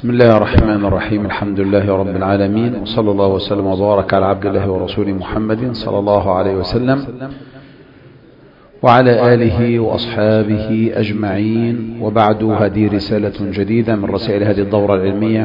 بسم الله الرحمن الرحيم. الحمد لله رب العالمين، وصلى الله وسلم وبارك على عبد الله ورسوله محمد صلى الله عليه وسلم وعلى آله وأصحابه أجمعين. وبعد، هذه رسالة جديدة من رسائل هذه الدورة العلمية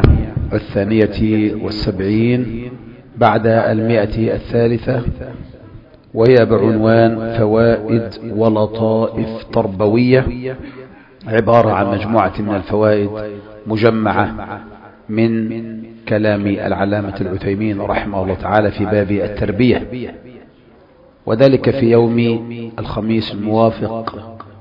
72 بعد 100 وهي بعنوان فوائد ولطائف تربوية، عبارة عن مجموعة من الفوائد مجمعة من كلام العلامة العثيمين رحمه الله تعالى في باب التربية، وذلك في يوم الخميس الموافق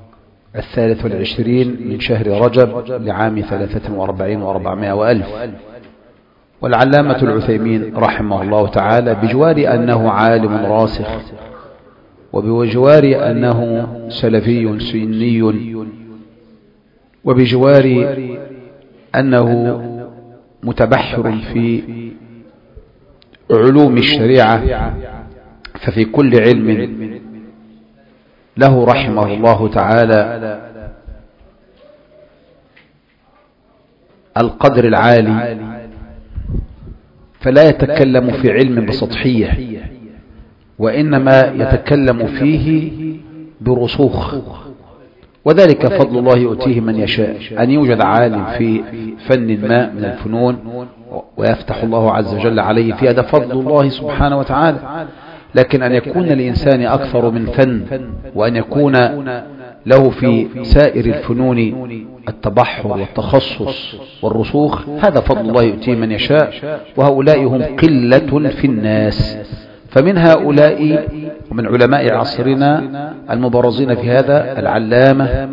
23 من شهر رجب لعام 43 و400 وألف. والعلامة العثيمين رحمه الله تعالى بجوار أنه عالم راسخ، وبجوار أنه سلفي سني، وبجوار أنه متبحر في علوم الشريعة، ففي كل علم له رحمه الله تعالى القدر العالي، فلا يتكلم في علم بسطحية، وإنما يتكلم فيه برسوخ، وذلك فضل الله يؤتيه من يشاء. أن يوجد عالم في فن ما من الفنون ويفتح الله عز وجل عليه في هذا فضل الله سبحانه وتعالى، لكن أن يكون الإنسان أكثر من فن، وأن يكون له في سائر الفنون التبحر والتخصص والرسوخ، هذا فضل الله يؤتيه من يشاء، وهؤلاء هم قلة في الناس. فمن هؤلاء ومن علماء عصرنا المبرزين في هذا العلامة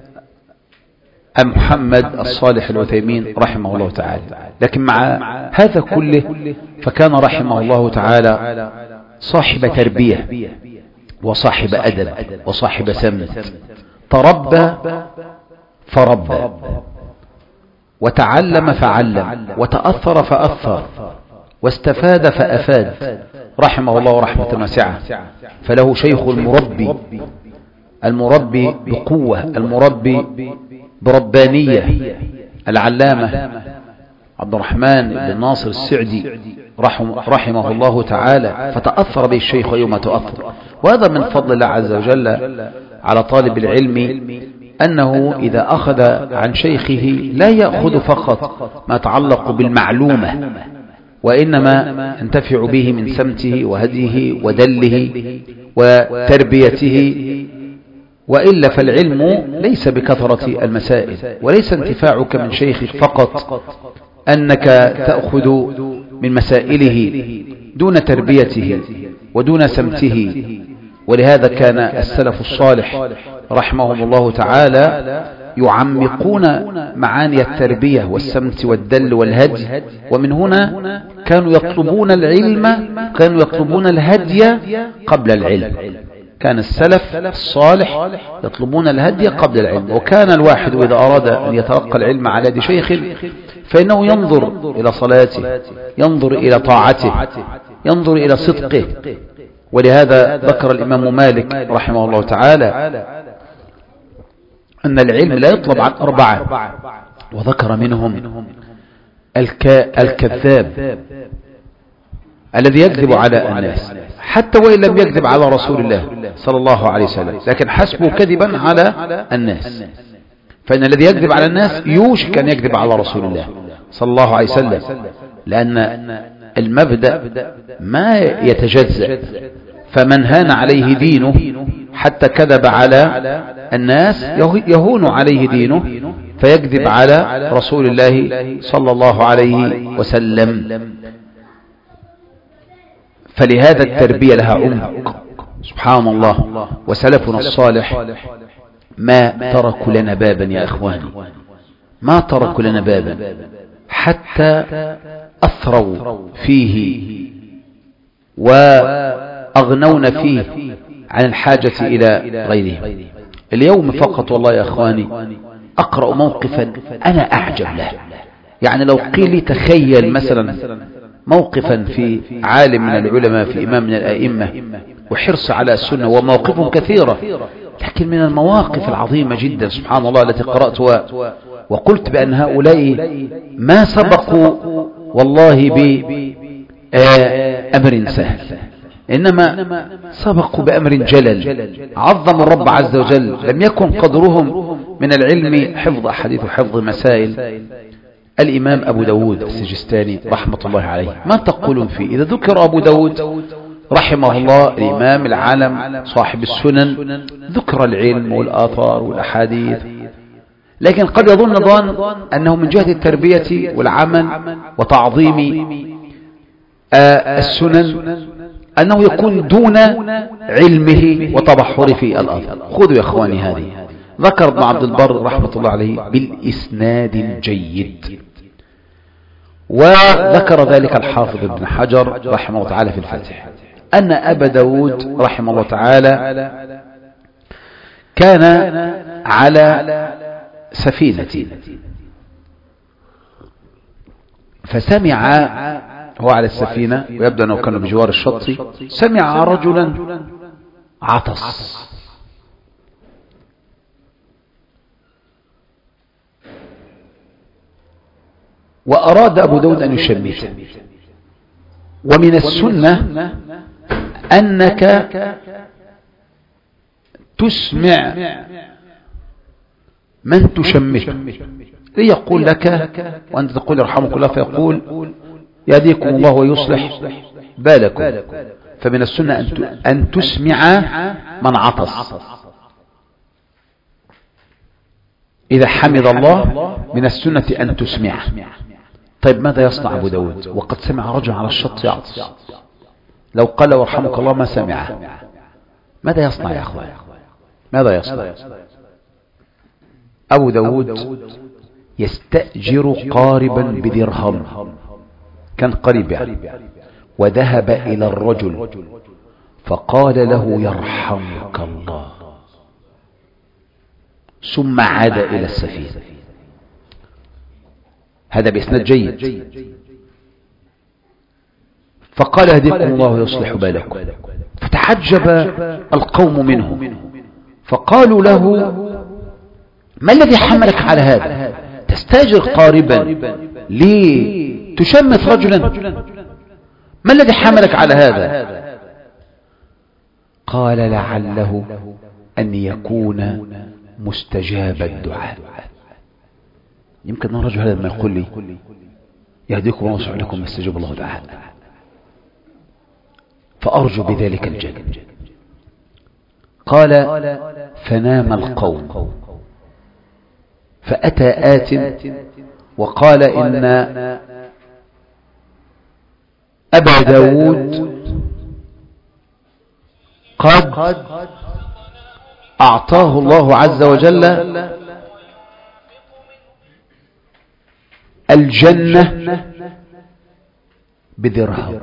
محمد الصالح العثيمين رحمه الله تعالى. لكن مع هذا كله فكان رحمه الله تعالى صاحب تربية وصاحب أدب وصاحب سمت، تربى فربى، وتعلم فعلم، وتأثر فأثر، واستفاد فأفاد رحمه الله رحمة واسعة. فله شيخ المربي، المربي بقوة، المربي بربانية، العلامة عبد الرحمن بن ناصر السعدي رحمه الله تعالى، فتأثر به الشيخ يوم تؤثر. وهذا من فضل الله عز وجل على طالب العلم، أنه إذا أخذ عن شيخه لا يأخذ فقط ما يتعلق بالمعلومة، وإنما ينتفع به من سمته وهديه ودله وتربيته. وإلا فالعلم ليس بكثرة المسائل، وليس انتفاعك من شيخك فقط أنك تأخذ من مسائله دون تربيته ودون سمته. ولهذا كان السلف الصالح رحمهم الله تعالى يعمقون معاني التربية والسمت والدل والهدي، ومن هنا كانوا يطلبون العلم، كانوا يطلبون الهدي قبل العلم. كان السلف الصالح يطلبون الهدي قبل العلم. وكان الواحد إذا أراد أن يتلقى العلم على يد شيخ فإنه ينظر إلى صلاته، ينظر إلى طاعته، ينظر إلى صدقه. ولهذا ذكر الإمام مالك رحمه الله تعالى أن العلم لا يطلب عن 4، وذكر منهم الكذاب الذي يكذب على الناس، حتى وإن لم يكذب على رسول الله صلى الله عليه وسلم، لكن حسبه كذبا على الناس. فإن الذي يكذب على الناس يوشك أن يكذب على رسول الله صلى الله عليه وسلم، لأن المبدأ ما يتجزأ. فمن هان عليه دينه حتى كذب على الناس يهون عليه دينه فيكذب على رسول الله صلى الله عليه وسلم. فلهذا التربية لها عمق، سبحان الله. وسلفنا الصالح ما تركوا لنا بابا يا إخواني، ما تركوا لنا بابا حتى أثروا فيه وأغنونا فيه عن الحاجة إلى غيره. اليوم فقط والله يا أخواني أقرأ موقفا أنا أعجب له. يعني لو قيل لي تخيل مثلا موقفا في عالم من العلماء، في إمام من الأئمة، وحرص على السنة، ومواقفهم كثيرة، لكن من المواقف العظيمة جدا سبحان الله التي قرأت وقلت بأن هؤلاء ما سبقوا والله بأمر سهل، إنما سبقوا بأمر جلل، عظموا الرب عز وجل. لم يكن قدرهم من العلم حفظ أحاديث وحفظ مسائل. الإمام أبو داود السجستاني رحمة الله عليه، ما تقولون فيه؟ إذا ذكر أبو داود رحمه الله الإمام العالم صاحب السنن، ذكر العلم والآثار والأحاديث، لكن قد يظن ظن أنه من جهة التربية والعمل وتعظيم السنن أنه يكون دون علمه وتبحر في الأثر. خذوا يا أخواني هذه، ذكر ابن عبد البر رحمة الله عليه بالإسناد الجيد، وذكر ذلك الحافظ ابن حجر رحمه الله تعالى في الفتح، أن أبا داود رحمه الله تعالى كان على سفينة، فسمع هو على السفينة ويبدو أنه كان بجوار الشط، سمع رجلا عطس، وأراد أبو داود أن يشمته. ومن السنة أنك تسمع من تشمته، ليقول لك وأنت تقول يرحمك الله فيقول يهديكم الله ويصلح بالكم. فمن السنة أن تسمع من عطس إذا حمد الله، من السنة أن تسمع. طيب ماذا يصنع أبو داود وقد سمع رجل على الشط يعطس؟ لو قال وارحمك الله ما سمعه، ماذا يصنع يا أخوان؟ ماذا يصنع؟ أبو داود يستأجر قاربا بدرهم، كان قريب يعني، وذهب إلى الرجل فقال له يرحمك الله، ثم عاد إلى السفينة. هذا بإسناد جيد. فقال يهديكم الله ويصلح بالكم. فتعجب القوم منه فقالوا له ما الذي حملك على هذا؟ تستاجر قاربا لتشمت رجلا، ما الذي حملك على هذا؟ قال لعله أن يكون مستجاب الدعاء. يمكن الرجل هذا ما يقول لي يهديكم الله ويصلح لكم يستجيب الله دعاء، فأرجو بذلك الجنة. قال فنام القوم، فأتى آت وقال إن أبا داود قد أعطاه الله عز وجل الجنة بدرهم،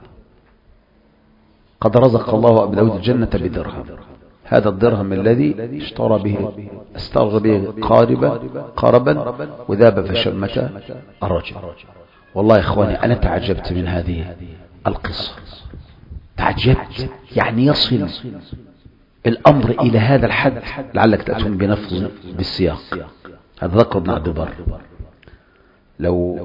قد رزق الله أبا داود الجنة بدرهم. هذا الدرهم الذي استأجر به قاربا وذاب فشمت الرجل. والله يا إخواني أنا تعجبت من هذه القصة، تعجبت، يعني يصل الأمر إلى هذا الحد. لعلك تأتون بنفس بالسياق. هذا ذكر ابن عبد البر. لو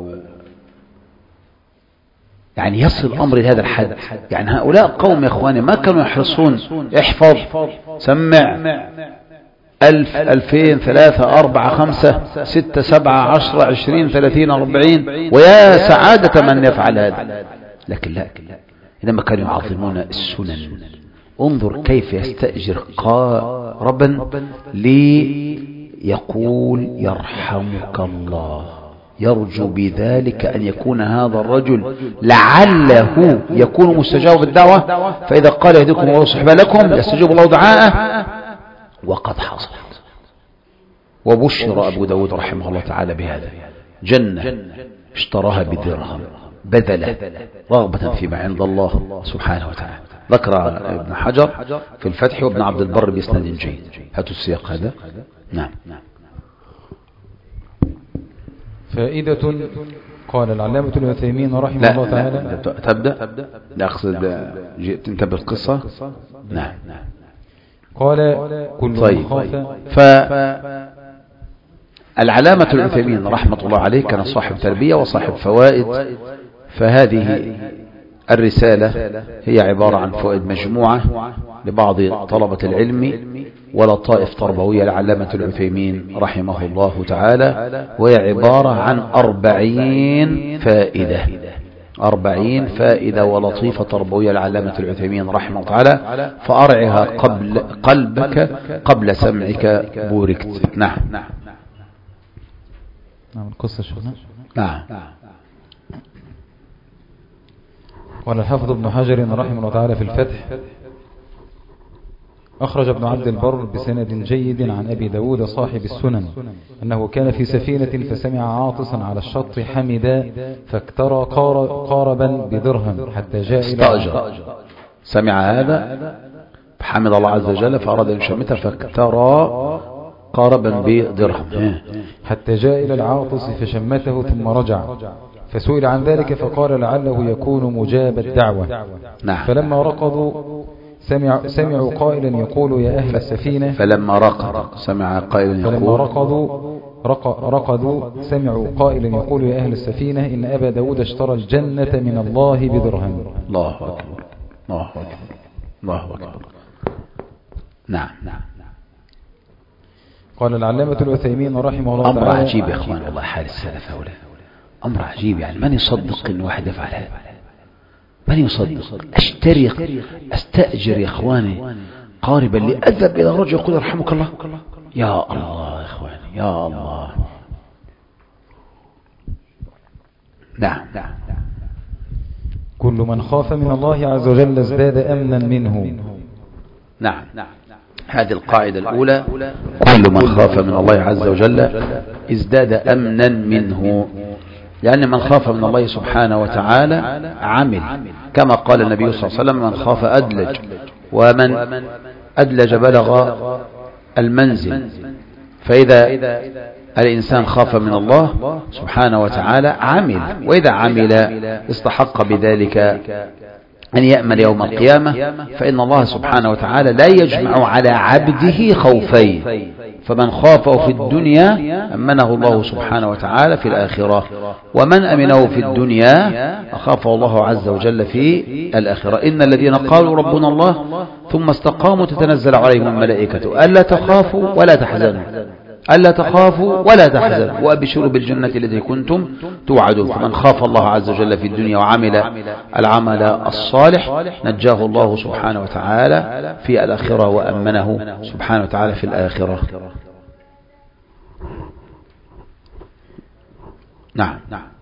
يعني يصل الأمر إلى هذا الحد، يعني هؤلاء قوم يا إخواني ما كانوا يحرصون احفظ سمع 1000 2000 3 4 5 6 7 10 20 30 40 ويا سعادة من يفعل هذا. لكن لا، إنما كانوا يعظمون السنن. انظر كيف يستأجر قاربا ليقول يرحمك الله، يرجو بذلك أن يكون هذا الرجل لعله يكون مستجاب الدعوة، فإذا قال يهديكم الله ويصلح بالكم يستجيب الله دعاءه. وقد حصل. وبشر أبو داود رحمه الله تعالى بهذا، جنة اشتراها بدرهم بذلة رغبة فيما عند الله سبحانه وتعالى. ذكر ابن حجر في الفتح وابن عبد البر بإسناد جيد. هاتوا السياق هذا. نعم. فائدة. قال العلامة ابن عثيمين رحمه الله تعالى. تبدأ. لا أقصد جئت انت بالقصة. نعم. قال كل طيب. خاف. العلامة العثيمين رحمة الله عليه كان صاحب تربية وصاحب فوائد، فهذه الرسالة هي عبارة عن فوائد مجموعة لبعض طلبة العلم ولطائف تربوية لعلامة العثيمين رحمه الله تعالى، وهي عبارة عن 40 فائدة، 40 فائدة ولطيفة تربوية لعلامة العثيمين رحمه الله تعالى، فأرعها قلبك قبل سمعك بوركت. نعم. القصة شغلنا. نعم. قال الحافظ ابن حجر رحمه الله تعالى في الفتح: أخرج ابن عبد البر بسند جيد عن أبي داود صاحب السنن أنه كان في سفينة فسمع عاطسا على الشط حمدا فاكترى قاربا بدرهم حتى جاء إلى سمع هذا حمد الله عز وجل فأراد أن يشمته فاكترى قاربا بدرهم حتى جاء إلى العاطس فشمته ثم رجع، فسئل عن ذلك فقال لعله يكون مجاب الدعوة. نعم. فلما رقدوا سمعوا قائلا يقول يا أهل السفينة. فلما رقدوا سمع قائلا يقول. فلما رقدوا سمعوا قائلا يقول يا أهل السفينة إن أبا داود اشترى الجنة من الله بدرهم. الله أكبر الله أكبر الله أكبر. نعم. قال العلامة العثيمين رحمه الله تعالى: أمر عجيب يا أخوان والله حال السلف هؤلاء، أمر عجيب. يعني من يصدق إن واحد يفعل هذا؟ من يصدق؟ أستأجر يا إخواني قاربا لأذهب إلى رجل يقول يرحمك الله. يا الله يا إخواني يا الله. نعم. كل من خاف من الله عز وجل ازداد أمنا منه. نعم. هذه القاعدة الأولى: كل من خاف من الله عز وجل ازداد أمنا منه، لأن من خاف من الله سبحانه وتعالى عمل، كما قال النبي صلى الله عليه وسلم: من خاف أدلج، ومن أدلج بلغ المنزل. فإذا الإنسان خاف من الله سبحانه وتعالى عمل، وإذا عمل استحق بذلك أن يأمل يوم القيامة، فإن الله سبحانه وتعالى لا يجمع على عبده خوفين، فمن خافه في الدنيا أمنه الله سبحانه وتعالى في الآخرة، ومن أمنه في الدنيا أخافه الله عز وجل في الآخرة. إن الذين قالوا ربنا الله ثم استقاموا تتنزل عليهم الملائكة ألا تخافوا ولا تحزنوا، ألا تخافوا ولا تحزنوا وأبشروا بالجنة التي كنتم توعدون. فمن خاف الله عز وجل في الدنيا وعمل العمل الصالح نجاه الله سبحانه وتعالى في الآخرة وأمنه سبحانه وتعالى في الآخرة. نعم.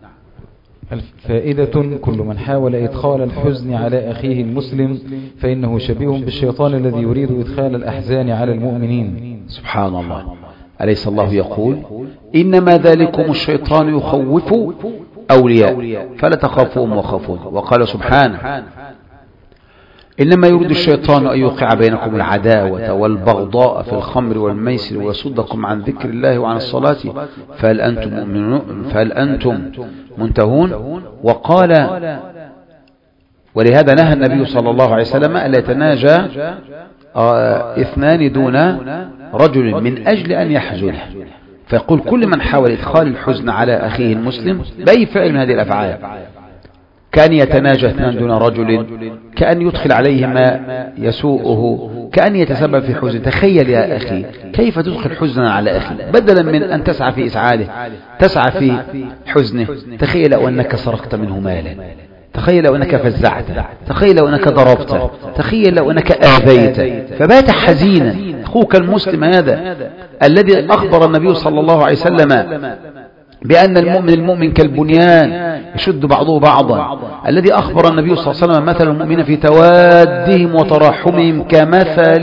فائدة: كل من حاول إدخال الحزن على أخيه المسلم فإنه شبيه بالشيطان الذي يريد إدخال الأحزان على المؤمنين. سبحان الله. أليس الله يقول: إنما ذلكم الشيطان يخوف أولياء فلا تخافوهم وخافون. وقال سبحانه: إنما يريد الشيطان أن يوقع بينكم العداوة والبغضاء في الخمر والميسر ويصدكم عن ذكر الله وعن الصلاة فهل أنتم منتهون. وقال: ولهذا نهى النبي صلى الله عليه وسلم ألا يتناجى اثنان دون رجل من أجل أن يحزنه. فيقول: كل من حاول إدخال الحزن على أخيه المسلم بأي فعل من هذه الأفعال، كأن يتناجى اثنان دون رجل، كأن يدخل عليه ما يسوءه، كأن يتسبب في حزن. تخيل يا أخي كيف تدخل حزنا على أخي، بدلا من أن تسعى في إسعاده تسعى في حزنه. تخيل لو أنك سرقت منه مالا، تخيل لو أنك فزعته، تخيل لو أنك ضربته، تخيل لو أنك آذيته، فبات حزينا. أخوك المسلم هذا الذي أخبر النبي صلى الله عليه وسلم بأن المؤمن كالبنيان يشد بعضه بعضا، الذي أخبر النبي صلى الله عليه وسلم مثل المؤمنين في توادهم وتراحمهم كمثل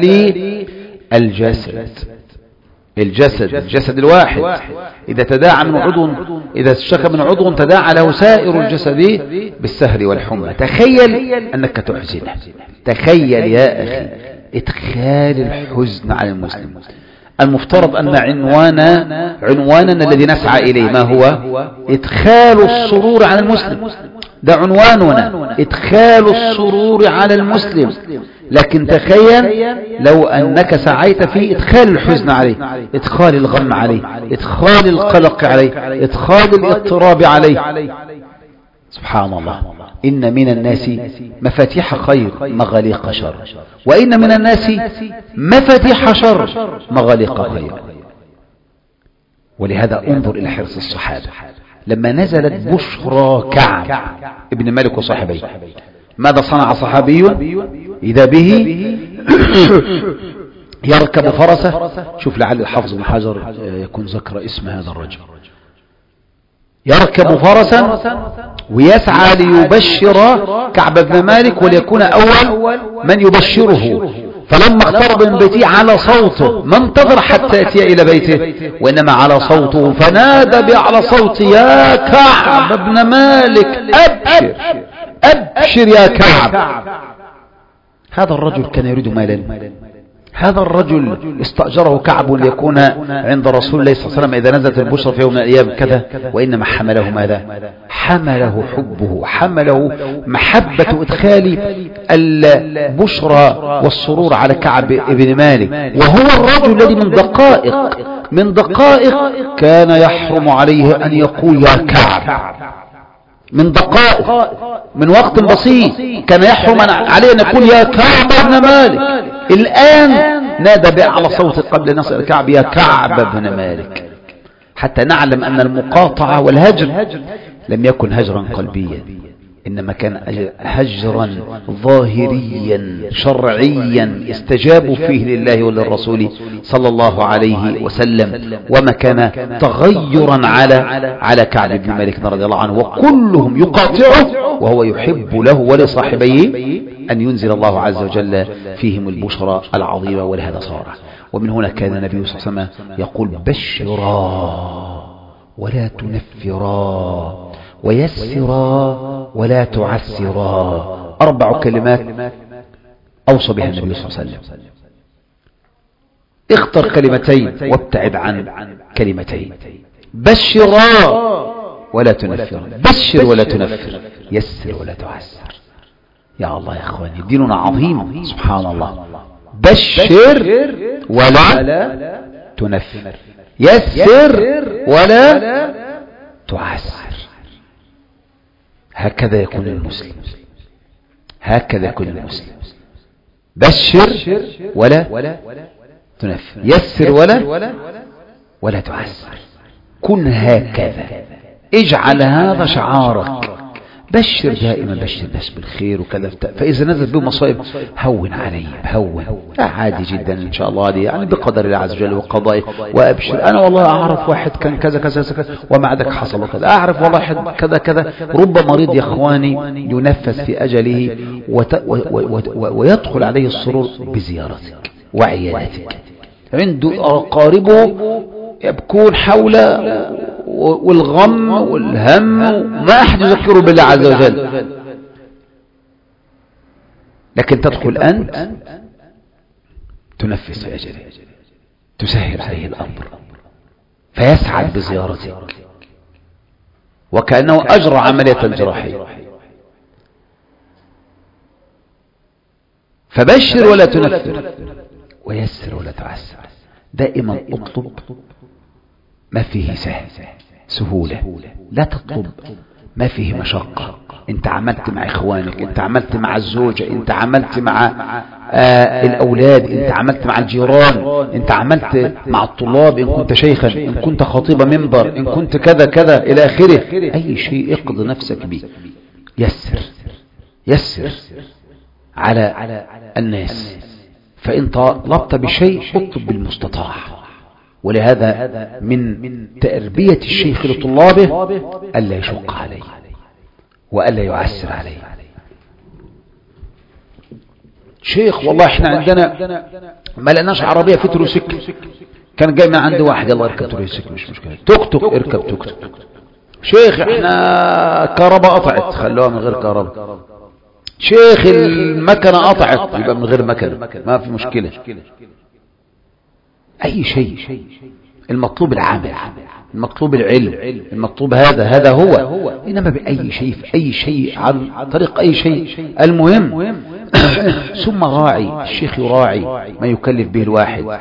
الجسد الواحد إذا تداعى من عضو، إذا اشتكى من عضو تداعى له سائر الجسد بالسهر والحمى. تخيل أنك تحزنه، تخيل يا أخي إدخال الحزن على المسلم. المفترض أن عنواننا الذي نسعى إليه ما هو؟ إدخال السرور على المسلم. ده عنواننا، إدخال السرور على المسلم. لكن تخيل لو أنك سعيت في إدخال الحزن عليه، إدخال الغم عليه، إدخال القلق عليه، إدخال الاضطراب عليه. سبحان الله. إن من الناس مفاتيح خير مغاليق شر، وإن من الناس مفاتيح شر مغاليق خير. ولهذا انظر إلى حرص الصحابة لما نزلت بشرى كعب ابن مالك وصاحبيه، ماذا صنع صحابي؟ إذا به يركب فرسه. شوف لعل الحافظ بن حجر يكون ذكر اسم هذا الرجل. يركب فرسا ويسعى ليبشر كعب بن مالك وليكون أول من يبشره. فلما اقترب من بيته على صوته، ما انتظر حتى يأتي إلى بيته، وإنما على صوته، فنادى بأعلى صوت: يا كعب بن مالك أبشر أبشر يا كعب. هذا الرجل كان يريد مالا. هذا الرجل استأجره كعب ليكون عند رسول الله صلى الله عليه وسلم إذا نزلت البشرى في يوم من الأيام كذا، وإنما حمله ماذا؟ حمله حبه، حمله محبة إدخال البشرى والسرور على كعب ابن مالك. وهو الرجل الذي من دقائق كان يحرم عليه أن يقول يا كعب. من دقائق، من وقت بسيط كان يحرم عليه أن يقول يا كعب بن مالك. الآن نادى بأعلى صوت قبل أن يصل كعب: يا كعب بن مالك. حتى نعلم أن المقاطعة والهجر لم يكن هجرا قلبيا، إنما كان هجرا ظاهريا شرعيا استجابوا فيه لله وللرسول صلى الله عليه وسلم، وما كان تغيرا على كعب بن مالك رضي الله عنه. وكلهم يقاطعه وهو يحب له ولصاحبيه أن ينزل الله عز وجل فيهم البشرى العظيمة. ولهذا صار. ومن هنا كان النبي صلى الله عليه وسلم يقول: بشرا ولا تنفرا، ويسرا ولا تعسرا. 4 كلمات أوصى بها النبي صلى الله عليه وسلم. اختر كلمتين وابتعد عن كلمتين. بشرا ولا تنفر، بشر ولا تنفر، يسر ولا تعسر. يا الله يا أخواني، ديننا عظيم سبحان الله. بشر ولا تنفر، يسر ولا تعسر. هكذا يكون المسلم، هكذا يكون المسلم. بشر ولا تنفر، يسر ولا تعسر. كن هكذا، اجعل هذا شعارك. بشر دائما، بشر الناس بالخير وكذا. فإذا نزلت به مصائب هون عليه، هون عادي جدا إن شاء الله، عادي يعني بقدر الله عز وجل وقضائه. وأبشر، أنا والله أعرف واحد كان كذا كذا كذا ومع ذلك حصل كذا، أعرف والله واحد كذا كذا. رب مريض يا إخواني ينفس في أجله ويدخل عليه السرور بزيارتك وعيادتك. عنده أقاربه يبكون حوله والغم والهم، ما أحد يذكره بالله عز وجل. لكن تدخل أنت تنفس في أجله، تسهل عليه الأمر فيسعد بزيارتك وكأنه أجرى عملية جراحية. فبشر ولا تنفر، ويسر ولا تعسر. دائما اطلب ما فيه سهولة، لا تطلب ما فيه مشقة. انت عملت مع اخوانك، انت عملت مع الزوجة، انت عملت مع الاولاد، انت عملت مع الجيران، انت عملت مع الطلاب، ان كنت شيخا، ان كنت خطيب منبر، ان كنت كذا كذا الى اخره. اي شيء اقض نفسك به. يسر على الناس. فإن طلبت بشيء اطلب بالمستطاع. ولهذا من تربية الشيخ لطلابه ألا يشق عليه وألا يعسر عليه. شيخ والله احنا عندنا ما لقناش عربية في تروسيكل، كان جاي من عند واحد يلا اركب تروسيكل مش مشكلة، توك توك اركب توك توك. شيخ احنا كهرباء قطعت خلوها من غير كهرباء. شيخ المكنة قطعت يبقى من غير مكنة، ما في مشكلة. أي شيء المطلوب العمل، المطلوب العلم، المطلوب هذا هو، إنما بأي شيء في أي شيء عن طريق أي شيء المهم. ثم راعي، الشيخ يراعي ما يكلف به الواحد.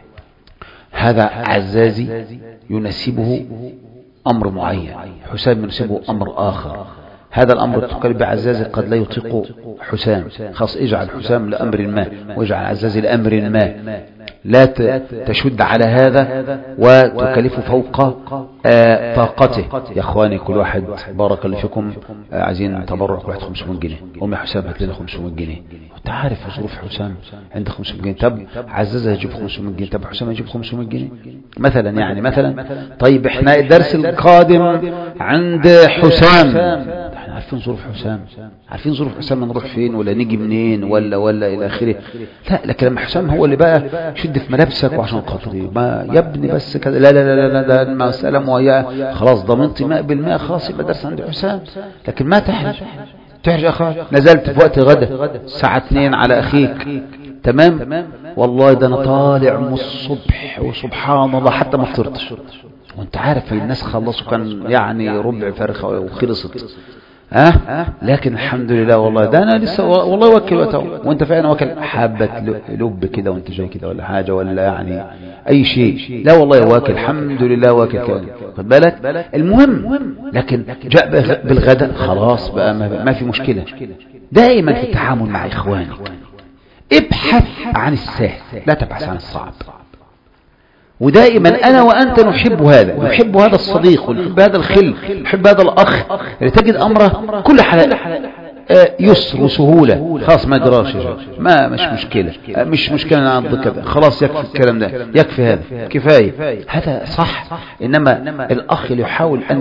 هذا عزازي يناسبه أمر معين، حسام يناسبه أمر آخر. هذا الأمر تكلف بعزازي قد لا يطيق حسام، خاص اجعل حسام لأمر ما واجعل عزازي لأمر ما، لا تشد على هذا وتكلفه فوق طاقته. يا اخواني كل واحد بارك الله فيكم عايزين تبرع كل واحد 500 جنيه، يا حسام هات لنا 500 جنيه. انت عارف ظروف حسام، عنده 500 جنيه، طب عزازه هيجيب 500 جنيه، طب حسام هيجيب 500 جنيه مثلا، يعني مثلا. طيب احنا الدرس القادم عند حسام، احنا عارفين ظروف حسام، عارفين ظروف حسام نروح فين ولا نيجي منين ولا الى اخره. لا لكن لما حسام هو اللي بقى شد في ملابسك وعشان خاطري ما يا ابني بس كذا، لا لا لا لا ده المسألة وياه خلاص ضمنت 100% خلاص يبقى درس عند حسام. لكن ما تحرج أخاك، نزلت في وقت غدا الساعة 2 على أخيك، تمام والله ده أنا طالع من الصبح وسبحان الله حتى ما فطرتش، وانت عارف الناس خلصوا كان يعني ربع فرخة وخلصت. لكن الحمد لله والله ده انا لسه والله واكل وانت فعلا واكل حبة لب كده وانت جاي كده ولا حاجة ولا يعني اي شيء، لا والله واكل الحمد لله واكل كده، خد بالك. المهم لكن جاء بالغداء خلاص بقى ما في مشكلة. دائما في التعامل مع اخوانك ابحث عن السهل لا تبحث عن الصعب. ودائما أنا وأنت نحب هذا الصديق ونحب هذا الخل، نحب هذا الأخ اللي تجد أمره كل حلال يسر وسهولة، خلاص ما جراش ما مش مشكلة، مش مشكلة نعض كذا خلاص يكفي الكلام ده، يكفي هذا كفاية، هذا صح. إنما الأخ اللي يحاول أن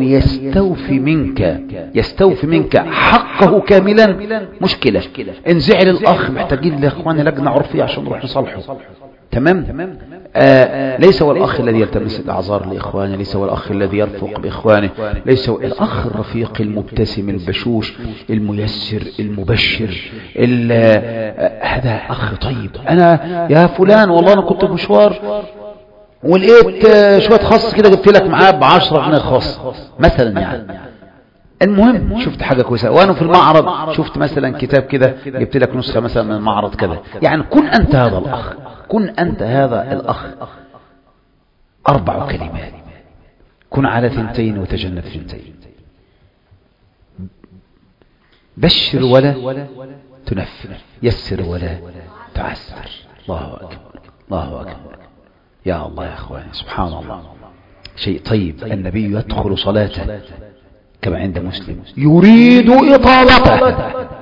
يستوفي منك حقه كاملا مشكلة. إن زعل الأخ محتاجين لإخواني لجنة عرفية عشان نروح نصالحه، تمام. ليس هو الأخ الذي يلتمس الأعذار لإخوانه، ليس هو الأخ الذي يرفق بإخوانه، ليس هو الأخ الرفيق المبتسم البشوش الميسر المبشر، هذا أخ طيب. أنا يا فلان والله أنا كنت مشوار ولقيت شوية خاص كده جبت لك معاه ب10 جنيه خاص مثلا يعني. المهم شفت حاجة كويسة، وانا في المعرض شفت مثلا كتاب كده جبت لك نسخة مثلا من المعرض كذا. يعني كن انت هذا الاخ، كن انت هذا الاخ. 4 كلمات: كن على 2 وتجنب 2. بشر ولا تنفر، يسر ولا تعسر. الله اكبر الله اكبر، يا الله يا اخواني سبحان الله، شيء طيب. النبي يدخل صلاته كما عند مسلم يريد إطالته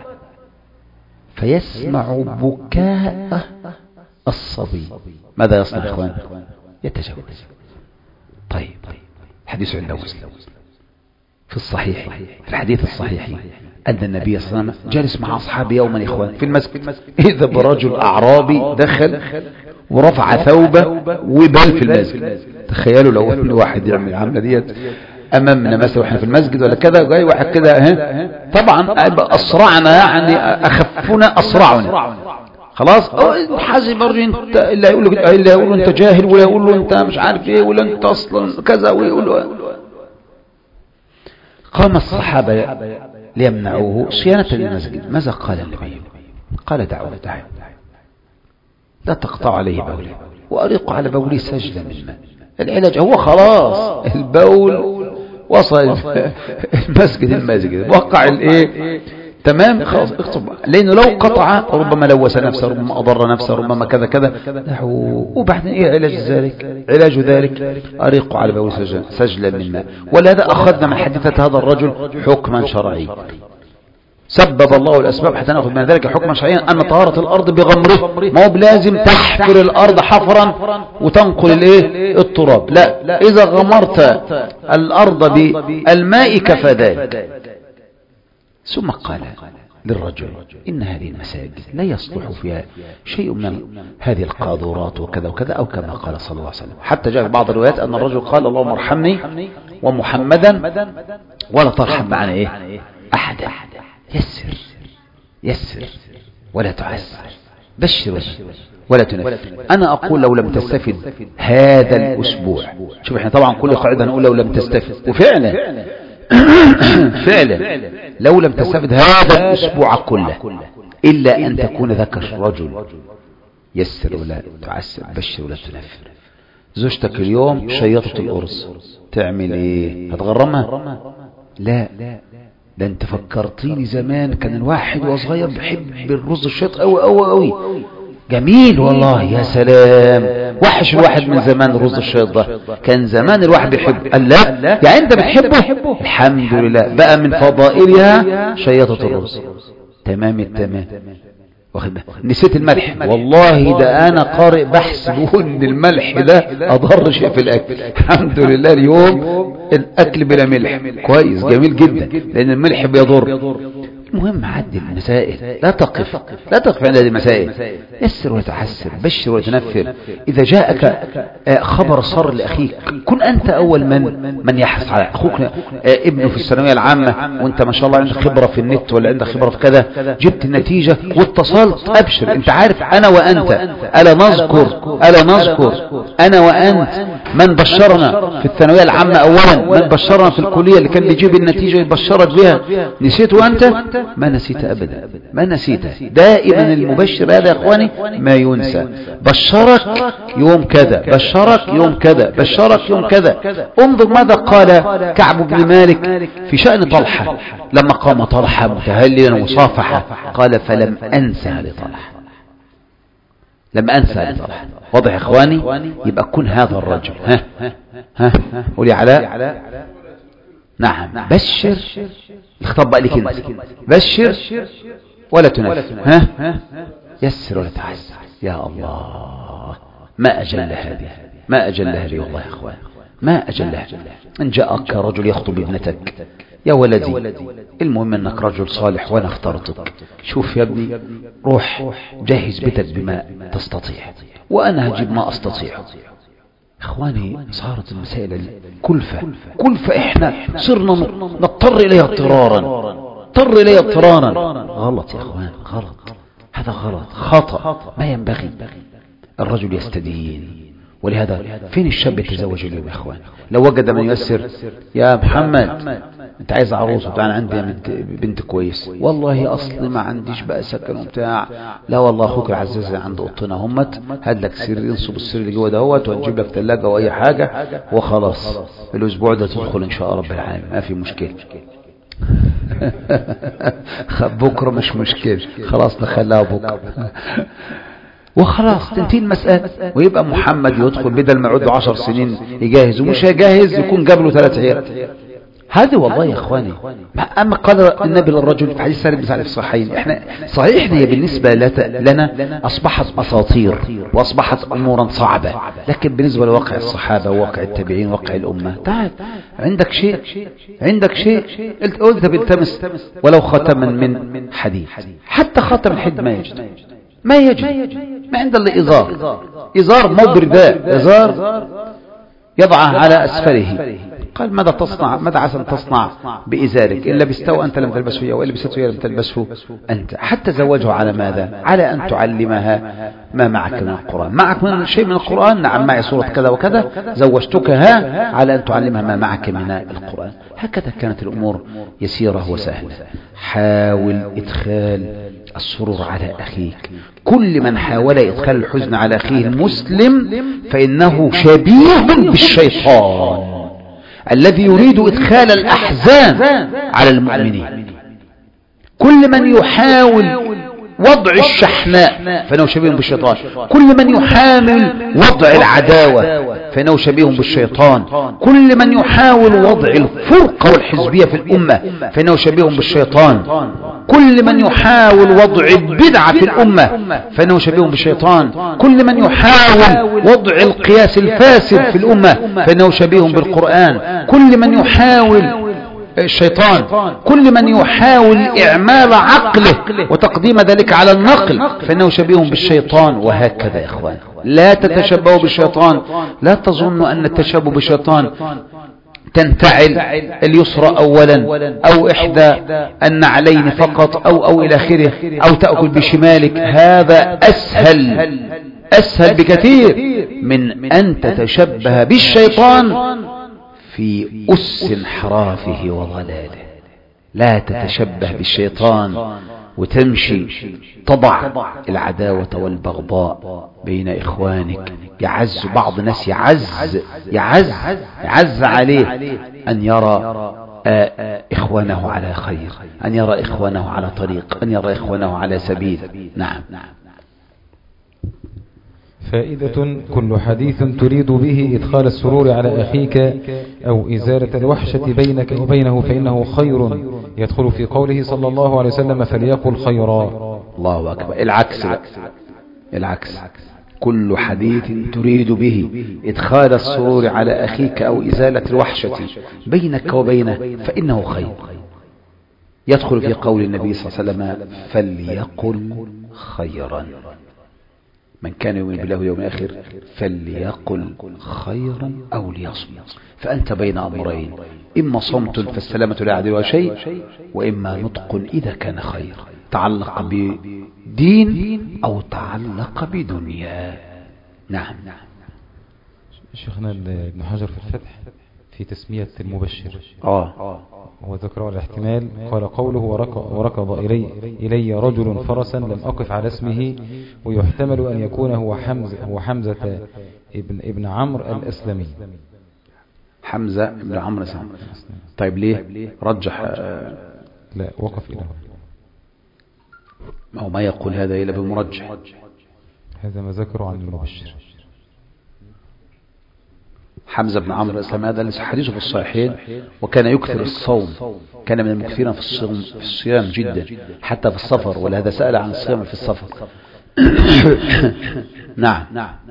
فيسمع بكاء الصبي، ماذا يصنع إخوان؟ يتجاوز. طيب حديث عند مسلم في الصحيح، في الحديث الصحيح أن النبي صلى الله عليه وسلم جالس مع أصحابه يوما إخوان في المسجد، إذا برجل أعرابي دخل ورفع ثوبه وبال في المسجد. تخيلوا لو أن واحد يعمل العملة ديت امامنا مثلا واحنا في المسجد ولا كذا، جاي واحد كده طبعا اسرعنا يعني اخفنا اسرعنا خلاص. حاسب انت اللي يقول له انت جاهل، ولا يقول له انت مش عارف ايه، ولا انت اصلا كذا، ويقول له. قام الصحابه ليمنعوه صيانه للمسجد. ماذا قال النبي؟ قال دعوه لا تقطع عليه بوله واريق على بوله سجلا من ماء. العلاج هو خلاص البول وصل المسجد وقع الايه، تمام خلاص اكتب، لانه لو قطع ربما لوث نفسه، ربما اضر نفسه، ربما كذا كذا. وبعدين ايه علاج ذلك اريق على بول سجلا من ماء. ولهذا اخذنا من حادثة هذا الرجل حكما شرعي، سبب الله الأسباب حتى نأخذ من ذلك حكما شرعيا أن طهارة الأرض بغمره، ما هو بلازم تحفر الأرض حفرا وتنقل التراب، لا، إذا غمرت الأرض بالماء كفى ذلك. ثم قال للرجل إن هذه المساجد لا يصلح فيها شيء من هذه القاذورات وكذا وكذا، أو كما قال صلى الله عليه وسلم. حتى جاء في بعض الروايات أن الرجل قال اللهم ارحمني ومحمدا ولا ترحم معنا إيه أحدا. يسر ولا تعسر، بشر ولا تنفر. أنا أقول لو لم تستفد هذا الأسبوع، شوف احنا طبعا كل قاعدة نقول لو لم تستفد، وفعلا فعلا لو لم تستفد هذا الأسبوع كله إلا أن تكون ذكر رجل، يسر ولا تعسر، بشر ولا تنفر. زوجتك اليوم شيطت القرص، تعمل ايه؟ هتغرمها؟ لا، ده انت فكرتيني زمان كان الواحد وصغير بيحب الرز الشيط قوي قوي قوي، جميل والله، يا سلام، وحش الواحد من زمان الرز الشيط ده، كان زمان الواحد بيحب. قال لا، يعني انت بتحبه؟ الحمد لله، بقى من فضائلها شيطة الرز. تمام التمام. نسيت الملح، والله ده انا قارئ بحث بيقول ان الملح ده اضر شيء في الاكل. الحمد لله اليوم الاكل بلا ملح كويس، جميل جدا، لان الملح بيضر. المهم عدي المسائل، لا تقف عند هذه المسائل، يسر وتحسر، بشر وتنفر. إذا جاءك خبر صار لأخيك، كن أنت أول من يحرص على أخوك. ابنه في الثانوية العامة وأنت ما شاء الله عندك خبرة في النت ولا عندك خبرة في كذا، جبت النتيجة واتصلت، أبشر. أنت عارف أنا وأنت ألا نذكر أنا وأنت من بشرنا في الثانوية العامة أولا، من بشرنا في الكلية اللي كان بيجيب النتيجة يبشرك بها. نسيت وأنت؟ ما نسيت أبدا، ما نسيت. دائما المبشر هذا يا أخواني ما ينسى. بشرك يوم كذا، بشرك يوم كذا، بشرك يوم كذا. انظر ماذا قال كعب بن مالك في شأن طلحة لما قام طلحة متهللا وصافحة، قال فلم أنسى لطلحة، لم أنسى لطلحة. واضح يا أخواني؟ يبقى كن هذا الرجل. ها قولي علاء. نعم، بشر. الخطاب بقى لك انت، بشر ولا تنفر. يسر ولا تعسر. يا الله، ما أجل هذه، ما أجل هذه والله يا أخوان، ما أجلها. إن جاءك رجل يخطب ابنتك، يا ولدي المهم أنك رجل صالح وأنا اخترتك، شوف يا ابني، روح جهز بيتك بما تستطيع وأنا هجيب ما أستطيع. إخواني صارت المسائل كلفة إحنا صرنا نضطر إليها اضطرارا. غلط يا إخوان، غلط، هذا غلط، خطأ، ما ينبغي. الرجل يستدين. ولهذا فين الشاب يتزوج اليوم يا إخوان؟ لو وجد من ييسر، يا محمد انت عايز عروس وتعالى عندي بنت كويس، والله اصلي ما عنديش بقى سكن وبتاع، لا والله اخوك العزيز عند اوضتنا همت، هات لك سرير، ينصب السرير اللي جوه دهوت وهنجيب لك ثلاجه واي حاجه وخلاص، الاسبوع ده تدخل ان شاء رب العالمين، ما في مشكله. بكره مش مشكله، خلاص نخليها بكره وخلاص تنتهي المسألة، ويبقى محمد يدخل بدل ما يعود 10 سنين يجهز، ومش هيجهز يكون جاب له 3 عيال. هذا والله يا اخواني. اما قال النبي للرجل في حديث سالم بن سعد في الصحيحين، احنا صحيح هي بالنسبه لنا اصبحت اساطير واصبحت امورا صعبه، لكن بالنسبه لواقع الصحابه وواقع التابعين وواقع الامه، تعال عندك شيء قلت بالتمس ولو ختما من حديد، حتى خاتم الحد ما يجد ما عند الا ازار مبرداء، ازار يضعه على اسفله. قال ماذا عسى أن تصنع بإزارك؟ إن لبسته أنت لم تلبسه هي، وإن لبسته هي لم تلبسه أنت. حتى زوجها على ماذا؟ على أن تعلمها ما معك من القرآن. معك من شيء من القرآن؟ نعم معي سورة كذا وكذا، زوجتكها على أن تعلمها ما معك من القرآن. هكذا كانت الأمور يسيرة وسهلة. حاول إدخال السرور على أخيك. كل من حاول إدخال الحزن على أخيه المسلم فإنه شبيه بالشيطان الذي يريد إدخال الأحزان على المؤمنين. كل من يحاول وضع الشحناء فإنه شبيه بالشيطان، كل من يحاول وضع العداوة فإنه شبيه بالشيطان، كل من يحاول وضع الفرقة والحزبية في الأمة فإنه شبيه بالشيطان، كل من يحاول وضع البدعة في الأمة فإنه شبيه بالشيطان، كل من يحاول وضع القياس الفاسد في الأمة فإنه شبيه بالقرآن، كل من يحاول الشيطان، كل من يحاول إعمال عقله وتقديم ذلك على النقل فإنه شبيه بالشيطان. وهكذا يا إخوان، لا تتشبهوا بالشيطان، لا تظنوا أن التشبه بالشيطان تنتعل اليسرى أولا أو إحدى النعلين فقط أو إلى آخره، أو تأكل بشمالك. هذا أسهل أسهل بكثير من أن تتشبه بالشيطان في أس انحرافه وضلاله. لا تتشبه بالشيطان وتمشي تضع العداوة والبغضاء بين إخوانك. يعز بعض الناس يعز عليه أن يرى إخوانه على خير، أن يرى إخوانه على طريق، أن يرى إخوانه على سبيل. نعم. فائدة: كل حديث تريد به إدخال السرور على أخيك أو إزالة الوحشة بينك وبينه فإنه خير، يدخل في قوله صلى الله عليه وسلم: فليقل خيرا. الله أكبر. العكس. كل حديث تريد به إدخال السرور على أخيك أو إزالة الوحشة بينك وبينه فإنه خير، يدخل في قول النبي صلى الله عليه وسلم: فليقل خيرا. من كان يؤمن بالله واليوم الآخر فليقل خيرا أو ليصمت. فأنت بين أمرين: إما صمت فالسلامة لا يعدلها شيء، وإما نطق إذا كان خير، تعلق بدين أو تعلق بدنيا. نعم. شيخنا ابن حجر في الفتح في تسمية المبشر هو ذكر الاحتمال، قال قوله: وركض إلي رجل فرسا لم أقف على اسمه، ويحتمل أن يكون هو حمزة ابن عمرو الأسلمي. حمزة ابن عمرو الأسلمي. طيب ليه رجح؟ لا، وقف إليه. أو ما يقول هذا إلا بمرجح. هذا ما ذكره عن المبشر. حمزة بن عمرو الأسلمي هذا ليس حديثه في الصحيحين، وكان يكثر الصوم، كان من المكثرين في الصيام جدا حتى في السفر، ولهذا سأل عن الصيام في السفر. نعم.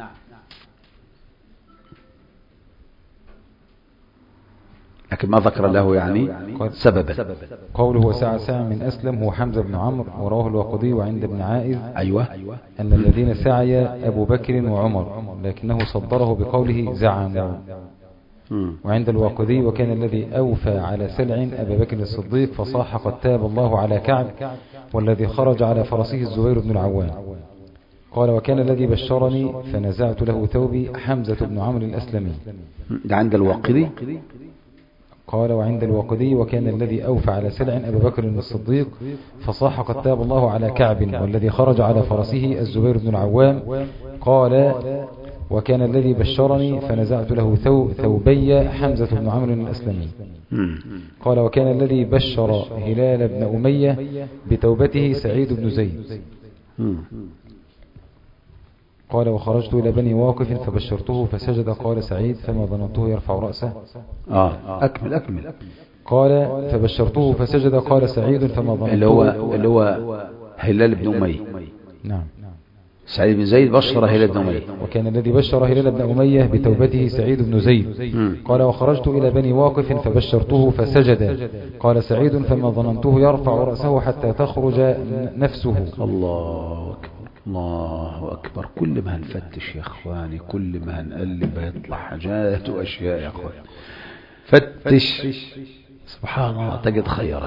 لكن ما ذكر له يعني سببا. قوله: وسعى من أسلم هو حمزة بن عمرو، ورواه الواقدي وعند ابن عائذ أن الذين سعي أبو بكر وعمر، لكنه صدره بقوله زعموا. وعند الواقدي: وكان الذي أوفى على سلع أبا بكر الصديق فصاح قد تاب الله على كعب، والذي خرج على فرسه الزبير بن العوام. قال: وكان الذي بشرني فنزعت له ثوبي حمزة بن عمرو الأسلمي. ده عند الواقدي. قال: وعند الواقدي: وكان الذي أوفى على سلع أبا بكر الصديق فصاح قد تاب الله على كعب، والذي خرج على فرسه الزبير بن العوام. قال: وكان الذي بشرني فنزعت له ثوبي حمزة بن عمرو الأسلمي. قال: وكان الذي بشر هلال بن أمية بتوبته سعيد بن زيد. قال: وخرجت إلى بني واقف فبشرته فسجد. قال سعيد: فما ظننته يرفع رأسه. أكمل. قال: فبشرته فسجد. قال سعيد: فما ظننته. اللي هو هلال بن أمية. نعم. سعيد بن زيد بشر هلال بن أمية. وكان الذي بشر هلال بن أمية بتوبته سعيد بن زيد. قال: وخرجت إلى بني واقف فبشرته فسجد. قال سعيد: فما ظننته يرفع رأسه حتى تخرج نفسه. الله أكبر. كل ما هنفتش يا أخواني، كل ما هنقلب يطلع حاجات وأشياء يا أخواني. فتش سبحان الله تجد خيرا.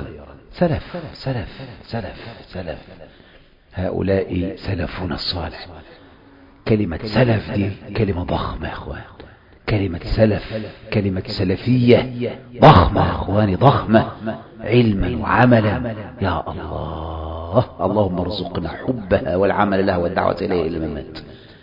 سلف هؤلاء سلفنا الصالح. كلمة سلف دي كلمة ضخمة يا أخوان. كلمة سلف كلمة سلفية ضخمة يا أخواني، ضخمة علما وعملا. يا الله، اللهم ارزقنا حبها والعمل لها والدعوة إليه إلى الممات.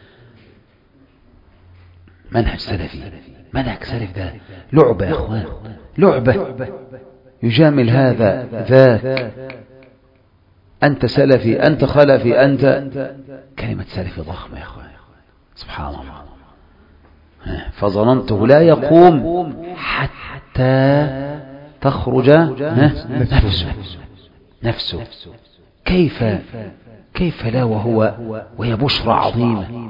منهج سلف ده لعبة يا أخوان، لعبة. يجامل هذا ذاك، أنت سلفي، أنت خلفي، أنت. كلمة سلفي ضخمة يا أخوان، سبحان الله. فظننته لا يقوم حتى تخرج نفسه. كيف لا وهي بشرى عظيمة.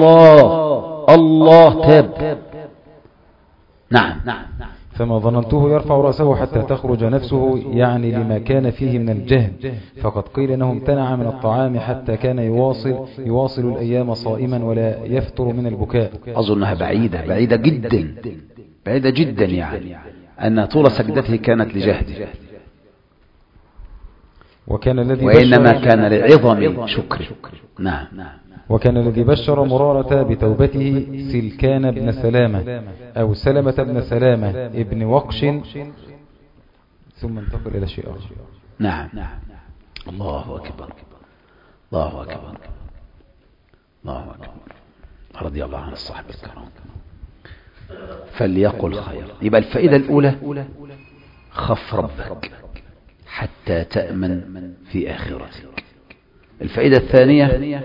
الله تاب. نعم. فما ظننته يرفع رأسه حتى تخرج نفسه، يعني لما كان فيه من الجهل. فقد قيل انه امتنع من الطعام حتى كان يواصل الأيام صائما ولا يفتر من البكاء. أظنها بعيدة جدا يعني أن طول سجدته كانت لجهده، وإنما كان لعظم شكره. نعم. وكان الذي بشر مرارة بتوبته سلكان بن سلامة أو سلمة بن سلامة ابن وقش، ثم انتقل إلى شيء آخر. نعم. الله أكبر، الله أكبر، الله أكبر، رضي الله عن الصحابة الكرام. فليقل خير. يبقى الفائدة الأولى خف ربك حتى تأمن في آخرتك. الفائدة الثانية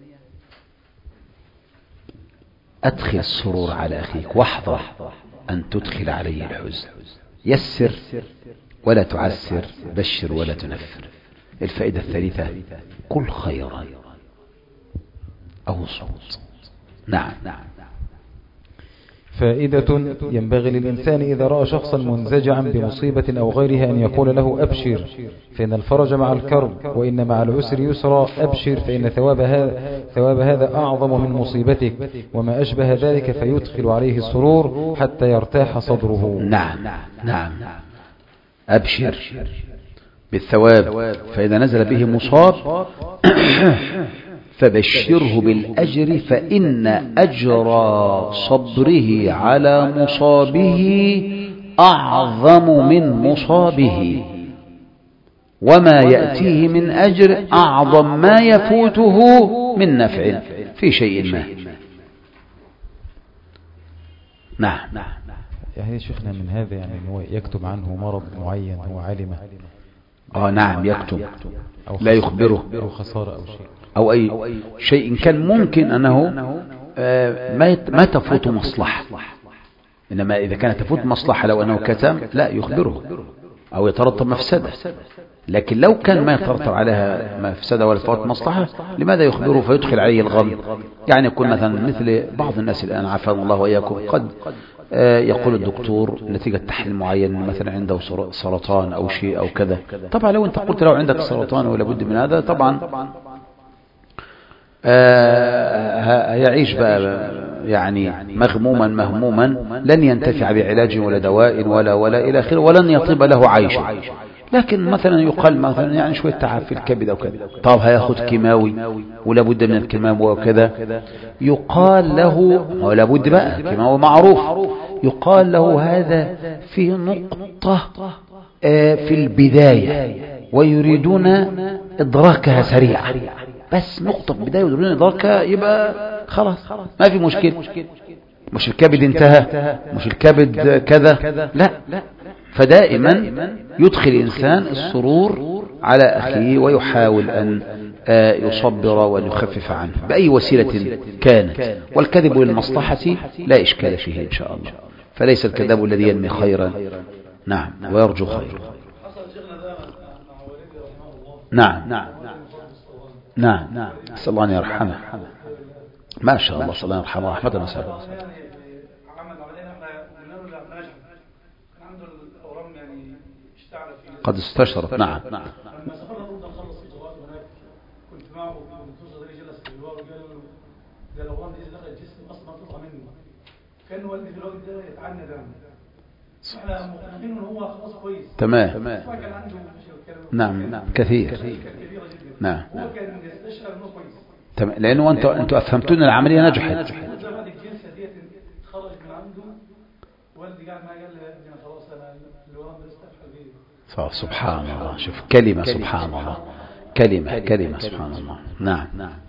أدخل السرور على أخيك واحذر أن تدخل عليه الحزن. يسر ولا تعسر، بشر ولا تنفر. الفائدة الثالثة قل خيرا أو صوت. نعم. فائدة: ينبغي للإنسان إذا رأى شخصا منزجعا بمصيبة أو غيرها أن يقول له أبشر فإن الفرج مع الكرب، وإن مع العسر يسرا. أبشر فإن ثواب هذا أعظم من مصيبتك، وما أشبه ذلك، فيدخل عليه السرور حتى يرتاح صدره. نعم. أبشر بالثواب، فإذا نزل به مصاب فبشره بالأجر، فإن أجر صبره على مصابه أعظم من مصابه، وما يأتيه من أجر أعظم ما يفوته من نفع في شيء ما. نعم. يعني شيخنا من هذا يعني هو يكتب عنه مرض معين هو عالمه. نعم يكتب، لا يخبره، أو خسارة أو شيء، أو أي شيء كان ممكن أنه ما تفوت مصلحة. إنما إذا كانت تفوت مصلحة لو أنه كتم لا يخبره أو يترتب مفسدة. لكن لو كان ما يترتب عليها مفسدة ولا تفوت مصلحة لماذا يخبره فيدخل عليه الغم؟ يعني يكون مثلا مثل بعض الناس الآن عافانا الله وإياكم، قد يقول الدكتور نتيجة تحليل معين مثلا عنده سرطان أو شيء أو كذا. طبعا لو أنت قلت له عندك سرطان ولا بد من هذا، طبعا يعيش بقى يعني مغموما لن ينتفع بعلاج ولا دواء ولا إلى آخره، ولن يطيب له عيشه. لكن مثلا يقال مثلا يعني شوية تعب في الكبد أو كذا، طب هياخد كيماوي ولا بد من الكيماوي وكذا، يقال له ولا بد بقى كيماوي معروف، يقال له هذا في نقطة في البداية ويريدون إدراكها سريعا، بس نقطة في البداية ويريدون إدراكها يبقى خلاص ما في مشكلة. مش الكبد انتهى، مش الكبد كذا، لا. فدائما يدخل الإنسان السرور على أخيه ويحاول أن يصبر وأن يخفف عنه بأي وسيلة كانت، والكذب للمصلحة لا إشكال فيه إن شاء الله، فليس الكذاب الذي ينمي خيرا نعم ويرجو خيرا. نعم أسأل الله أن يرحمه، ما شاء الله، صلى الله يرحمه رحمة وسلام. قد استشرت. نعم. لما سافرنا ضد نخلص اجراءات هناك كنت معه والدكتور صدري جلس في الجوار وقال له الاورام دي دخلت الجسم اصلا تطلع منه، كان والدي في الوقت ده يتعنى دم، احنا مقتنعين ان هو خلاص كويس تمام. كان عنده نعم كثير. نعم هو كان يستشعر انه كويس تمام، لانه انتوا افهمتوا ان العمليه نجحت. بعد الجلسه ديت خرج من عنده، والدي قاعد معايا قال لي انا خلاص انا الاورام ده استفحل بيه. سبحان الله، شوف كلمة سبحان الله، كلمة سبحان الله. نعم.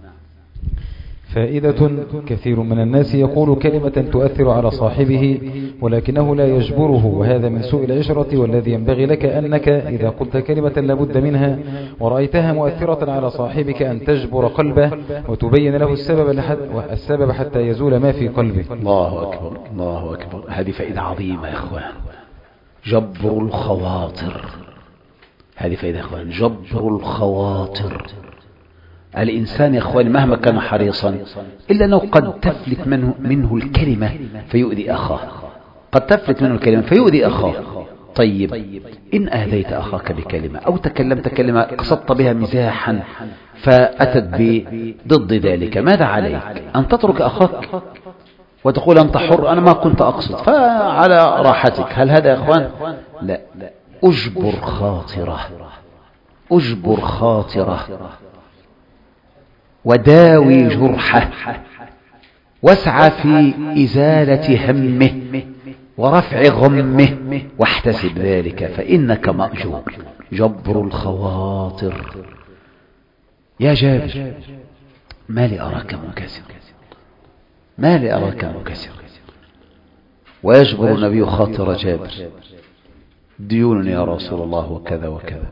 فائدة: كثير من الناس يقول كلمة تؤثر على صاحبه ولكنه لا يجبره، وهذا من سوء العشرة، والذي ينبغي لك أنك إذا قلت كلمة لابد منها ورأيتها مؤثرة على صاحبك أن تجبر قلبه وتبين له السبب حتى يزول ما في قلبه. الله أكبر، الله أكبر. هذه فائدة عظيمة يا إخوان، جبر الخواطر. هذه فائدة يا إخوان، جبر الخواطر. الإنسان يا إخوان مهما كان حريصا إلا أنه قد تفلت منه الكلمة فيؤذي أخاه، قد تفلت منه الكلمة فيؤذي أخاه. طيب إن أهديت أخاك بكلمة أو تكلمت كلمة قصدت بها مزاحا فأتت ضد ذلك، ماذا عليك؟ أن تترك أخاك وتقول أنت حر، أنا ما كنت أقصد، فعلى راحتك. هل هذا يا أخوان؟ لا. أجبر خاطرة، أجبر خاطرة. وداوي جرحه واسعى في إزالة همه ورفع غمه واحتسب ذلك فإنك مأجور. جبر الخواطر. يا جابر ما لي أراك منكسر، ما لي أراك منكسر. ويجبر النبي خاطر جابر. ديون يا رسول الله وكذا وكذا.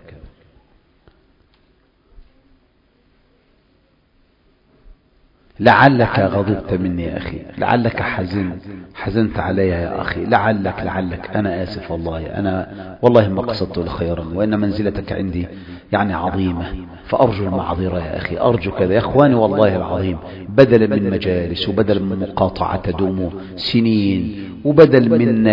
لعلك غضبت مني يا أخي، لعلك حزنت علي يا أخي، لعلك أنا آسف والله، أنا والله ما قصدت خيرا، وإن منزلتك عندي يعني عظيمة، فأرجو المعذرة يا أخي، أرجو كذا يا أخواني والله العظيم. بدلا من مجالس، وبدلا من مقاطعة تدوم سنين، وبدل من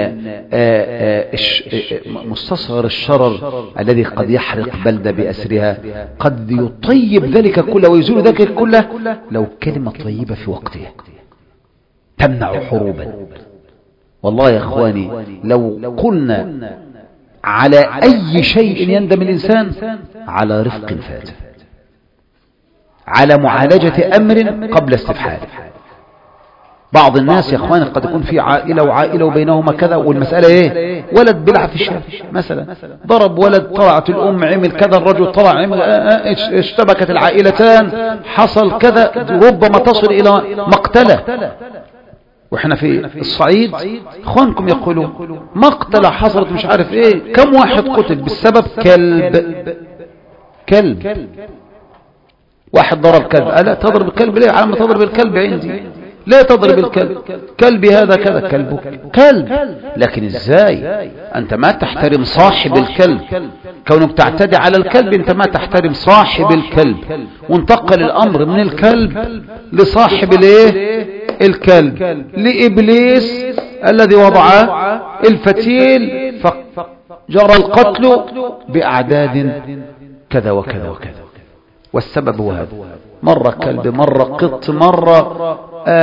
مستصغر الشرر الذي قد يحرق بلدة بأسرها، قد يطيب ذلك كله ويزول ذلك كله لو كلمة طيبة في وقتها تمنع حروبا. والله يا إخواني لو قلنا على أي شيء يندم الإنسان على رفق فات، على معالجة أمر قبل استفحاله. بعض الناس يا اخواني قد يكون في عائلة وعائلة وبينهما كذا، والمسألة ايه؟ ولد بيلعب في الشارع مثلا، ضرب ولد، طلعت الام عمل كذا، الرجل طلع عمل، اشتبكت العائلتان، حصل كذا، ربما تصل الى مقتلة. واحنا في الصعيد اخوانكم يقولون مقتلة حصلت مش عارف ايه، كم واحد قتل بسبب كلب. واحد ضرب كلب، ألا تضرب الكلب ليه؟ على ما تضرب الكلب عندي، لا تضرب الكلب، كلبي هذا كذا، كلبك كلب. لكن ازاي انت ما تحترم صاحب الكلب؟ كونك تعتدي على الكلب انت ما تحترم صاحب الكلب، وانتقل الامر من الكلب لصاحب الايه؟ الكلب، لابليس الذي وضع الفتيل فجرى القتل باعداد كذا وكذا وكذا. والسبب هو هذا، مرة كلب، مرة قط، مرة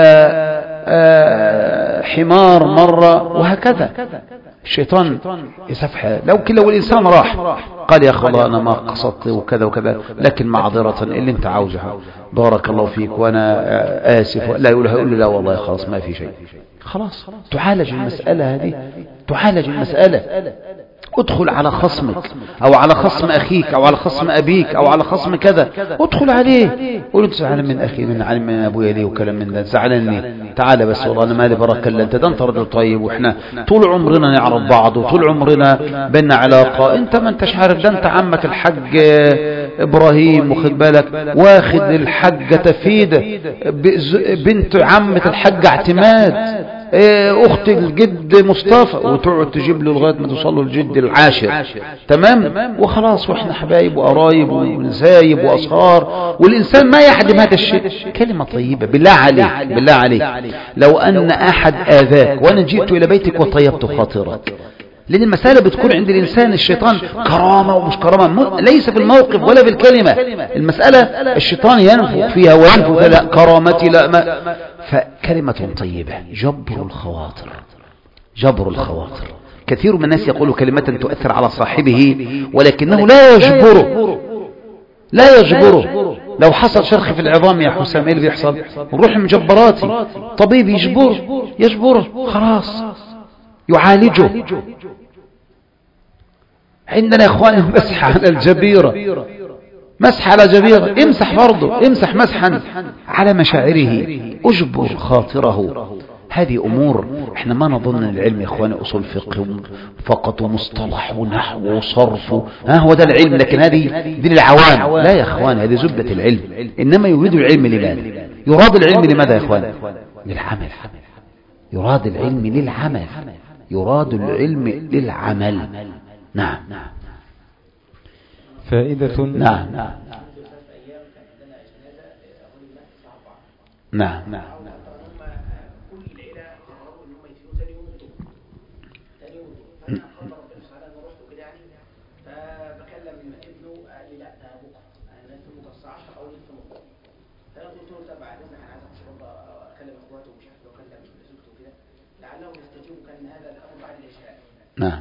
حمار، مرة وهكذا. الشيطان يسفح. لو الإنسان راح قال يا أخي أنا ما قصدت وكذا وكذا، لكن معذرة اللي انت عاوزها، بارك الله فيك وأنا آسف، لا يقول له لا والله خلاص ما في شيء، خلاص تعالج المسألة هذه، تعالج المسألة. ادخل على خصمك او على خصم اخيك او على خصم ابيك او على خصم كذا، ادخل عليه قول انت زعلان من اخي، من ابويا ليه وكلام من ده، زعلانني، تعال بس والله انا مالي بركه الا انت، ده انت رجل طيب، واحنا طول عمرنا نعرف بعض وطول عمرنا بينا علاقه، انت ما انتش عارف، ده انت عمك الحاج ابراهيم واخد بالك، واخد الحاجه تفيده بنت عمه الحاج اعتماد، اخت الجد مصطفى، وتقعد تجيب له لغايه ما توصل له الجد العاشر، تمام، وخلاص، واحنا حبايب وقرايب ونسايب واصهار، والانسان ما يحدم هذا الشيء. كلمه طيبه بالله عليك، بالله عليك، لو ان احد اذاك وانا جئت الى بيتك وطيبت خاطرك، لأن المسألة بتكون عند الإنسان الشيطان كرامة ومش كرامة، ليس في الموقف ولا في الكلمة، المسألة الشيطان ينفخ فيها وينفخ لا كرامتي لا ما. فكلمة طيبة جبر الخواطر، جبر الخواطر. كثير من الناس يقول كلمة تؤثر على صاحبه ولكنه لا يجبره، لا يجبره. لو حصل شرخ في العظام يا حسام ايه اللي بيحصل؟ نروح مجبراتي، طبيب يجبره خلاص، يعالجه. عندنا يا اخواني مسح على الجبيرة، مسح على جبيرة، امسح برضه، امسح مسحا على مشاعره، اجبر خاطره. هذه امور احنا ما نظن العلم يا اخواني اصول فقه فقط ومصطلح ونحو وصرف، هو ده العلم، لكن هذه دي العوام، لا يا اخواني هذه زبدة العلم. انما يريد العلم لماذا؟ يراد العلم لماذا يا اخواني؟ للعمل، يراد العلم للعمل، يراد العلم للعمل. نعم فائدة. نعم نعم نعم نعم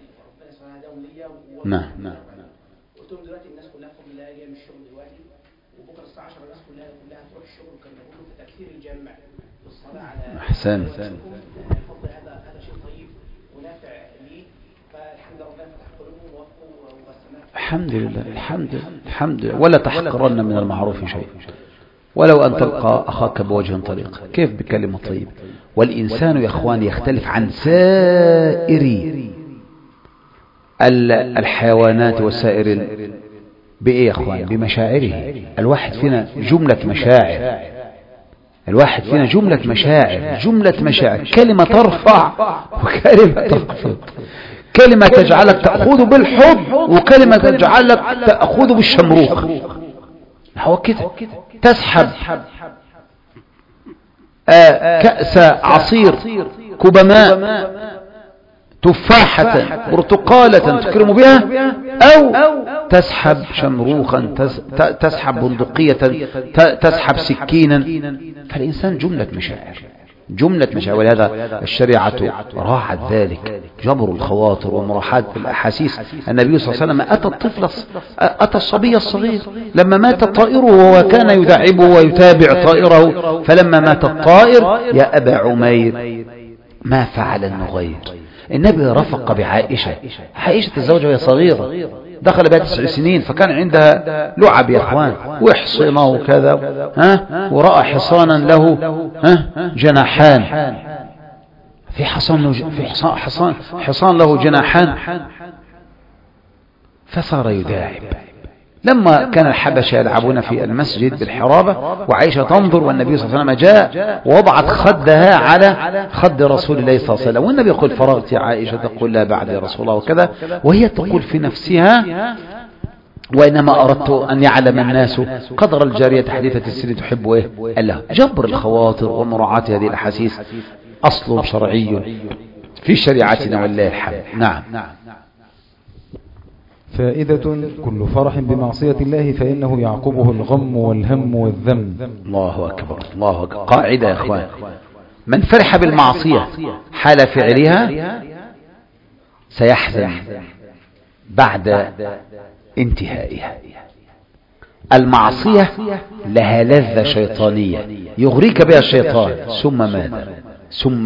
نعم نعم. قلت لهم دلوقتي الناس كلها بفضل الله جايه من الشغل دلوقتي، وبكره الساعه 10 الناس كلها تروح الشغل وكان بيقولوا في تكثير الجمع والصلاه على احسن. فضل هذا شيء طيب ونافع ليه، فالحمد لله ربنا فتح قلوبهم ووفقوا وبسمات. الحمد لله الحمد لله. ولا تحقرن من المعروف شيء ولو أن تلقى أخاك بوجه طليق. كيف بكلمة طيبة؟ والإنسان يا أخوان يختلف عن سائر الحيوانات والسائر بإيه يا أخوان؟ بمشاعره. الواحد فينا جملة مشاعر، جملة مشاعر، كلمة ترفع وكلمة تخفض، كلمة تجعلك تأخذ بالحب وكلمة تجعلك تأخذ بالشمروخ. هو كده تسحب كأس عصير كوب ماء تفاحة برتقالة تكرم بها، أو تسحب شمروخا، تسحب بندقية، تسحب سكينا. فالإنسان جملة مشاعر. ولهذا الشريعة راعت ذلك، جبر الخواطر ومراحات الأحاسيس. النبي صلى الله عليه وسلم أتى الصبي الصغير لما مات طائره وكان يدعبه ويتابع طائره، فلما مات الطائر يا أبا عمير ما فعل النغير. النبي رفق بعائشة. عائشة تزوج وهي صغيرة، دخل بها 9 سنين، فكان عندها لعب يا اخوان وحصنة وكذا، ورأى حصانا له جناحان، في حصان له جناحان، فصار يداعب. لما كان الحبشة يلعبون في المسجد بالحرابة وعائشة تنظر، والنبي صلى الله عليه وسلم جاء ووضعت خدها على خد رسول الله صلى الله عليه وسلم، والنبي يقول فرغت يا عائشة؟ تقول لا بعد يا رسول الله وكذا، وهي تقول في نفسها وإنما أردت أن يعلم الناس قدر الجارية حديثة السن تحب إيه؟ الله. جبر الخواطر ومراعاة هذه الأحاسيس أصل شرعي في شريعتنا والله الحمد. نعم. فائدة: كل فرح بمعصية الله فإنه يعقبه الغم والهم والذم. الله أكبر الله أكبر. قاعدة يا أخوان: من فرح بالمعصية حال فعلها سيحزن بعد انتهائها. المعصية لها لذة شيطانية يغريك بها الشيطان، ثم ماذا؟ ثم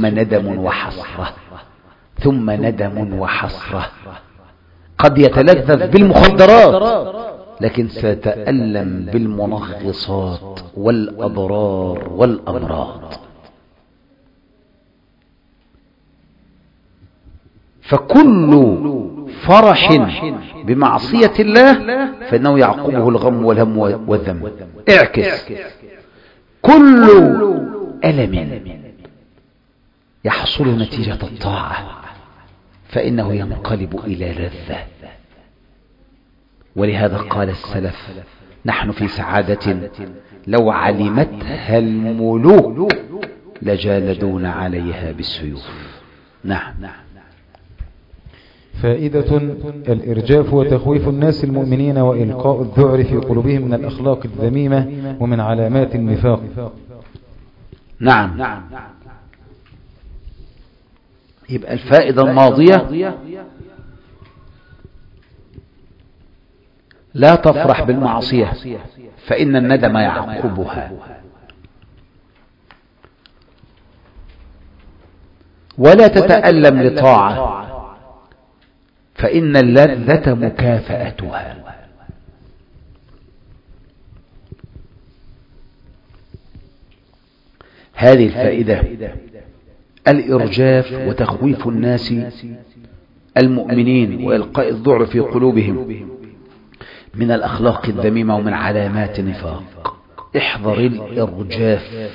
ندم وحسرة. قد يتلذذ بالمخدرات لكن سيتألم بالمنغصات والأضرار والأمراض. فكل فرح بمعصية الله فإنه يعقبه الغم والهم والذم. اعكس: كل ألم يحصل نتيجة الطاعة فإنه ينقلب إلى لذة. ولهذا قال السلف: نحن في سعادة لو علمتها الملوك لجالدون عليها بالسيوف. نعم. فائدة: الإرجاف وتخويف الناس المؤمنين وإلقاء الذعر في قلوبهم من الأخلاق الذميمة ومن علامات النفاق. نعم. يبقى الفائدة الماضية: لا تفرح بالمعصية فإن الندم يعقبها، ولا تتألم لطاعة فإن اللذة مكافأتها. هذه الفائدة: الإرجاف وتخويف الناس المؤمنين وإلقاء الذعر في قلوبهم من الأخلاق الذميمة ومن علامات النفاق. احذر الإرجاف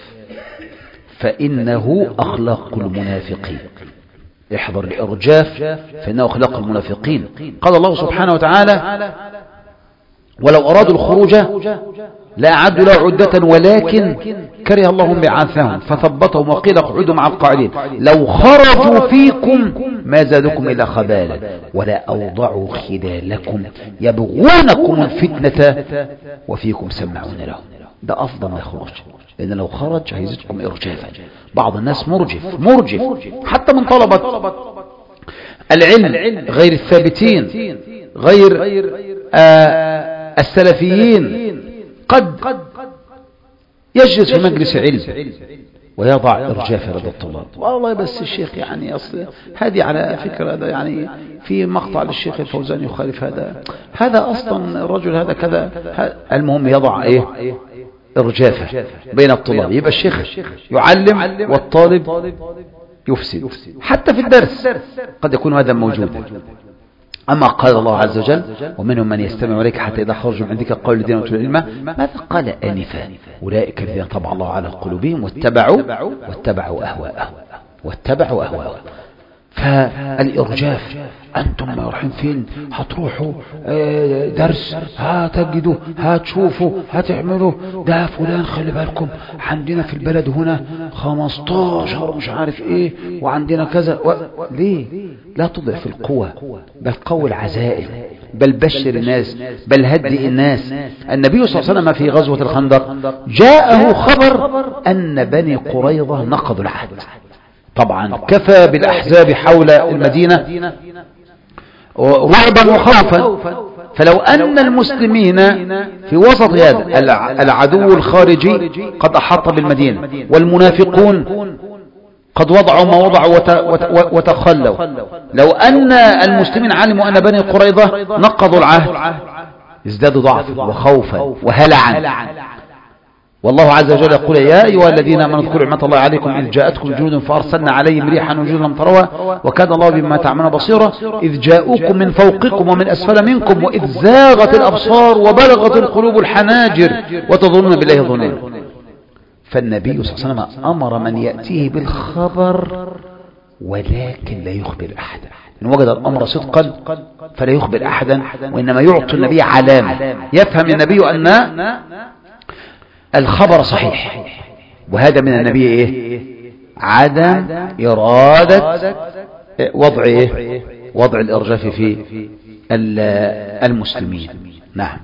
فإنه أخلاق المنافقين. احذر الإرجاف فإنه أخلاق المنافقين. قال الله سبحانه وتعالى: ولو أرادوا الخروج لأعدوا له عدة ولكن كره الله بعثهم فثبتهم وقيل اقعدوا مع القاعدين لو خرجوا فيكم ما زادكم إلا خبالا ولا أوضعوا خلالكم يبغونكم الفتنة وفيكم سمعون لهم. ده أفضل ما يخرج، لأن لو خرج هيزيدكم إرجافا. بعض الناس مرجف حتى من طلبة العلم غير الثابتين غير السلفيين قد يجلس في مجلس علم ويضع إرجاف لدى الطلاب. والله بس الشيخ يعني أصل هذه على فكرة يعني في مقطع للشيخ الفوزان يخالف هذا أصلا الرجل هذا كذا. المهم يضع إرجافه بين الطلاب. يبقى الشيخ يعلم والطالب يفسد. حتى في الدرس قد يكون هذا موجودا. أما قال الله عز وجل ومنهم من يستمع إليك حتى إذا خرجوا من عندك قالوا الذين أوتوا العلم ماذا قال آنفا أولئك الذين طبع الله على قلوبهم واتبعوا أهواءهم. فالإرجاف أنتم ما رايحين فين؟ هتروحوا درس، هتجدوا، هتشوفوا، هتعملوا ده فلان خلي بالكم عندنا في البلد هنا 15 مش عارف ايه وعندنا كذا ليه؟ لا تضعف القوة بل قوي العزائم بل بشر الناس بل هدئ الناس. النبي صلى الله عليه وسلم في غزوة الخندق جاءه خبر أن بني قريظة نقضوا العهد. طبعا كفى بالأحزاب حول المدينة رعبا وخوفا. فلو أن المسلمين في وسط هذا العدو الخارجي قد أحاط بالمدينة والمنافقون قد وضعوا ما وضعوا وتخلوا، لو أن المسلمين علموا أن بني قريظة نقضوا العهد ازدادوا ضعفا وخوفا وهلعا. والله عز وجل يقول يا أيها الذين آمنوا اذكروا نعمة الله عليكم إذ جاءتكم جنود فأرسلنا عليهم ريحا وجنودا لم تروها وكان الله بما تعملون بصيرا إذ جاءوكم من فوقكم ومن أسفل منكم وإذ زاغت الأبصار وبلغت القلوب الحناجر وتظنون بالله الظنون. فالنبي صلى الله عليه وسلم أمر من يأتيه بالخبر ولكن لا يخبر أحدا. إن وجد الأمر صدقا فلا يخبر أحدا وإنما يعطي النبي علامة يفهم النبي أن الخبر صحيح. وهذا من النبي عدم إرادة وضع الإرجاف في المسلمين. نعم.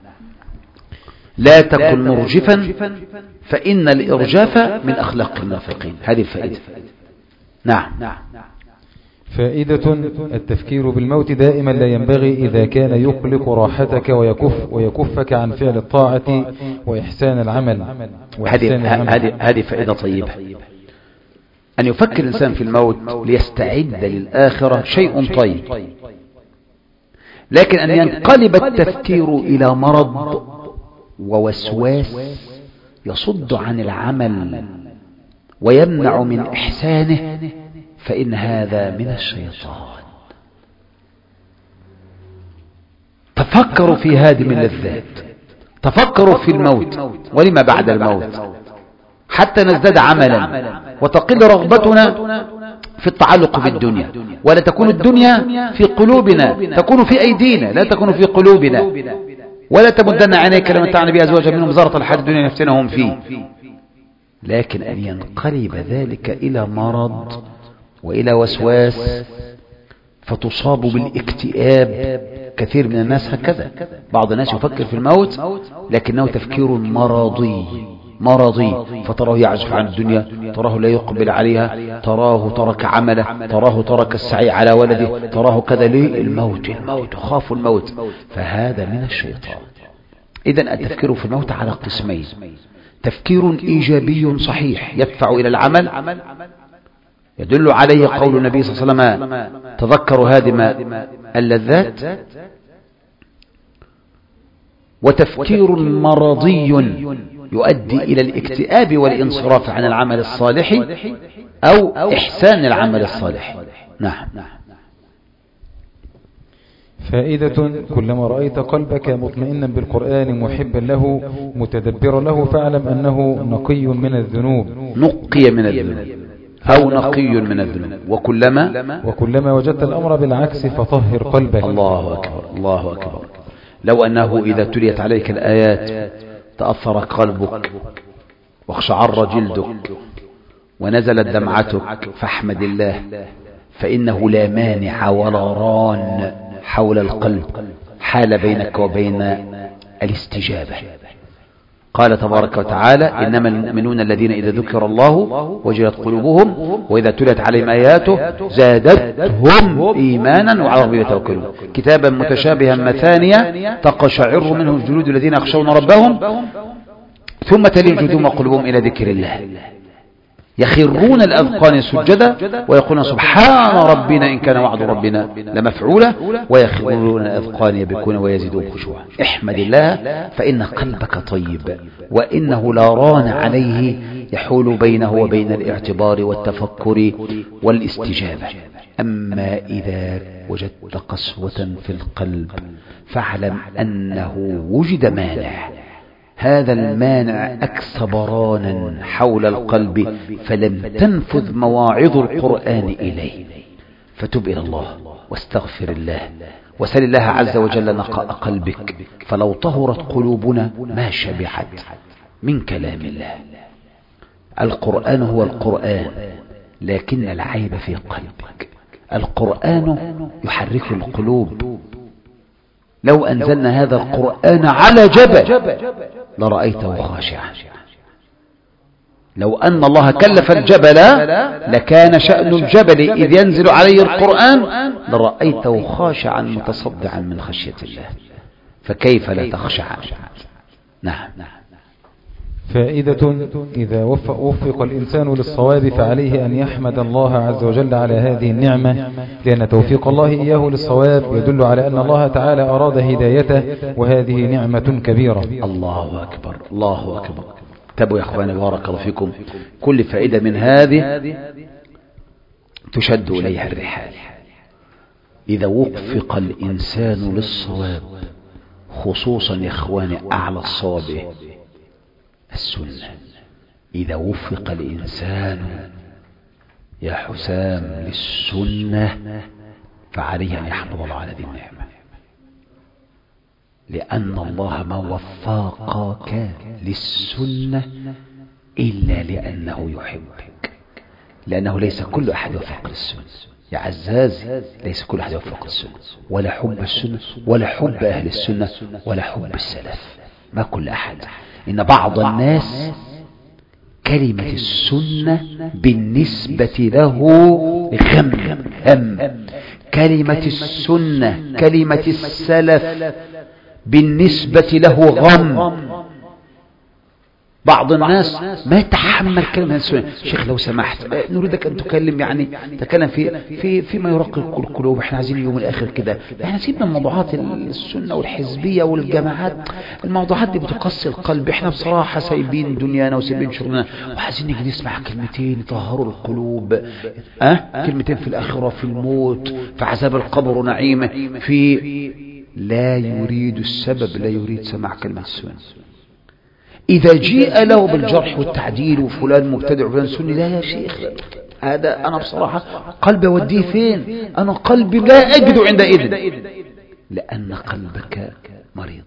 لا تكن مرجفا فإن الإرجاف من أخلاق المنافقين. هذه الفائدة. نعم. فائدة التفكير بالموت دائما لا ينبغي إذا كان يقلق راحتك ويكفك عن فعل الطاعة وإحسان العمل. هذه فائدة طيبة. أن يفكر الإنسان في الموت ليستعد للآخرة شيء طيب، لكن أن ينقلب التفكير إلى مرض ووسواس يصد عن العمل ويمنع من إحسانه فإن هذا من الشيطان. تفكروا في هذه من اللذات، تفكروا في الموت ولما بعد الموت حتى نزداد عملا وتقل رغبتنا في التعلق بالدنيا، ولا تكون الدنيا في قلوبنا، تكون في أيدينا لا تكون في قلوبنا. ولا تمدن عينيك لمتعن بأزواج منهم زهرة الحياة الدنيا نفتنهم فيه، لكن أن ينقلب ذلك إلى مرض وإلى وسواس فتصاب بالاكتئاب. كثير من الناس هكذا، بعض الناس يفكر في الموت لكنه تفكير مرضي، فتراه يعزف عن الدنيا، تراه لا يقبل عليها، تراه ترك عمله، تراه ترك السعي على ولده، تراه كذا. ليه؟ الموت خاف الموت، فهذا من الشيطان. إذن التفكير في الموت على قسمين: تفكير إيجابي صحيح يدفع إلى العمل يدل عليه قول النبي صلى الله عليه وسلم تذكروا هادم اللذات، وتفكير مرضي يؤدي إلى الاكتئاب والانصراف عن العمل الصالح أو إحسان العمل الصالح. نعم. فائدة: كلما رأيت قلبك مطمئنا بالقرآن محبا له متدبرا له فاعلم أنه نقي من الذنوب أو نقي من الذنوب. وكلما وجدت الأمر بالعكس فطهر قلبك. الله أكبر. لو أنه إذا تليت عليك الآيات تأثر قلبك واخشعر جلدك ونزلت دمعتك فاحمد الله، فإنه لا مانع ولا ران حول القلب حال بينك وبين الاستجابة. قال تبارك وتعالى إنما المؤمنون الذين إذا ذكر الله وجلت قلوبهم وإذا تلت عليهم آياته زادتهم إيمانا وعلى ربهم يتوكلون كتابا متشابها مثانية تقشعر منه الجلود الذين يخشون ربهم ثم تلين جلودهم وقلوبهم إلى ذكر الله يخرون الأذقان سجدا ويقولون سبحان ربنا إن كان وعد ربنا لمفعولا ويخرون الأذقان يبكون ويزيدون خشوعا احمد الله فإن قلبك طيب وإنه لا ران عليه يحول بينه وبين الاعتبار والتفكر والاستجابة أما إذا وجدت قسوة في القلب فاعلم أنه وجد مانع هذا المانع أكسب رانا حول القلب فلم تنفذ مواعظ القرآن إليه فتب إلى الله واستغفر الله وسل الله عز وجل نقاء قلبك فلو طهرت قلوبنا ما شبعت من كلام الله القرآن هو القرآن لكن العيب في قلبك القرآن يحرك القلوب لو أنزلنا هذا القرآن على جبل لرأيته خاشعا لو أن الله كلف الجبل لكان شأن الجبل إذ ينزل عليه القرآن لرأيته خاشعا متصدعا من خشية الله فكيف لا تخشع نعم فائدة إذا وفق الإنسان للصواب فعليه أن يحمد الله عز وجل على هذه النعمة لأن توفيق الله إياه للصواب يدل على أن الله تعالى أراد هدايته وهذه نعمة كبيرة. الله أكبر الله أكبر. تابوا يا أخواني بارك الله فيكم كل فائدة من هذه تشد إليها الرحال. إذا وفق الإنسان للصواب خصوصا يا أخواني أعلى الصواب السنة. إذا وفق الإنسان يا حسام للسنة فعليه أن يحمد الله على هذه النعمة لأن الله ما وفقك للسنة إلا لأنه يحبك لأنه ليس كل أحد يوفق للسنة يا عزازي ليس كل أحد يوفق للسنة ولا حب السنة ولا حب أهل السنة ولا حب السلف ما كل أحد. إن بعض الناس كلمة السنة بالنسبة له هم كلمة السنة كلمة السلف بالنسبة له غم. بعض الناس ما يتحمل كلمة السنة. شيخ لو سمحت نريدك أن تكلم يعني تكلم فيما يرقق القلوب. احنا عايزين اليوم الآخر كده احنا سيبنا موضوعات السنة والحزبية والجماعات الموضوعات دي بتقسي القلب. احنا بصراحة سايبين دنيانا وسايبين شغلنا وعايزين نيجي نسمع كلمتين يطهروا القلوب كلمتين في الآخرة في الموت في عذاب القبر ونعيمه لا يريد السبب لا يريد سماع كلمة السنة. إذا جيء له بالجرح والتعديل وفلان مبتدع وفلان سني لا يا شيخ هذا أنا بصراحة قلبي أوديه فين أنا قلبي لا أجد عندئذ لأن قلبك مريض.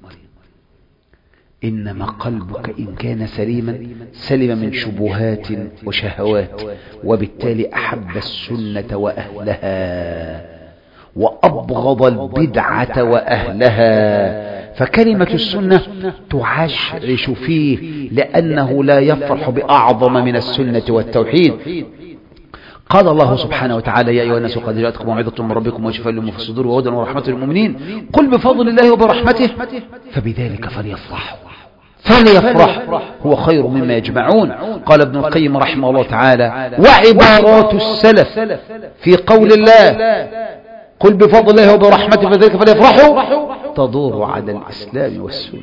إنما قلبك إن كان سليما سلم من شبهات وشهوات وبالتالي أحب السنة وأهلها وأبغض البدعة وأهلها. فكلمة السنة تعشعش فيه لأنه لا يفرح بأعظم من السنة والتوحيد. قال الله سبحانه وتعالى يا أيها الناس قد جاءتكم موعظة من ربكم وشفاء لما في الصدور وهدى ورحمة للمؤمنين قل بفضل الله وبرحمته فبذلك فليفرح هو خير مما يجمعون. قال ابن القيم رحمه الله تعالى وعبارات السلف في قول الله قل بفضل الله وبرحمته فذلك فليفرحوا تدور على الإسلام والسنة.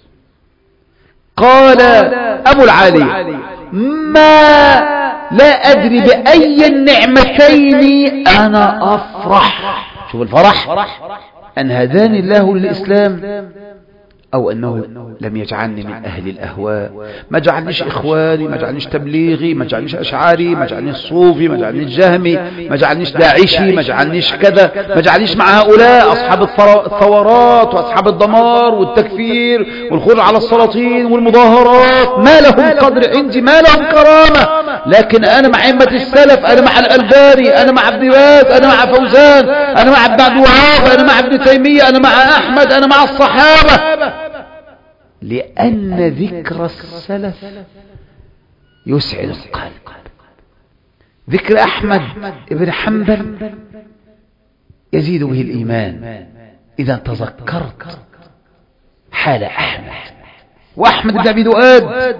قال أبو العالي ما لا أدري بأي النعمتين أنا أفرح. شوف الفرح أن هداني الله للإسلام أو أنه لم يجعلني من أهل الأهواء ما جعلنيش إخواني ما جعلنيش تبليغي ما جعلنيش أشعاري ما جعلنيش صوفي ما جعلنيش جهمي ما جعلنيش داعشي ما جعلنيش كذا ما جعلنيش مع هؤلاء أصحاب الثورات وأصحاب الدمار والتكفير والخروج على السلاطين والمظاهرات ما لهم قدر عندي ما لهم كرامة. لكن أنا مع أئمة السلف أنا مع الألباني أنا مع ابن باز أنا مع فوزان أنا مع ابن عبد الوهاب أنا مع ابن تيمية أنا مع أحمد أنا مع الصحابة. لأن ذكر السلف يسعد القلب. ذكر أحمد بن حنبل يزيد به الإيمان إذا تذكرت حال أحمد. وأحمد بن أبي دؤاد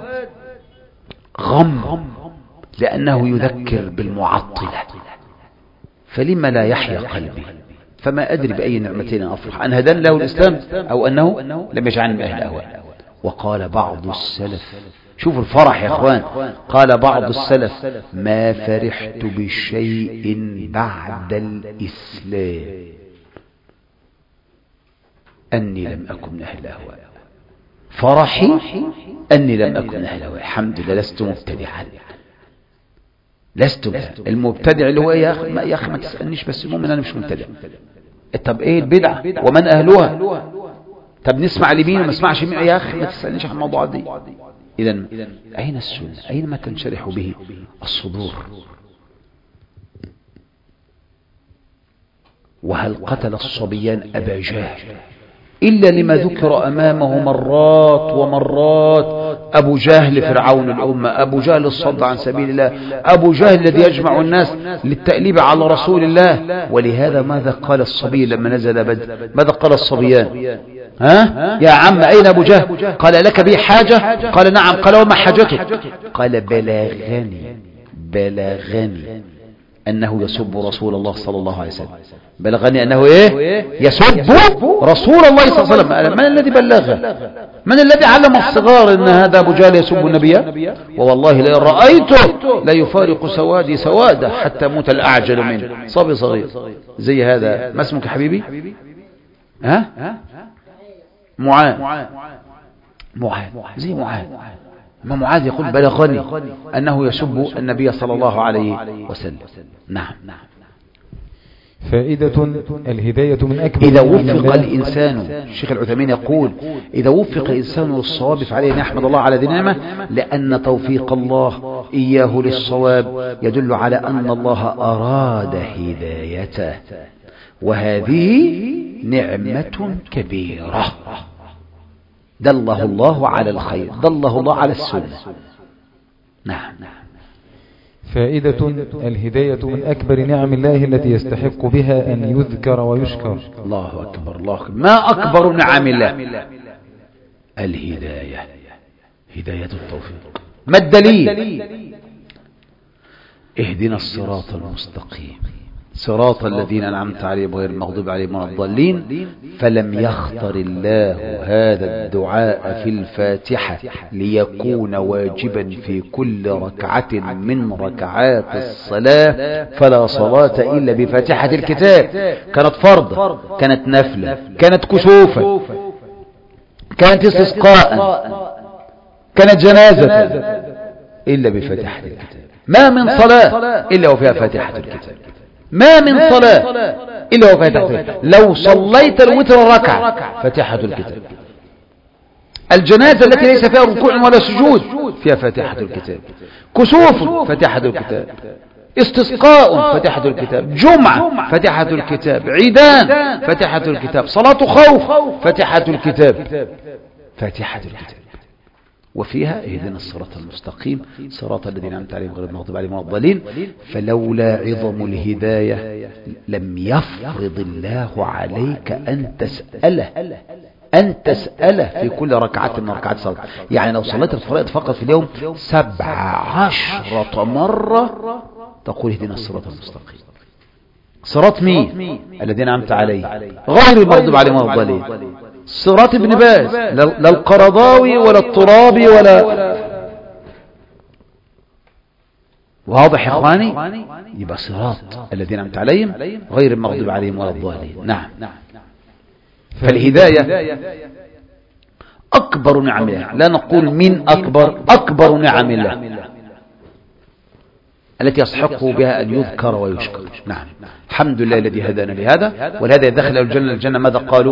غم لأنه يذكر بالمعطلة، فلما لا يحيا قلبي؟ فما أدري بأي نعمتين أفرح، أن هداني له الإسلام أو أنه لم يجعلني من أهل الأهواء. وقال بعض السلف، شوفوا الفرح يا أخوان، قال بعض السلف: ما فرحت بشيء بعد الإسلام أني لم أكن من أهل الأهواء. فرحي أني لم أكن من أهل الأهواء. الحمد لله لست مبتدعا، لست المبتدع اللي هو يا أخي ما تسألنيش، بس المؤمن أنا مش مبتدع. طب إيه البدعة ومن أهلها؟ طب نسمع لمين وما نسمعش مين؟ يا أخي ما تسألنيش عن الموضوعات دي. إذن أين السنة؟ أين ما تنشرح به الصدور؟ وهل قتل الصبيان أبا جهل إلا لما ذكر أمامه مرات ومرات؟ أبو جهل فرعون الأمة، أبو جهل الصد عن سبيل الله، أبو جهل الذي يجمع الناس للتأليب على رسول الله. ولهذا ماذا قال الصبي لما نزل بدر؟ ماذا قال الصبيان؟ ها يا عم أين أبو جهل؟ قال لك بي حاجة؟ قال نعم. قال وما حاجتك؟ قال بلغني أنه يسب رسول الله صلى الله عليه وسلم. بلغني أنه إيه؟ يسب رسول الله صلى الله عليه وسلم. من الذي بلغه؟ من الذي علم الصغار أن هذا أبو جهل يسب النبي؟ ووالله لئن رأيته لا يفارق سوادي سواده حتى موت الأعجل منه. صبي صغير زي هذا. ما اسمك حبيبي؟ ها؟ معاذ زي معاذ. ما معاذ يقول بلغني أنه يسب النبي صلى الله عليه وسلم. نعم. فائدة الهداية من أكبر. إذا وفق الإنسان، الشيخ العثيمين يقول: إذا وفق الإنسان للصواب فعليه أن يحمد الله على ذي النعمة، لأن توفيق الله إياه للصواب يدل على أن الله أراد هدايته، وهذه نعمة كبيرة. دله الله على الخير، دله الله على السنة. نعم. فائدة الهداية من أكبر نعم الله التي يستحق بها أن يذكر ويشكر. الله أكبر الله أكبر. ما أكبر نعم الله؟ الهداية، هداية التوفيق. ما الدليل؟ اهدنا الصراط المستقيم صراط الذين أنعمت عليهم غير المغضوب عليهم ولا الضالين. فلم يختر الله هذا الدعاء في الفاتحة ليكون واجبا في كل ركعة من ركعات الصلاة، فلا صلاة إلا بفاتحة الكتاب. كانت فرض، كانت نفلة، كانت كسوفا، كانت استسقاء، كانت جنازة، إلا بفاتحة الكتاب. ما من صلاة إلا وفيها فاتحة الكتاب، ما من صلاة إلا وفاتحة. لو صليت الوتر ركعة فاتحة الكتاب. الجنازة التي ليس فيها ركوع ولا سجود فيها فاتحة الكتاب. كسوف فاتحة الكتاب، استسقاء فاتحة الكتاب، جمعة فاتحة الكتاب، عيدان فاتحة الكتاب، صلاة خوف فاتحة الكتاب، فاتحة الكتاب. وفيها اهدنا الصراط المستقيم صراط الذين أنعمت عليهم غير المغضوب عليهم ولا الضالين. فلولا عظم الهداية لم يفرض الله عليك أن تسأله في كل ركعة من ركعات الصلاة. يعني لو صليت الفرائض فقط في اليوم 17 مرة تقول اهدنا الصراط المستقيم. صراط مين؟ الذين أنعمت عليهم غير المغضوب عليهم ولا الضالين. صراط ابن باز، لا القرضاوي ولا الترابي ولا. واضح يا اخواني؟ يبقى صراط الذين أنعمت عليهم غير المغضوب عليهم ولا الضالين. نعم. فالهداية أكبر نعم الله، لا نقول من أكبر نعم الله التي يستحق بها أن يذكر ويشكر. نعم. الحمد لله الذي هدانا لهذا، ولهذا يدخل الجنة ماذا قالوا؟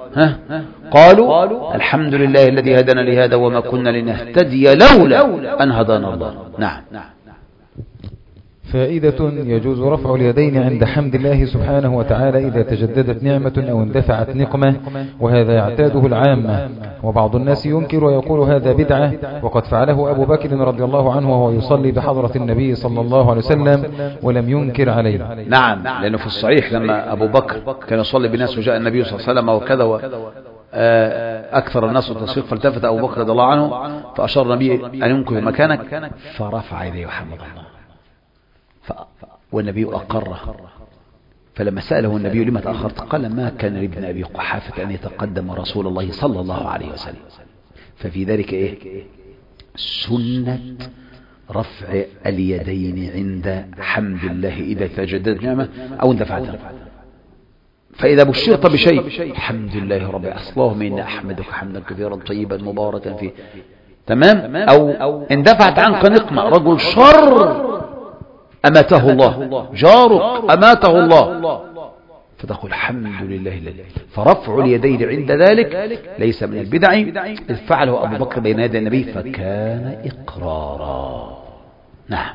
قالوا الحمد لله الذي هدانا لهذا وما كنا لنهتدي لولا أن هدانا الله. نعم. فائدة: يجوز رفع اليدين عند حمد الله سبحانه وتعالى إذا تجددت نعمة أو اندفعت نقمة، وهذا يعتاده العامة، وبعض الناس ينكر ويقول هذا بدعة، وقد فعله أبو بكر رضي الله عنه وهو يصلي بحضرة النبي صلى الله عليه وسلم ولم ينكر عليه. نعم، لأنه في الصحيح لما أبو بكر كان يصلي بالناس وجاء النبي صلى الله عليه وسلم وكذا أكثر الناس التصفيق، فالتفت أبو بكر رضي الله عنه فأشار النبي أن يمكث مكانك، فرفع يديه وحمد الله، والنبي أقره. فلما سأله النبي لما تأخرت قال ما كان لابن أبي قحافة أن يتقدم رسول الله صلى الله عليه وسلم. ففي ذلك سنة رفع اليدين عند حمد الله إذا تجددت نعمة أو اندفعت نعمة. فإذا بشرت بشيء الحمد لله رب اللهم إنا أحمدك حمدا كثيرا طيبا مباركا فيه، تمام، أو اندفعت عنك نقمة، رجل شر أماته الله، جارك أماته الله، فتقول الحمد لله الذي. فرفع اليدين عند ذلك ليس من البدع، إذ فعله أبو بكر بين يدي النبي فكان إقرارا. نعم.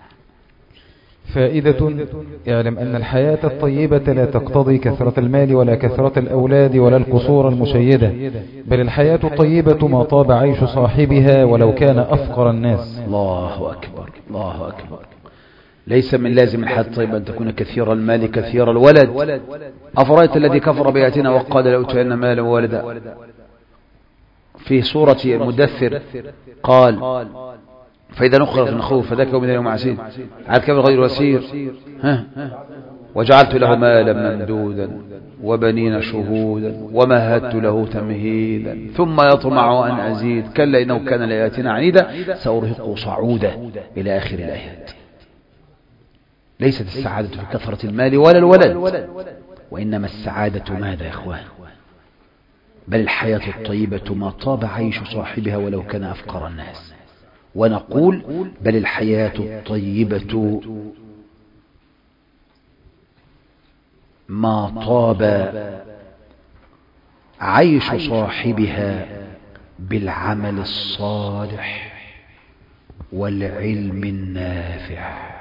فائدة: اعلم أن الحياة الطيبة لا تقتضي كثرة المال ولا كثرة الأولاد ولا القصور المشيدة، بل الحياة الطيبة ما طاب عيش صاحبها ولو كان أفقر الناس. الله أكبر، الله أكبر. ليس من لازم الحياة الطيبة أن تكون كثير المال كثير الولد. أفرأيت الذي كفر بآياتنا وقال لأوتين مالا وولدا. في سورة المدثر قال فإذا نخرج من خوف فذاك يوم يوم عسير على كبر غير وسير وجعلت له مالا ممدودا وبنين شهودا ومهدت له تمهيدا ثم يطمع أن أزيد كلا إنه كان لآياتنا عنيدا سأرهقه صعودا إلى آخر الآيات. ليست السعادة في كثرة المال ولا الولد، وإنما السعادة ماذا يا إخوان؟ بل الحياة الطيبة ما طاب عيش صاحبها ولو كان أفقر الناس. ونقول بل الحياة الطيبة ما طاب عيش صاحبها بالعمل الصالح والعلم النافع.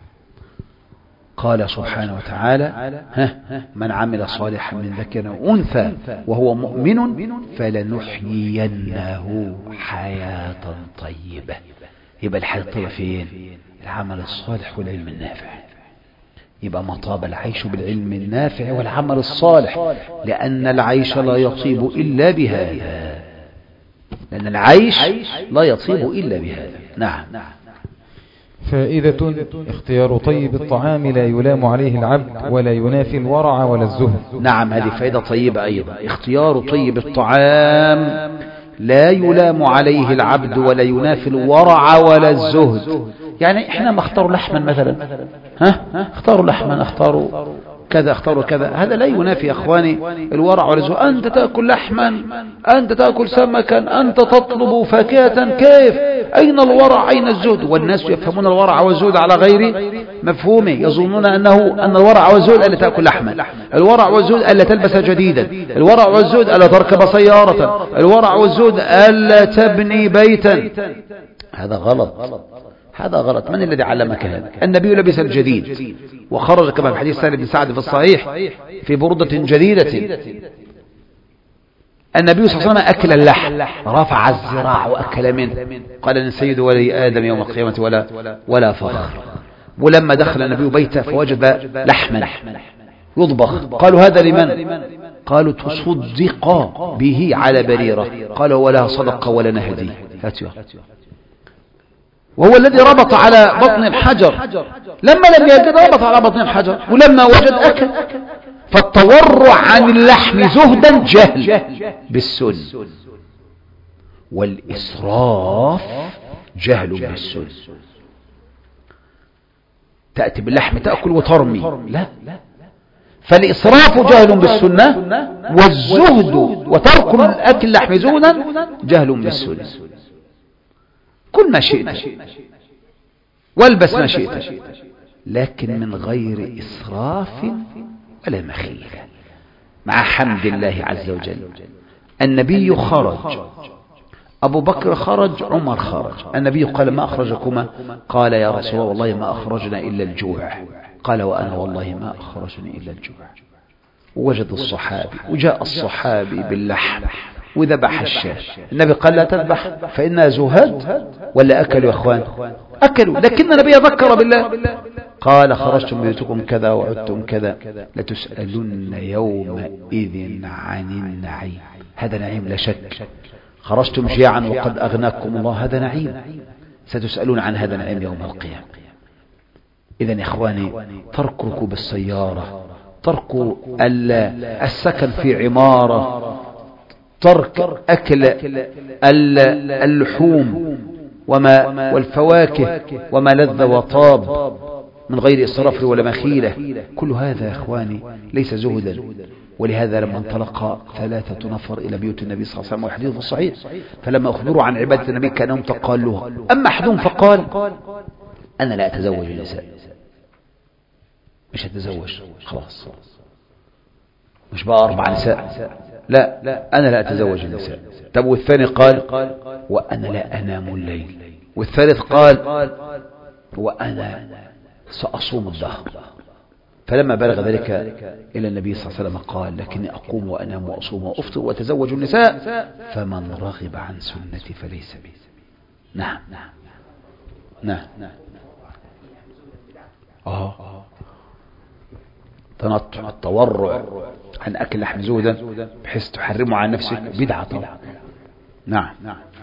قال سبحانه وتعالى من عمل صالحا من ذكر أو أنثى وهو مؤمن فلنحيينه حياة طيبة. يبقى الحياة الطيبة فين؟ العمل الصالح والعلم النافع. يبقى ما طاب العيش بالعلم النافع والعمل الصالح، لأن العيش لا يطيب إلا بهذا، لأن العيش لا يطيب إلا بهذا. نعم. فائدة: اختيار طيب الطعام لا يلام عليه العبد ولا ينافي الورع ولا الزهد. نعم، هذه فائدة طيبة أيضا. اختيار طيب الطعام لا يلام عليه العبد ولا ينافي الورع ولا الزهد. يعني احنا ما اختاروا لحما مثلا، اختاروا لحما، اختاروا كذا، اختاروا كذا، هذا لا ينافي يا اخواني الورع ولا الزهد. انت تأكل لحما، انت تأكل سمكا، انت تطلب فاكهة، كيف؟ اين الورع اين الزهد؟ والناس يفهمون الورع والزهد على غير مفهومه، يظنون ان الورع والزهد الا تأكل لحما، الورع والزهد الا تلبس جديدا، الورع والزهد الا تركب سيارة، الورع والزهد الا تبني بيتا. هذا غلط، هذا غلط. من الذي علمك هذا؟ النبي لبس الجديد وخرج كما في حديث سهل بن سعد في الصحيح في بردة جديدة. النبي صلى الله عليه وسلم أكل اللحم، رفع الذراع وأكل منه، قال إن سيد ولي آدم يوم القيامة ولا فخر. ولما دخل النبي بيته فوجد لحما يطبخ، قالوا هذا لمن؟ قالوا تصدق به على بريرة، قالوا ولا صدق ولا نهدي. وهو الذي ربط على بطن الحجر، لما لم يجد ربط على بطن الحجر، ولما وجد أكل. فالتورع عن اللحم زهدا جهل بالسن، والإسراف جهل بالسن. تأتي باللحم تأكل وترمي، لا، فالإسراف جهل بالسنة، والزهد وترك الأكل لحم زهدا جهل بالسنة. كل ما شئت والبس ما شئت، لكن من غير إسراف ولا مخيلة، مع حمد الله عز وجل. النبي خرج أبو بكر خرج، عمر خرج. النبي قال ما أخرجكما؟ قال يا رسول الله والله ما أخرجنا إلا الجوع. قال وأنا والله ما أخرجني إلا الجوع. ووجد الصحابي وجاء الصحابي باللحم وذبح الشاة. النبي قال لا تذبح فإنها زهاد، ولا أكلوا يا أخوان؟ أكلوا، لكن النبي ذكر بالله. قال خرجتم بيوتكم كذا وعدتم كذا لتسألن يومئذ عن النعيم. هذا نعيم لا شك. خرجتم جياعا وقد أغناكم الله، هذا نعيم. ستسألون عن هذا النعيم يوم القيامة. إذن يا إخواني، ترك ركوب السيارة، ترك السكن في عمارة، ترك أكل اللحوم والفواكه وما لذ وطاب من غير إسراف ولا مخيلة، كل هذا يا إخواني ليس زهدا. ولهذا لما انطلق 3 نفر إلى بيوت النبي صلى الله عليه وسلم، وحديث الصحيح، فلما أخبروا عن عبادة النبي كانهم تقالوها. أما أحدهم فقال أنا لا أتزوج النساء، مش أتزوج خلاص، مش بقى 4 نساء، لا أنا لا أتزوج النساء. طب والثاني قال وأنا لا أنام الليل. والثالث قال وأنا سأصوم الدهر. فلما بلغ ذلك إلى النبي صلى الله عليه وسلم قال لكني أقوم وأنام وأصوم وأفطر وأتزوج النساء، فمن رغب عن سنتي فليس بي. نعم تنطع التورع عن أكل لحم زهدا بحيث تحرمه عن نفسك بدعة طبعا. نعم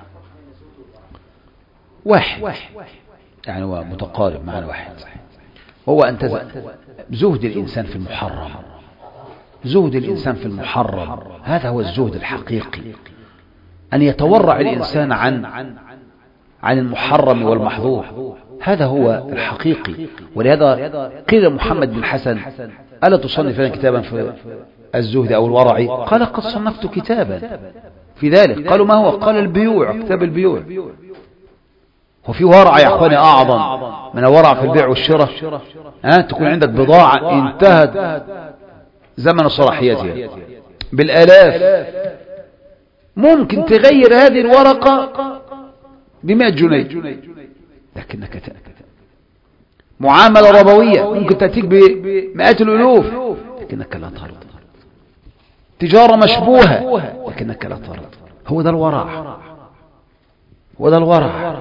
واحد يعني هو متقارب معنى واحد، هو أن زهد الإنسان في المحرم. زهد الإنسان في المحرم هذا هو الزهد الحقيقي، أن يتورع الإنسان عن المحرم والمحظور، هذا هو الحقيقي. ولهذا قيل محمد بن حسن ألا تصنف لنا كتابا في الزهد أو الورع؟ قال قد صنفت كتابا في ذلك. قالوا ما هو؟ قال البيوع، كتاب البيوع. وفي ورع يا أخواني أعظم من الورع في البيع والشراء، تكون عندك بضاعة انتهت زمن صلاحيتها بالآلاف، ممكن تغير هذه الورقة ب100 جنيه، لكنك تأكد معاملة ربوية ممكن تأتيك بمئات الألوف، لكنك لا ترضى. تجارة مشبوهة لكنك لا ترضى. هو ده الورع، هو ده الورع.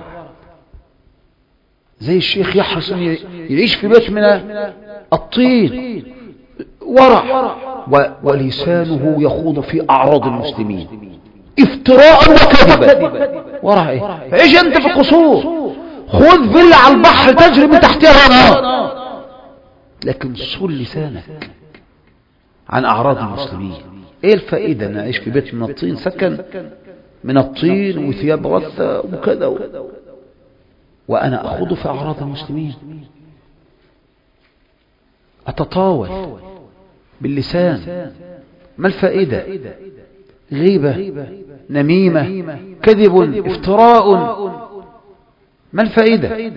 زي الشيخ يحرص أن يعيش في بيت من الطين، ورع، ولسانه يخوض في أعراض المسلمين افتراء وكذبا. ورع ايه؟ عيش انت في قصور، خذ فيلا على البحر تجري من تحتها الانهار، لكن صل لسانك عن أعراض المسلمين. ايه الفائدة ان اعيش في بيت من الطين، سكن من الطين وثياب غثة وكذا وأنا أخوض في أعراض المسلمين، أتطاول باللسان، ما الفائدة؟ غيبة، نميمة، كذب، افتراء، ما الفائدة؟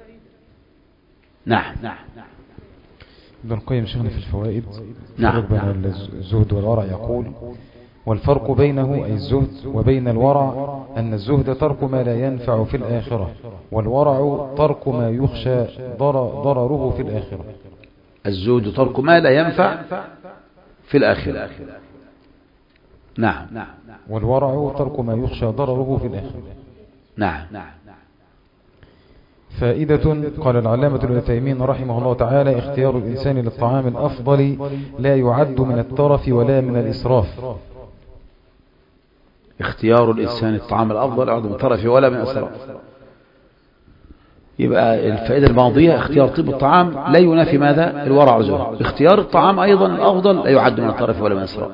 نعم. ابن القيم شيخنا في الفوائد نعم. بين الزهد والورع يقول والفرق بينه أي الزهد وبين الورع أن الزهد ترك ما لا ينفع في الآخرة، والورع ترك ما يخشى ضرره في الآخرة. الزهد ترك ما لا ينفع في الآخرة، نعم. والورع ترك ما يخشى ضرره في الآخرة، نعم. فائدة. قال العلامة ابن عثيمين رحمه الله تعالى اختيار الإنسان للطعام الأفضل لا يعد من الترف ولا من الإسراف. اختيار الإنسان الطعام الأفضل لا يعد من الترف ولا من الإسراف. يبقى الفائدة الماضية اختيار طيب الطعام لا ينافي ماذا؟ الورع والزهد. اختيار الطعام أيضا الأفضل لا يعد من الترف ولا من الإسراف.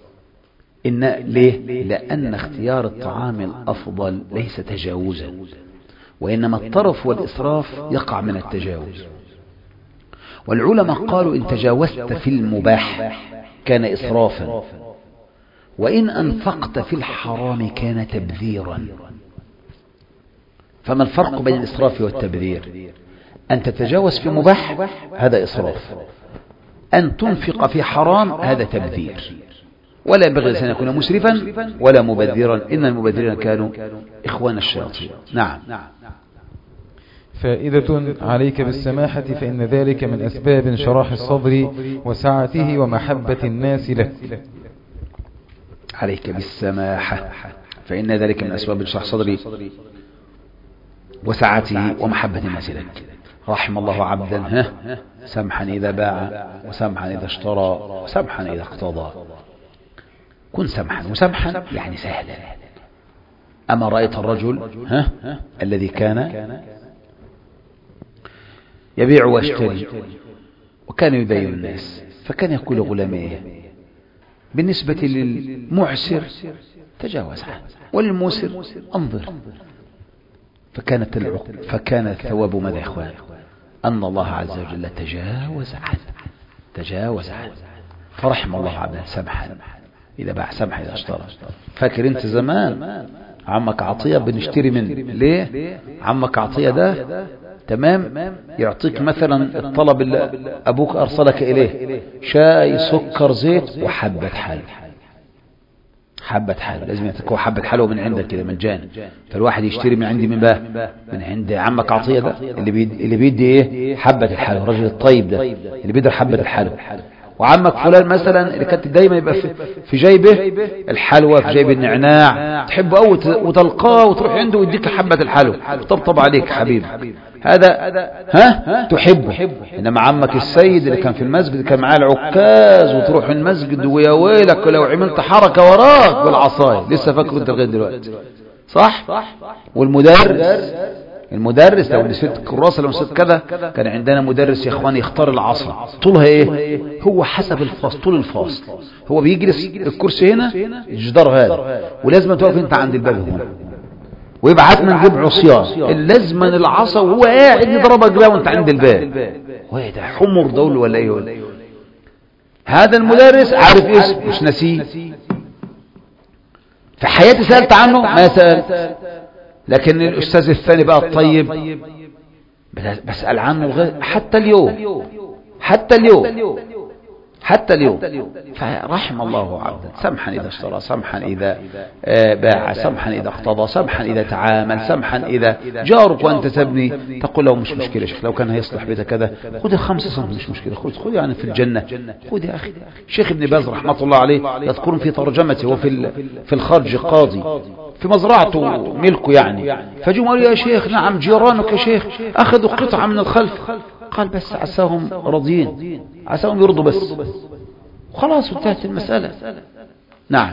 ليه؟ لأن اختيار الطعام الأفضل ليس تجاوزا، وإنما الطرف والإسراف يقع من التجاوز. والعلماء قالوا إن تجاوزت في المباح كان إسرافا، وإن أنفقت في الحرام كان تبذيرا. فما الفرق بين الإسراف والتبذير؟ أن تتجاوز في مباح هذا إسراف، أن تنفق في حرام هذا تبذير. ولا ينبغي أن يكون مسرفا ولا مبذرا، إن المبذرين كانوا إخوان الشياطين. نعم. فائدة: عليك بالسماحة فإن ذلك من أسباب شراح الصدر وسعته ومحبة الناس لك. عليك بالسماحة فإن ذلك من أسباب شرح الصدر وسعته ومحبة الناس لك. رحم الله عبدا سمحا إذا باع وسمحا إذا اشترى وسمحا إذا اقتضى. كن سمحا، وسمحا يعني سهلا. أما رأيت الرجل الذي كان يبيع ويشتري وكان يبايع الناس، فكان يقول غلاميه: بالنسبة للمعسر تجاوز عنه وللموسر انظر. فكان الثواب ماذا يا إخوان؟ أن الله عز وجل تجاوز عنه. فرحم الله عبدا سمحا إذا باع سمحا إذا اشترى. فاكر أنت زمان عمك عطية بنشتري منه ليه؟ عمك عطية ده تمام يعطيك مثلا الطلب اللي أبوك أرسلك إليه: شاي سكر زيت وحبة حلوى. حبة حلوى لازم يعطيك حبة حلوى من عندك كده مجانا. فالواحد يشتري من عندي من بقى من عند عمك عطية ده اللي بيدي ايه؟ حبة الحلوى. الرجل الطيب ده اللي بيدي حبة الحلوى. وعمك فلان مثلا اللي كانت دايما يبقى في جيبه الحلوى، في جيب النعناع، تحبه قوي وتلقاه وتروح عنده ويديك حبة الحلوى، طبطب عليك حبيبي، هذا تحبه. انما عمك السيد اللي كان في المسجد كان معاه العكاز وتروح المسجد ويا ويلك لو عملت حركة وراك بالعصاية. لسه فاكره انت لغايه دلوقتي صح؟ والمدرس لو نسيت كراسة لو نسيت كذا. كان عندنا مدرس يا اخوان يختار العصا طولها ايه؟ هو حسب الفصل، طول الفصل هو بيجلس الكرسي هنا الجدار هذا، ولازم تقف انت عند الباب هنا ويبعتنا نجيب عصيان، لازم العصا وهو قاعد يضربك بقى وانت عند الباب. وين ده حمر دول ولا ايه؟ ولا هذا المدرس عارف اسمه مش نسيه. في حياتي سألت عنه ما سألت، لكن الأستاذ الثاني بقى الطيب بسأل عنه حتى اليوم. فرحم الله عبدا سمحا إذا اشترى، سمحا إذا باع، سمحا إذا اقتضى، سمحا إذا تعامل، سمحا إذا جارك وأنت تبني تقول له مش مشكلة شيخ لو كان هيصلح بيتك كذا خذ 5 سم مش مشكلة، خذ يعني في الجنة خذ يا أخي. شيخ ابن باز رحمة الله عليه يذكرون في ترجمته وفي الخارج قاضي في مزرعته ملكه يعني، فجوا قالوا يا شيخ نعم جيرانك يا شيخ أخذوا قطعة من الخلف، قال بس عساهم راضيين، عساهم يرضوا بس خلاص وانتهت المسألة. نعم.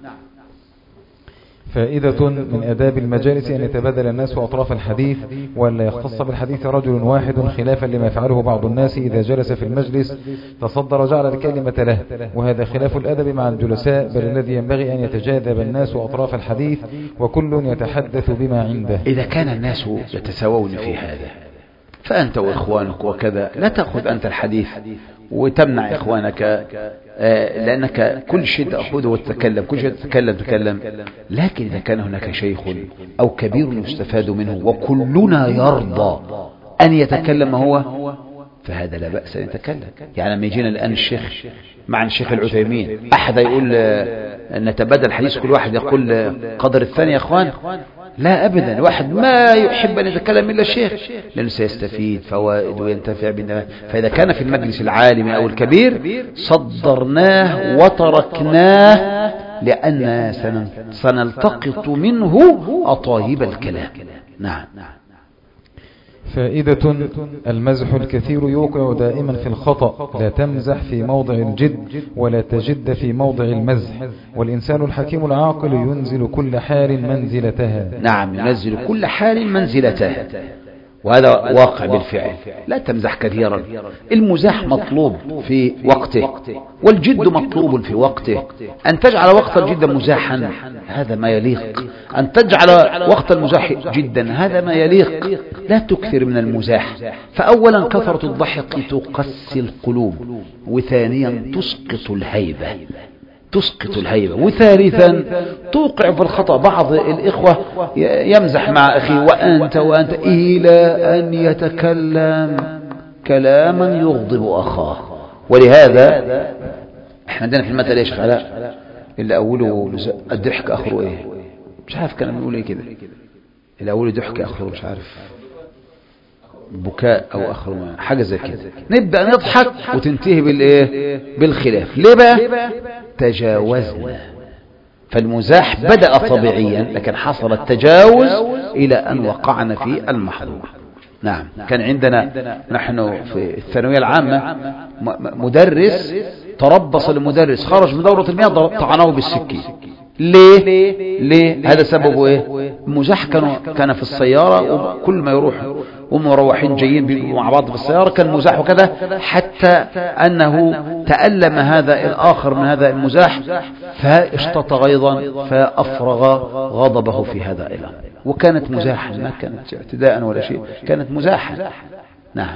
فائدة: من آداب المجالس أن يتبادل الناس أطراف الحديث ولا يختص بالحديث رجل واحد، خلافا لما يفعله بعض الناس إذا جلس في المجلس تصدر وجعل الكلمة له، وهذا خلاف الأدب مع الجلساء، بل الذي ينبغي أن يتجاذب الناس أطراف الحديث وكل يتحدث بما عنده. إذا كان الناس يتساوون في هذا فأنت وإخوانك وكذا لا تأخذ أنت الحديث وتمنع إخوانك، لأنك كل شيء تأخذه وتتكلم، كل شيء تتكلم. لكن إذا كان هناك شيخ أو كبير يستفاد منه وكلنا يرضى أن يتكلم هو، فهذا لا بأس أن يتكلم. يعني لما يجينا الآن الشيخ مع الشيخ العثيمين أحد يقول نتبادل الحديث كل واحد يقول قدر الثاني يا أخوان، لا أبدا. الواحد ما يحب أن يتكلم إلا الشيخ لأنه سيستفيد فوائد وينتفع بالنفع. فإذا كان في المجلس العالم أو الكبير صدرناه وتركناه لأن سنلتقط منه أطايب الكلام. نعم. فائدة: المزح الكثير يوقع دائما في الخطأ، لا تمزح في موضع الجد ولا تجد في موضع المزح، والإنسان الحكيم العاقل ينزل كل حال منزلتها. نعم ينزل كل حال منزلتها، وهذا واقع بالفعل. لا تمزح كثيرا، المزاح مطلوب في وقته والجد مطلوب في وقته. أن تجعل وقت الجد مزاحا هذا ما يليق، أن تجعل وقت المزاح جدا هذا ما يليق. لا تكثر من المزاح، فأولا كثرة الضحك تقسي القلوب، وثانيا تسقط الهيبة، وثالثا توقع في الخطأ. بعض الإخوة يمزح مع أخيه وأنت إلى أن يتكلم كلاما يغضب أخاه. ولهذا احنا عندنا في المثل يا شيخ علاء اللي أوله الضحك آخره إيه؟ مش عارف كان بيقول إيه كده، اللي أوله ضحك آخره مش عارف بكاء أو آخره حاجة زي كده. نبدأ نضحك وتنتهي بالإيه؟ بالخلاف. ليه بقى؟ تجاوزنا. فالمزاح بدأ طبيعيا لكن حصل التجاوز إلى أن وقعنا في المحظور. نعم. كان عندنا نحن في الثانوية العامة مدرس تربص المدرس خرج من دورة المياه طعنه بالسكين. ليه؟ هذا سببه ايه؟ المزاح كان في السيارة، وكل ما يروح ومروحين جايين مع بعض في السيارة كان مزاح وكذا، حتى أنه تألم هذا الآخر من هذا المزاح فاشتط غيظا فأفرغ غضبه في هذا الأمر. وكانت مزاحا، ما كانت اعتداء ولا شيء، كانت مزاحا. نعم.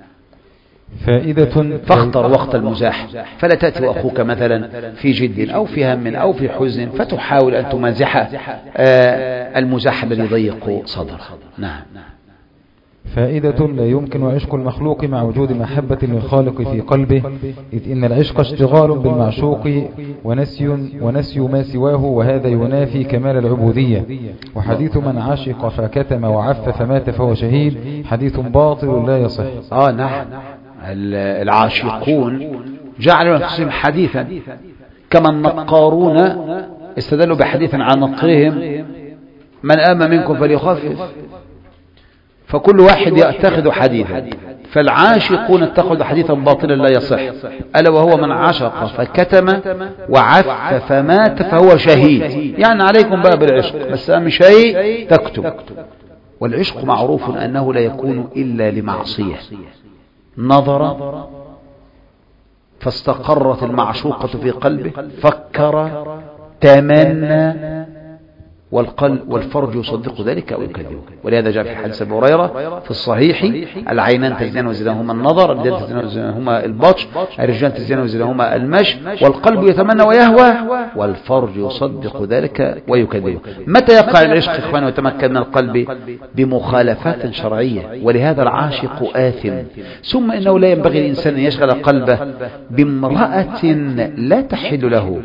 فائدة فاختر وقت المزاح، فلا تأتي أخوك مثلا في جد أو في هم أو في حزن فتحاول أن تمازح المزاح الذي يضيق صدره. نعم. فائدة: لا يمكن عشق المخلوق مع وجود محبة للخالق في قلبه، إذ إن العشق اشتغال بالمعشوق ونسي ما سواه، وهذا ينافي كمال العبودية. وحديث من عشق فكتم وعف فمات فهو شهيد حديث باطل لا يصح. نعم. العاشقون جعلوا أنفسهم حديثا، كما النقارون استدلوا بحديث عن نقرهم من آمن منكم فليخفف، فكل واحد يأتخذ حديثا. فالعاشقون اتخذوا حديثا باطلا لا يصح، ألا وهو من عشق فكتم وعف فمات فهو شهيد. يعني عليكم بقى بالعشق، بس أهم شيء تكتب. والعشق معروف أنه لا يكون إلا لمعصية. نظر فاستقرت المعشوقة في قلبه، فكر، تمنى، والقلب والفرج يصدق ذلك أو يكذبه. ولهذا جاء في حديث أبي هريرة في الصحيح: العينان تزدان وزدانهما النظر، اليدان تزدان وزدانهما البطش، الرجلان تزدان وزدانهما المشي، والقلب يتمنى ويهوى، والفرج يصدق ذلك ويكذبه. متى يقع العشق إخواني ويتمكن من القلب؟ بمخالفات شرعية. ولهذا العاشق آثم. ثم إنه لا ينبغي الإنسان أن يشغل قلبه بامرأة لا تحل له،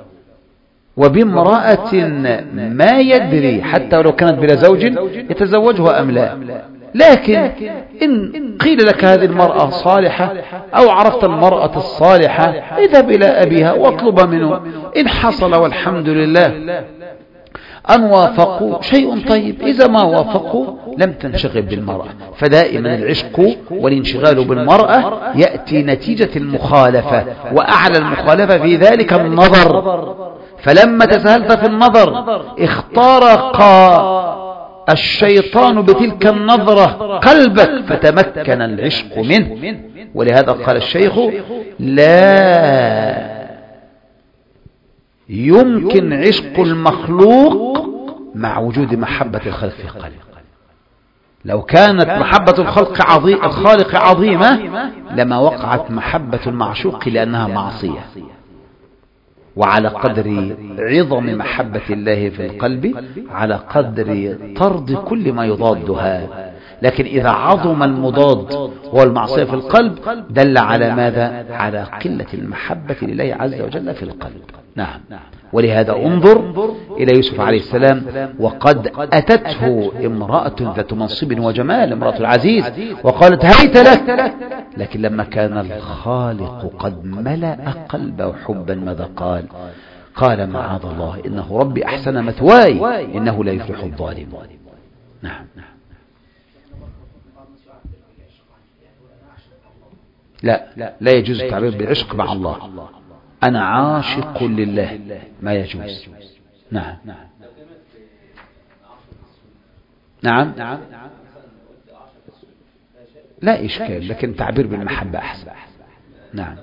وبامرأة ما يدري حتى ولو كانت بلا زوج يتزوجها أم لا. لكن إن قيل لك هذه المرأة صالحة أو عرفت المرأة الصالحة، اذهب إلى أبيها واطلب منه. إن حصل والحمد لله أن وافقوا شيء طيب، إذا ما وافقوا لم تنشغل بالمرأة. فدائما العشق والانشغال بالمرأة يأتي نتيجة المخالفة، وأعلى المخالفة في ذلك النظر. فلما تساهلت في النظر اخترق الشيطان بتلك النظرة قلبك فتمكن العشق منه. ولهذا قال الشيخ: لا يمكن عشق المخلوق مع وجود محبة الخلق في قلبه. لو كانت محبة الخالق عظيمة لما وقعت محبة المعشوق لأنها معصية. وعلى قدر عظم محبة الله في القلب على قدر طرد كل ما يضادها. لكن إذا عظم المضاد والمعصية في القلب دل على ماذا؟ على قلة المحبة لله عز وجل في القلب. نعم. ولهذا انظر إلى يوسف عليه السلام، وقد أتته امرأة ذات منصب وجمال، امرأة العزيز، وقالت: هيت لك. لكن لما كان الخالق قد ملأ قلبه حبا ماذا قال؟ قال: معاذ الله، إنه ربي أحسن مثواي، إنه لا يفلح الظالمون. نعم. لا يجوز التعبير بالعشق مع الله. أنا عاشق لله، ما يجوز. نعم. لا إشكال، لكن تعبير بالمحبة أحسن. نعم.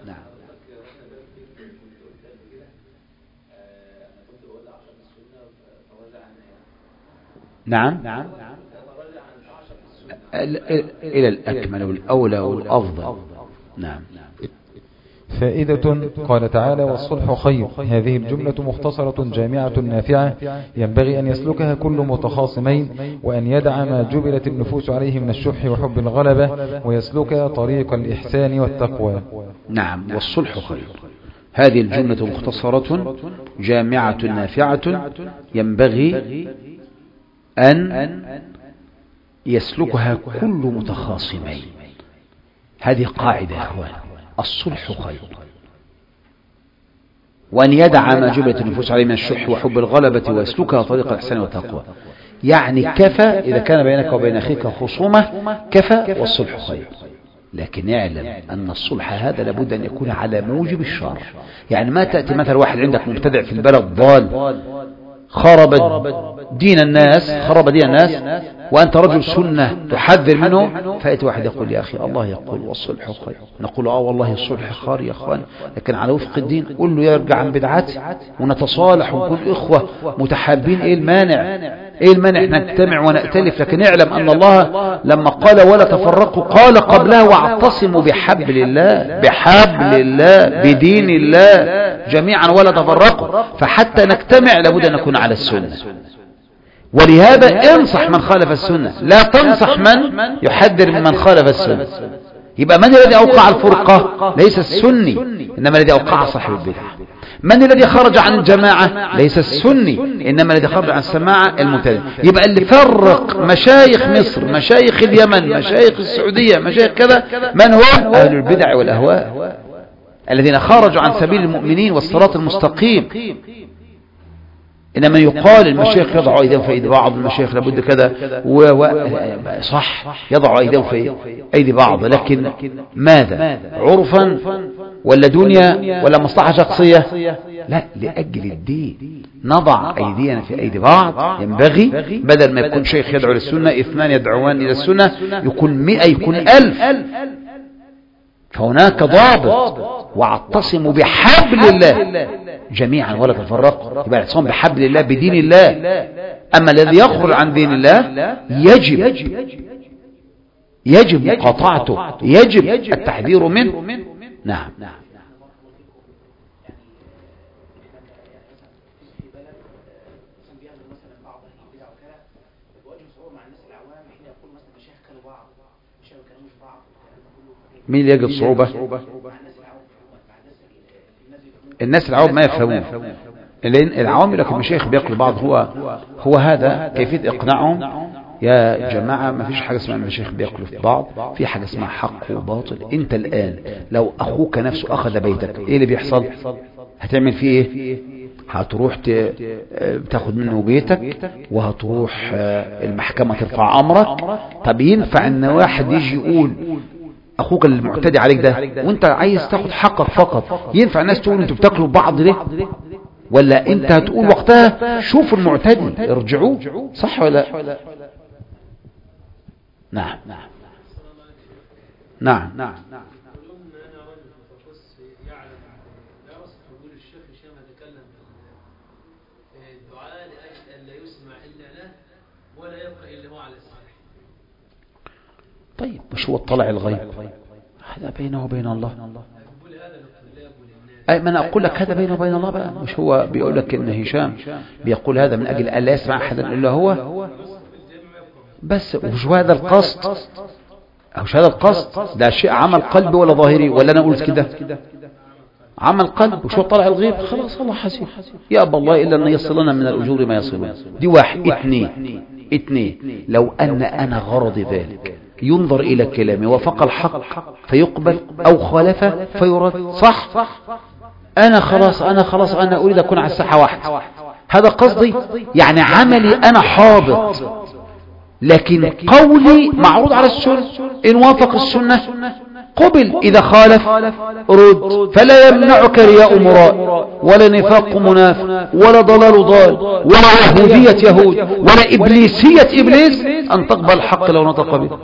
إلى الأكمل والأولى والأفضل. نعم. فائدة: قال تعالى: والصلح خير. هذه الجملة مختصرة جامعة نافعة ينبغي أن يسلكها كل متخاصمين، وأن يدع ما جبلت النفوس عليه من الشح وحب الغلبة، ويسلك طريق الإحسان والتقوى. نعم. والصلح خير. هذه الجملة مختصرة جامعة نافعة ينبغي أن يسلكها كل متخاصمين. هذه قاعدة يا أخوان، الصلح خير، وأن يدع ما جبلت النفوس عليه من الشح وحب الغلبة ويسلكها طريق الإحسان والتقوى. يعني كفى إذا كان بينك وبين أخيك خصومة، كفى والصلح خير. لكن اعلم أن الصلح هذا لابد أن يكون على موجب الشرع. يعني ما تأتي مثلا واحد عندك مبتدع في البلد ضال خرب دين الناس وأنت رجل سنة تحذر منه، فيأتي واحد يقول يا أخي الله يقول والصلح خير، نقول والله الصلح خير يا أخوان، لكن على وفق الدين. قل له يرجع عن بدعته ونتصالح ونكون إخوة متحابين. إيه المانع احنا نجتمع ونأتلف؟ لكن اعلم أن الله لما قال ولا تفرقوا قال قبلها واعتصموا بحبل الله بدين الله جميعا ولا تفرقوا. فحتى نجتمع لابد أن نكون على السنة. ولهذا انصح من خالف السنة، لا تنصح من يحذر من خالف السنة. يبقى من الذي أوقع الفرقة؟ ليس السني، إنما الذي أوقع صاحب البدعة. من الذي خرج عن الجماعة؟ ليس السني، إنما الذي خرج عن السماعة المبتدع. يبقى اللي فرق مشايخ مصر، مشايخ اليمن، مشايخ السعودية، مشايخ كذا، من هو؟ أهل البدع والأهواء الذين خرجوا عن سبيل المؤمنين والصراط المستقيم. إنما يقال المشايخ يضعوا أيديهم في أيدي بعض، المشايخ لابد كذا صح يضعوا أيديهم في أيدي بعض، لكن ماذا؟ عرفا ولا دنيا ولا مصلحة شخصية؟ لا، لأجل الدين نضع أيدينا في أيدي بعض. ينبغي بدل ما يكون شيخ يدعو للسنة 2 يدعوان إلى السنة، يكون 100 يكون 1000. فهناك ضابط، واعتصموا بحبل الله جميعا ولا تفرقوا. يبقى الاعتصام بحبل الله بدين الله. أما الذي يخرج عن دين الله يجب مقاطعته، يجب التحذير منه. نعم. مين اللي يجد صعوبة؟ الناس العوام ما يفهمون. العوام لكن المشايخ بيقلوا بعض. هو هذا كيفية إقناعهم. يا جماعة ما فيش حاجة اسمها المشايخ بيقلوا في بعض، في حاجة اسمها حق وباطل. انت الآن لو أخوك نفسه أخذ بيتك، ايه اللي بيحصل؟ هتعمل فيه ايه؟ هتروح تاخد منه بيتك، وهتروح المحكمة ترفع أمرك. طب ينفع ان واحد يجي يقول اخوك المعتدي عليك ده وانت عايز تاخد حقك فقط، ينفع الناس تقول انتوا بتاكلوا بعض ليه؟ ولا انت هتقول وقتها شوفوا المعتدي ارجعوه؟ صح ولا لا؟ نعم. طيب مش هو اطلع الغيب؟ هذا بينه وبين الله. أي ما أنا أقول لك هذا بينه وبين الله بقى. مش هو بيقول لك إن هشام بيقول هذا من أجل ألا يسمع أحدا إلا هو بس. وش هذا القصد؟ وش هذا القصد؟ ده شيء عمل قلبي ولا ظاهري؟ ولا أنا قلت كده عمل قلب؟ وشو طلع الغيب؟ خلاص الله حسيب. يا أبا الله إلا أن يصلنا من الأجور ما يصلون. دي واحد. اثنين لو أن أنا غرضي ذلك ينظر إلى كلامي وفق الحق فيقبل، أو خالف فيرد. صح؟ أنا خلاص أنا أريد أكون على الساحة واحد، هذا قصدي. يعني عملي أنا حاضر، لكن قولي معروض على السنة. إن وافق السنة قبل، إذا خالف رد. فلا يمنعك رياء مراء، ولا نفاق منافق، ولا ضلال ضال، ولا يهودية يهود، ولا إبليسية إبليس أن تقبل الحق لو نطق به.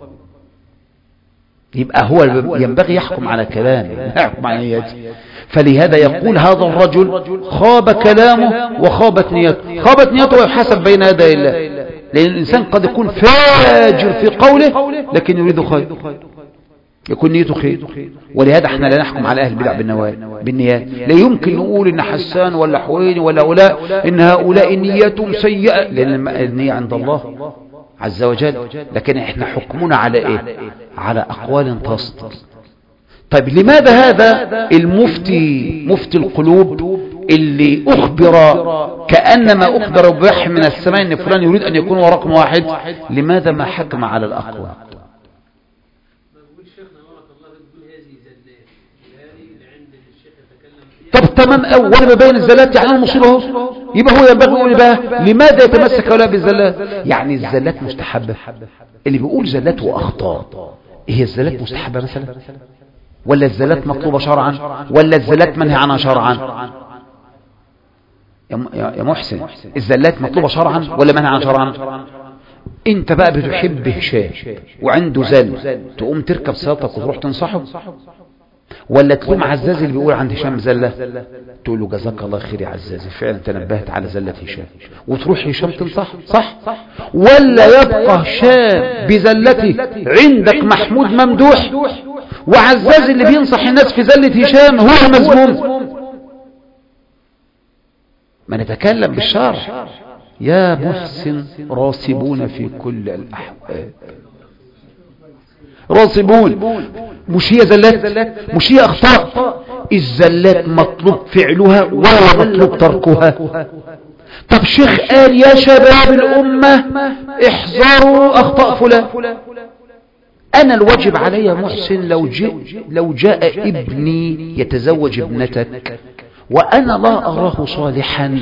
يبقى هو ينبغي يحكم على كلامه، يحكم على نيته. فلهذا يقول هذا الرجل خاب كلامه وخابت نيته. خابت نيته ويحاسب بين يدي الله، لأن الإنسان قد يكون فاجر في قوله لكن يريد خير، يكون نيته خير. ولهذا احنا لا نحكم على أهل البدع بالنيات. لا يمكن نقول إن حسان ولا حويني ولا هؤلاء إن هؤلاء نيتهم سيئة، لأن النية عند الله عز وجل. لكن احنا حكمنا على ايه؟ على أقوال تصدر. طيب لماذا هذا المفتي مفتي القلوب اللي أخبر كأنما أخبر بوحي من السماء أن فلان يريد أن يكون هو رقم واحد، لماذا ما حكم على الأقوى؟ طب تمام، وانا ببين الزلات يعني المصيبه اهو، يبقى هو ينبغي يقول بقى لماذا يتمسك ولا بالزلات؟ يعني الزلات مستحبه. اللي بيقول زلات واخطاء، هي الزلات مستحبه مثلا، ولا الزلات مطلوبه شرعا، ولا الزلات منهي عنها شرعا؟ يا محسن، الزلات مطلوبه شرعا ولا منهي عنها شرعا؟ انت بقى بتحب هشام وعنده زل، تقوم تركب سيارتك وتروح تنصحه، ولا تلوم عزازي اللي بيقول عند هشام زلة تقول له جزاك الله خير يا عزازي فعلا تنبهت على زلة هشام، وتروح هشام تنصح، صح؟ ولا يبقى هشام بزلته عندك محمود ممدوح، وعزازي اللي بينصح الناس في زلة هشام هو مذموم؟ ما نتكلم بالشرع يا محسن. راسبون في كل الأحوال، راسبون، مش هي زلات، مش هي أخطاء. الزلات مطلوب فعلها ولا مطلوب تركها؟ طب شيخ قال يا شباب الأمة احذروا أخطاء فلان. أنا الواجب علي محسن لو جاء ابني يتزوج ابنتك وأنا لا أراه صالحا،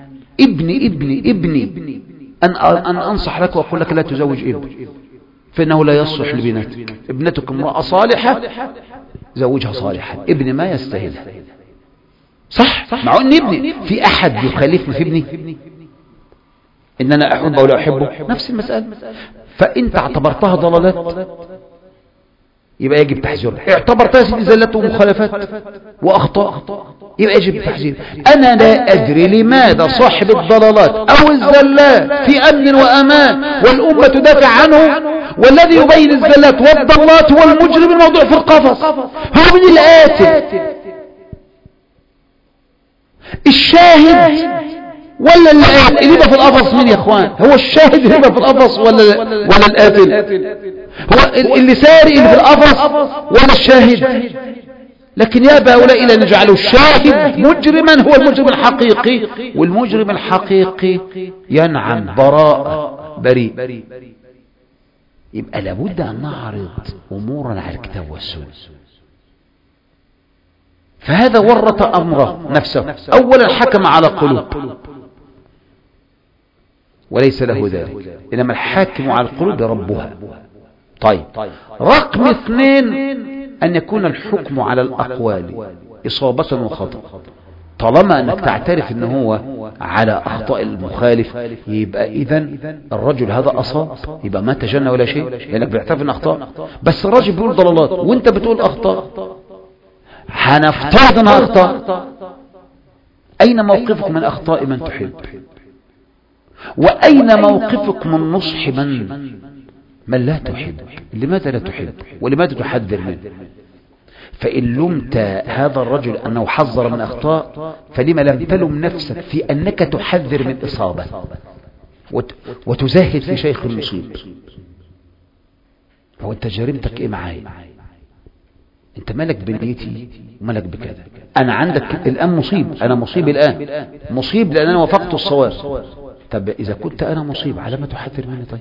ابني أن أنصح لك وأقول لك لا تزوج ابني، فإنه لا يصلح لبنتك. ابنتك امرأة صالحة زوجها صالحا، ابن ما يستاهلها، صح؟ مع ان ابني في احد يخالفني في ابني ان انا احبه ولا احبه، نفس المسألة. فانت اعتبرتها ضلالات يبقى يجب تحذيرها، اعتبرتها سيدي زلات ومخالفات واخطاء يبقى يجب التحذير. انا لا ادري لماذا صاحب الضلالات او الزلات في امن وامان والامة تدافع عنه، والذي يبين الزلات والضلالات هو المجرم الموضوع في القفص، هو من القاتل الشاهد ولا اللي يبقى في القفص؟ مين يا اخوان؟ هو الشاهد اللي يبقى في القفص ولا القاتل؟ هو اللي سارق اللي في القفص ولا الشاهد؟ لكن يابى هؤلاء إلى نجعله الشاهد مجرما هو المجرم الحقيقي، والمجرم الحقيقي ينعم براء بريء. يبقى لابد أن نعرض أمورا على الكتاب والسنة. فهذا ورط أمره نفسه، أولا حكم على قلوب وليس له ذلك، إنما الحاكم على القلوب ربها. طيب، رقم 2 أن يكون الحكم على الأقوال إصابة وخطأ. طالما أنك تعترف أنه هو على أخطاء المخالف، يبقى إذن الرجل هذا أصاب، يبقى ما تجنى ولا شيء لأنك بيعترف أن أخطاء. بس الرجل بيقول ضلالات وانت بتقول أخطاء، هنفترض أنها أخطاء. أين موقفك من أخطاء من تحب؟ وأين موقفك من نصح من لا تحب؟ لماذا لا تحب ولماذا تحذر منه؟ فإن لمت هذا الرجل أنه حذر من أخطاء، فلما لم تلم نفسك في أنك تحذر من إصابة وتزاهد في شيخ المصيب؟ هو أنت جريمتك إيه معايا؟ أنت مالك بنيتي ومالك بكذا؟ أنا عندك الآن مصيب، أنا مصيب الآن، مصيب لأن أنا وافقت الصواب. طب إذا كنت أنا مصيب على ما تحذر مني؟ طيب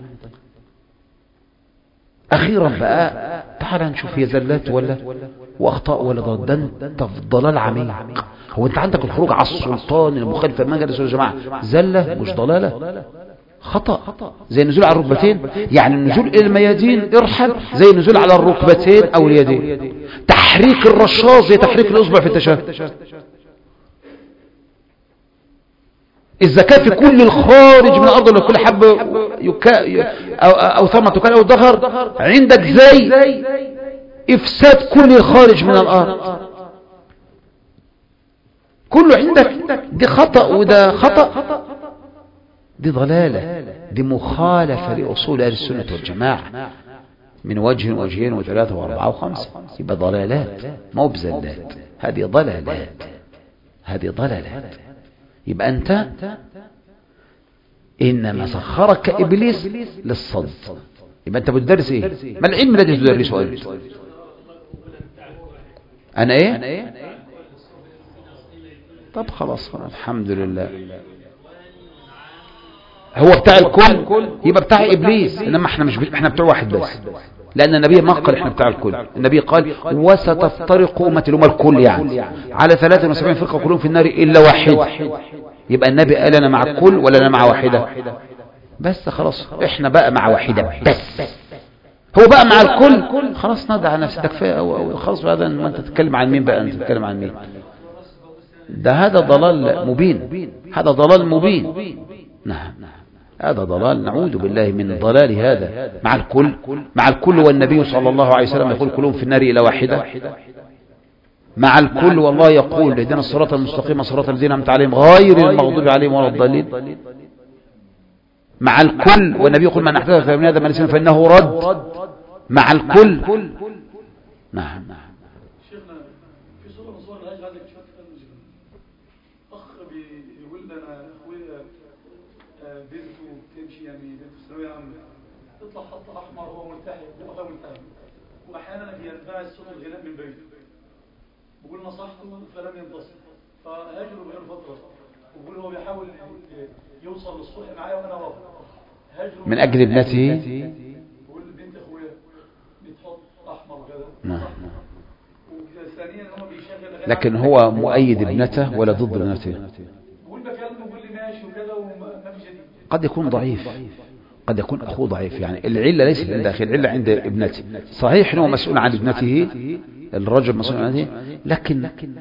أخيرا بقى تعال نشوف هي زلات ولا وأخطاء ولا ضلال. ده أنت في ضلال عميق. هو أنت عندك الخروج على السلطان المخالف المجلس والجماعة زلة مش ضلالة؟ خطأ زي النزول على الركبتين، يعني النزول إلى الميادين ارحل زي النزول على الركبتين أو اليدين. تحريك الرشاش زي تحريك الأصبع في التشهد. الزكاة في كل الخارج من الأرض ولا كل حب أو ثمرة تكال أو ظهر عندك زي إفساد كل الخارج من الأرض، كله عندك. دي خطأ وده خطأ، دي ضلالة، دي مخالفة لأصول أهل السنة والجماعة من وجه وجهين وثلاثة وأربعة وخمسة. يبقى ضلالات مو بزلات، هذه ضلالات. يبقى أنت إنما سخرك إبليس للصد. يبقى أنت بتدرس إيه؟ ما العلم الذي تدرسه أنت؟ أنا إيه؟ طب خلاص الحمد لله. هو بتاع الكل يبقى بتاع إبليس، إنما احنا بتوع واحد بس، لأن النبي ما قال احنا بتاع الكل. النبي قال وستفترق أمتي الأمة الكل يعني على 73 فرقة كلهم في النار إلا واحد. يبقى النبي قال أنا مع الكل ولا أنا مع واحدة؟ بس خلاص احنا بقى مع واحدة بس. هو بقى مع الكل خلاص نضع نفسك كفاية أو خلاص. هذا ما أنت تتكلم عن مين بقى؟ أنت تتكلم عن مين؟ هذا ضلال مبين، هذا ضلال مبين. نعم هذا ضلال، نعوذ بالله من ضلال هذا. مع الكل والنبي صلى الله عليه وسلم يقول كلهم في النار إلى واحدة. مع الكل والله يقول اهدنا الصراط المستقيم صراط الذين أنعمت عليهم غير المغضوب عليهم ولا الضالين. مع الكل والنبي يقول من أحدث في هذا ما ليس فإنه رد. مع الكل. نعم شيخنا في صورة من صور الهجر عايزك تشوف أخ بيقول لنا أخويا بنته بتمشي يعني بنته في ثانوية عامة تطلع خط أحمر وهو ملتحي وهو ملتحي، وأحيانا بينبعث صوت الغناء من بيته. بقول نصحته فلم ينتصر فهاجره بغير فترة، وبقول هو بيحاول يوصل للصلح معايا وأنا رافض. هاجره من أجل ابنته. بقول بنت أخويا بتحط أحمر كده. نعم. وثانيا هو بيشغل لكن هو مؤيد ابنته ولا ضد ابنته؟ بقول بكلمه بقول لي ماشي وكذا وما فيش جديد. قد يكون ضعيف، قد يكون أخوه ضعيف، يعني العلة ليست عند أخيه، العلة عند ابنته. صحيح أنه مسؤول عن ابنته، الرجل مسؤول عن ابنته، لكن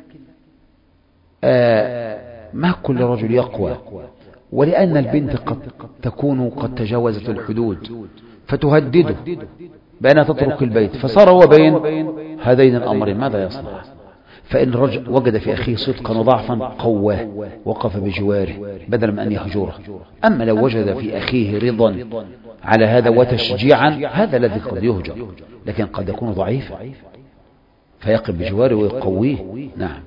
ما كل رجل يقوى، ولأن البنت قد تكون قد تجاوزت الحدود فتهدده بأنها تترك البيت، فصار هو بين هذين الأمرين ماذا يصنع؟ فإن رجل وجد في أخيه صدقا وضعفا قواه وقف بجواره بدلا من أن يهجره. أما لو وجد في أخيه رضا على هذا وتشجيعا هذا الذي قد يهجر، لكن قد يكون ضعيفا فيقف بجواره ويقويه. نعم.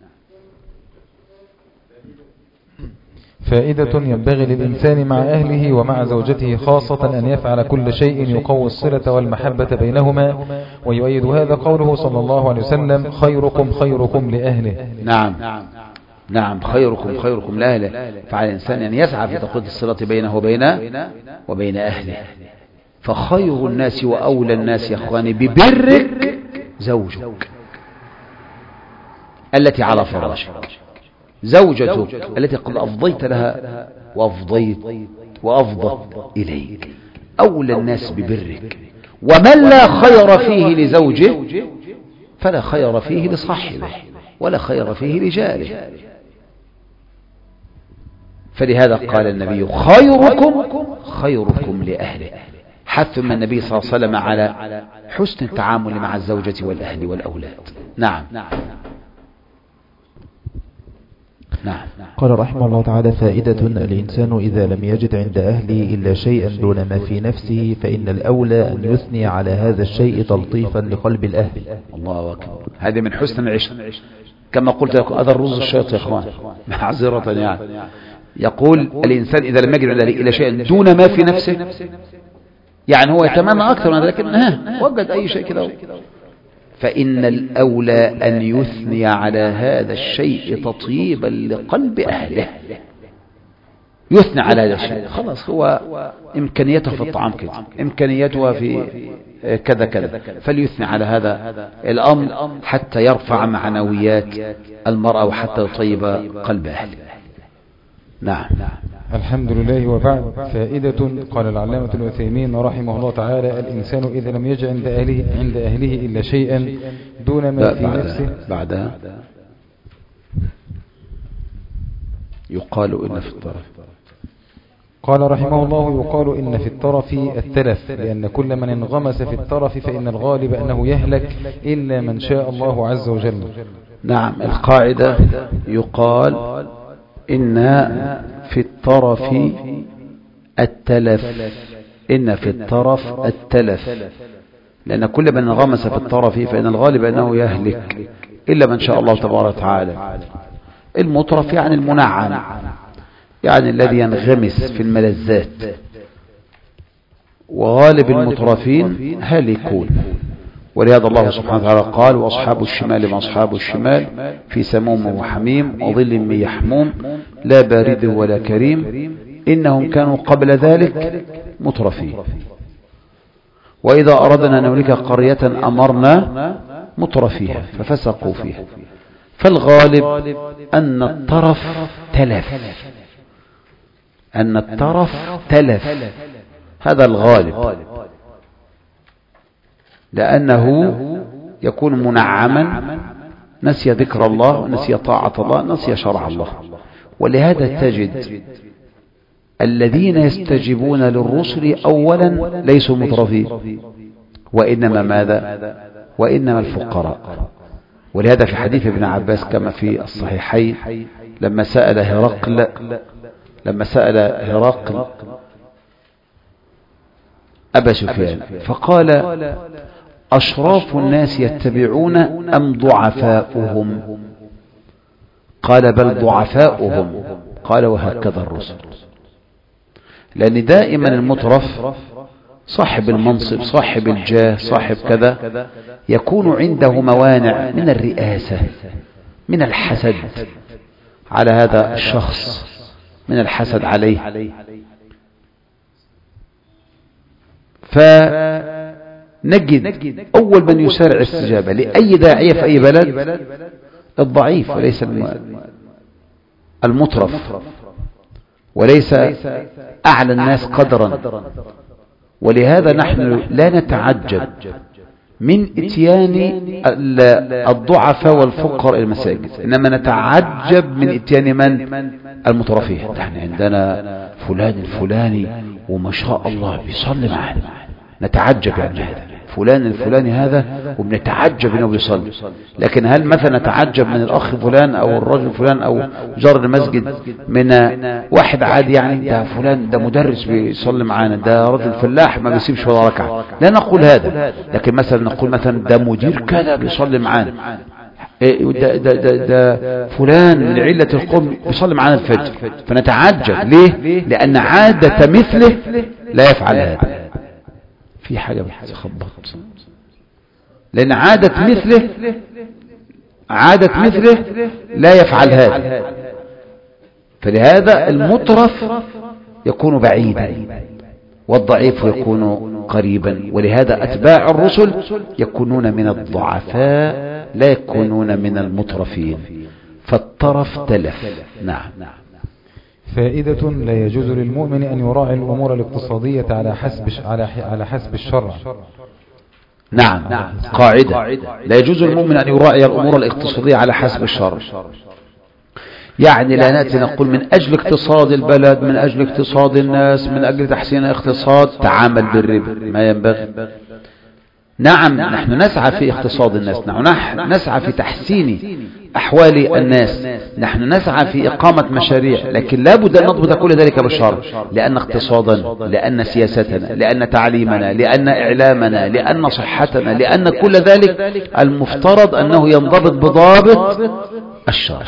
فائدة ينبغي للإنسان مع أهله ومع زوجته خاصة أن يفعل كل شيء يقوي الصلة والمحبة بينهما، ويؤيد هذا قوله صلى الله عليه وسلم خيركم خيركم لأهله. نعم خيركم لأهله. فعلى الإنسان أن يسعى في تقوية الصلة بينه وبين أهله. فخير الناس وأولى الناس يا أخواني ببرك زوجك التي على فراشك، زوجتك التي قد أفضيت لها وأفضت إليك، أولى الناس ببرك. ومن لا خير فيه لزوجه فلا خير فيه لصاحبه ولا خير فيه لجاره. فلهذا قال النبي خيركم لأهله، حث من النبي صلى الله عليه وسلم على حسن التعامل مع الزوجة والأهل والأولاد. نعم. قال رحمه الله تعالى فائدة الإنسان إذا لم يجد عند أهله إلا شيئا دون ما في نفسه فإن الأولى أن يثني على هذا الشيء تلطيفا لقلب الأهل. الله أكبر. هذه من حسن العشق كما قلت لكم. هذا الرز الشيط يا إخوان معذرة يعني. يقول الإنسان إذا لم يجد عند أهله إلا شيئا دون ما في نفسه، يعني هو يتمنى أكثر من ذلك، لكن وجد أي شيء كده، فإن الأولى أن يثني على هذا الشيء تطيبا لقلب أهله. يثني على هذا الشيء، خلاص هو إمكانيته في الطعام كده، إمكانيتها في كذا كذا، فليثني على هذا الأمر حتى يرفع معنويات المرأة وحتى يطيب قلب أهله. نعم. الحمد لله. وبعد فائدة قال العلامة العثيمين رحمه الله تعالى الإنسان إذا لم يجد عند أهله إلا شيئا دون ما في نفسه. بعدها يقال إن في الطرف. قال رحمه الله يقال إن في الطرف التلف، لأن كل من انغمس في الطرف فإن الغالب أنه يهلك إلا من شاء الله عز وجل. نعم. القاعدة يقال إن في الطرف التلف، إن في الطرف التلف، لأن كل من انغمس في الطرف فإن الغالب أنه يهلك إلا من شاء الله تبارك وتعالى. المطرف يعني المنعم، يعني الذي ينغمس في الملذات، وغالب المطرفين هالكون. ولهذا الله سبحانه وتعالى قال وأصحاب الشمال ما أصحاب الشمال في سموم وحميم وظل من يحموم لا بارد ولا كريم إنهم كانوا قبل ذلك مترفين. وإذا أردنا أن نهلك قرية أمرنا مترفيها ففسقوا فيها. فالغالب أن الطرف تلف، هذا الغالب، لأنه يكون منعما، نسي ذكر الله، نسي طاعة الله، نسي شرع الله. ولهذا تجد الذين يستجيبون للرسل أولا ليسوا مترفين، وإنما ماذا؟ وإنما الفقراء. ولهذا في حديث ابن عباس كما في الصحيحين لما سأل هرقل أبا سفيان فقال أشراف الناس يتبعون أم ضعفاؤهم؟ قال بل ضعفاؤهم. قال وهكذا الرسل. لأن دائما المترف صاحب المنصب، صاحب الجاه، صاحب كذا، يكون عنده موانع من الرئاسة، من الحسد على هذا الشخص، من الحسد عليه. فنجد أول من يسارع الاستجابة لأي داعية في أي بلد الضعيف وليس المترف، وليس أعلى الناس قدرا. ولهذا نحن لا نتعجب من اتيان الضعفاء والفقراء المساجد، إنما نتعجب من اتيان من؟ المترفين. نحن عندنا فلان الفلاني وما شاء الله بيصلي معنا، نتعجب يعني هذا فلان الفلاني هذا وبنتعجب انه بيصلي. لكن هل مثلا نتعجب من الاخ فلان او الرجل فلان او جار المسجد من واحد عادي يعني ده فلان ده مدرس بيصلي معانا، ده رجل فلاح ما بيسيبش ولا ركعه؟ لا نقول هذا. لكن مثلا نقول مثلا ده مدير كذا بيصلي معانا، ده فلان من علة القوم بيصلي معانا الفجر، فنتعجب. ليه؟ لأن عادة مثله لا يفعل هذا. في حاجة بتخبط، لأن عادة مثله لا يفعل هذا. فلهذا المترف يكون بعيدا والضعيف يكون قريبا. ولهذا أتباع الرسل يكونون من الضعفاء لا يكونون من المترفين، فالطرف تلف. نعم. فائدة: لا يجوز للمؤمن أن يراعي الأمور الاقتصادية على حسب الشرع. نعم، قاعدة: لا يجوز للمؤمن أن يراعي الأمور الاقتصادية على حسب الشرع. يعني لا نأتي نقول من أجل اقتصاد البلد، من أجل اقتصاد الناس، من أجل تحسين الاقتصاد تعامل بالربا، ما ينبغي. نعم، نحن نسعى في اقتصاد الناس، نحن نسعى في تحسين أحوال الناس، نحن نسعى في إقامة مشاريع، لكن لا بد أن نضبط كل ذلك بالشرع، لأن اقتصادنا، لأن سياستنا، لأن تعليمنا، لأن إعلامنا، لأن صحتنا، لأن كل ذلك المفترض أنه ينضبط بضابط الشرع.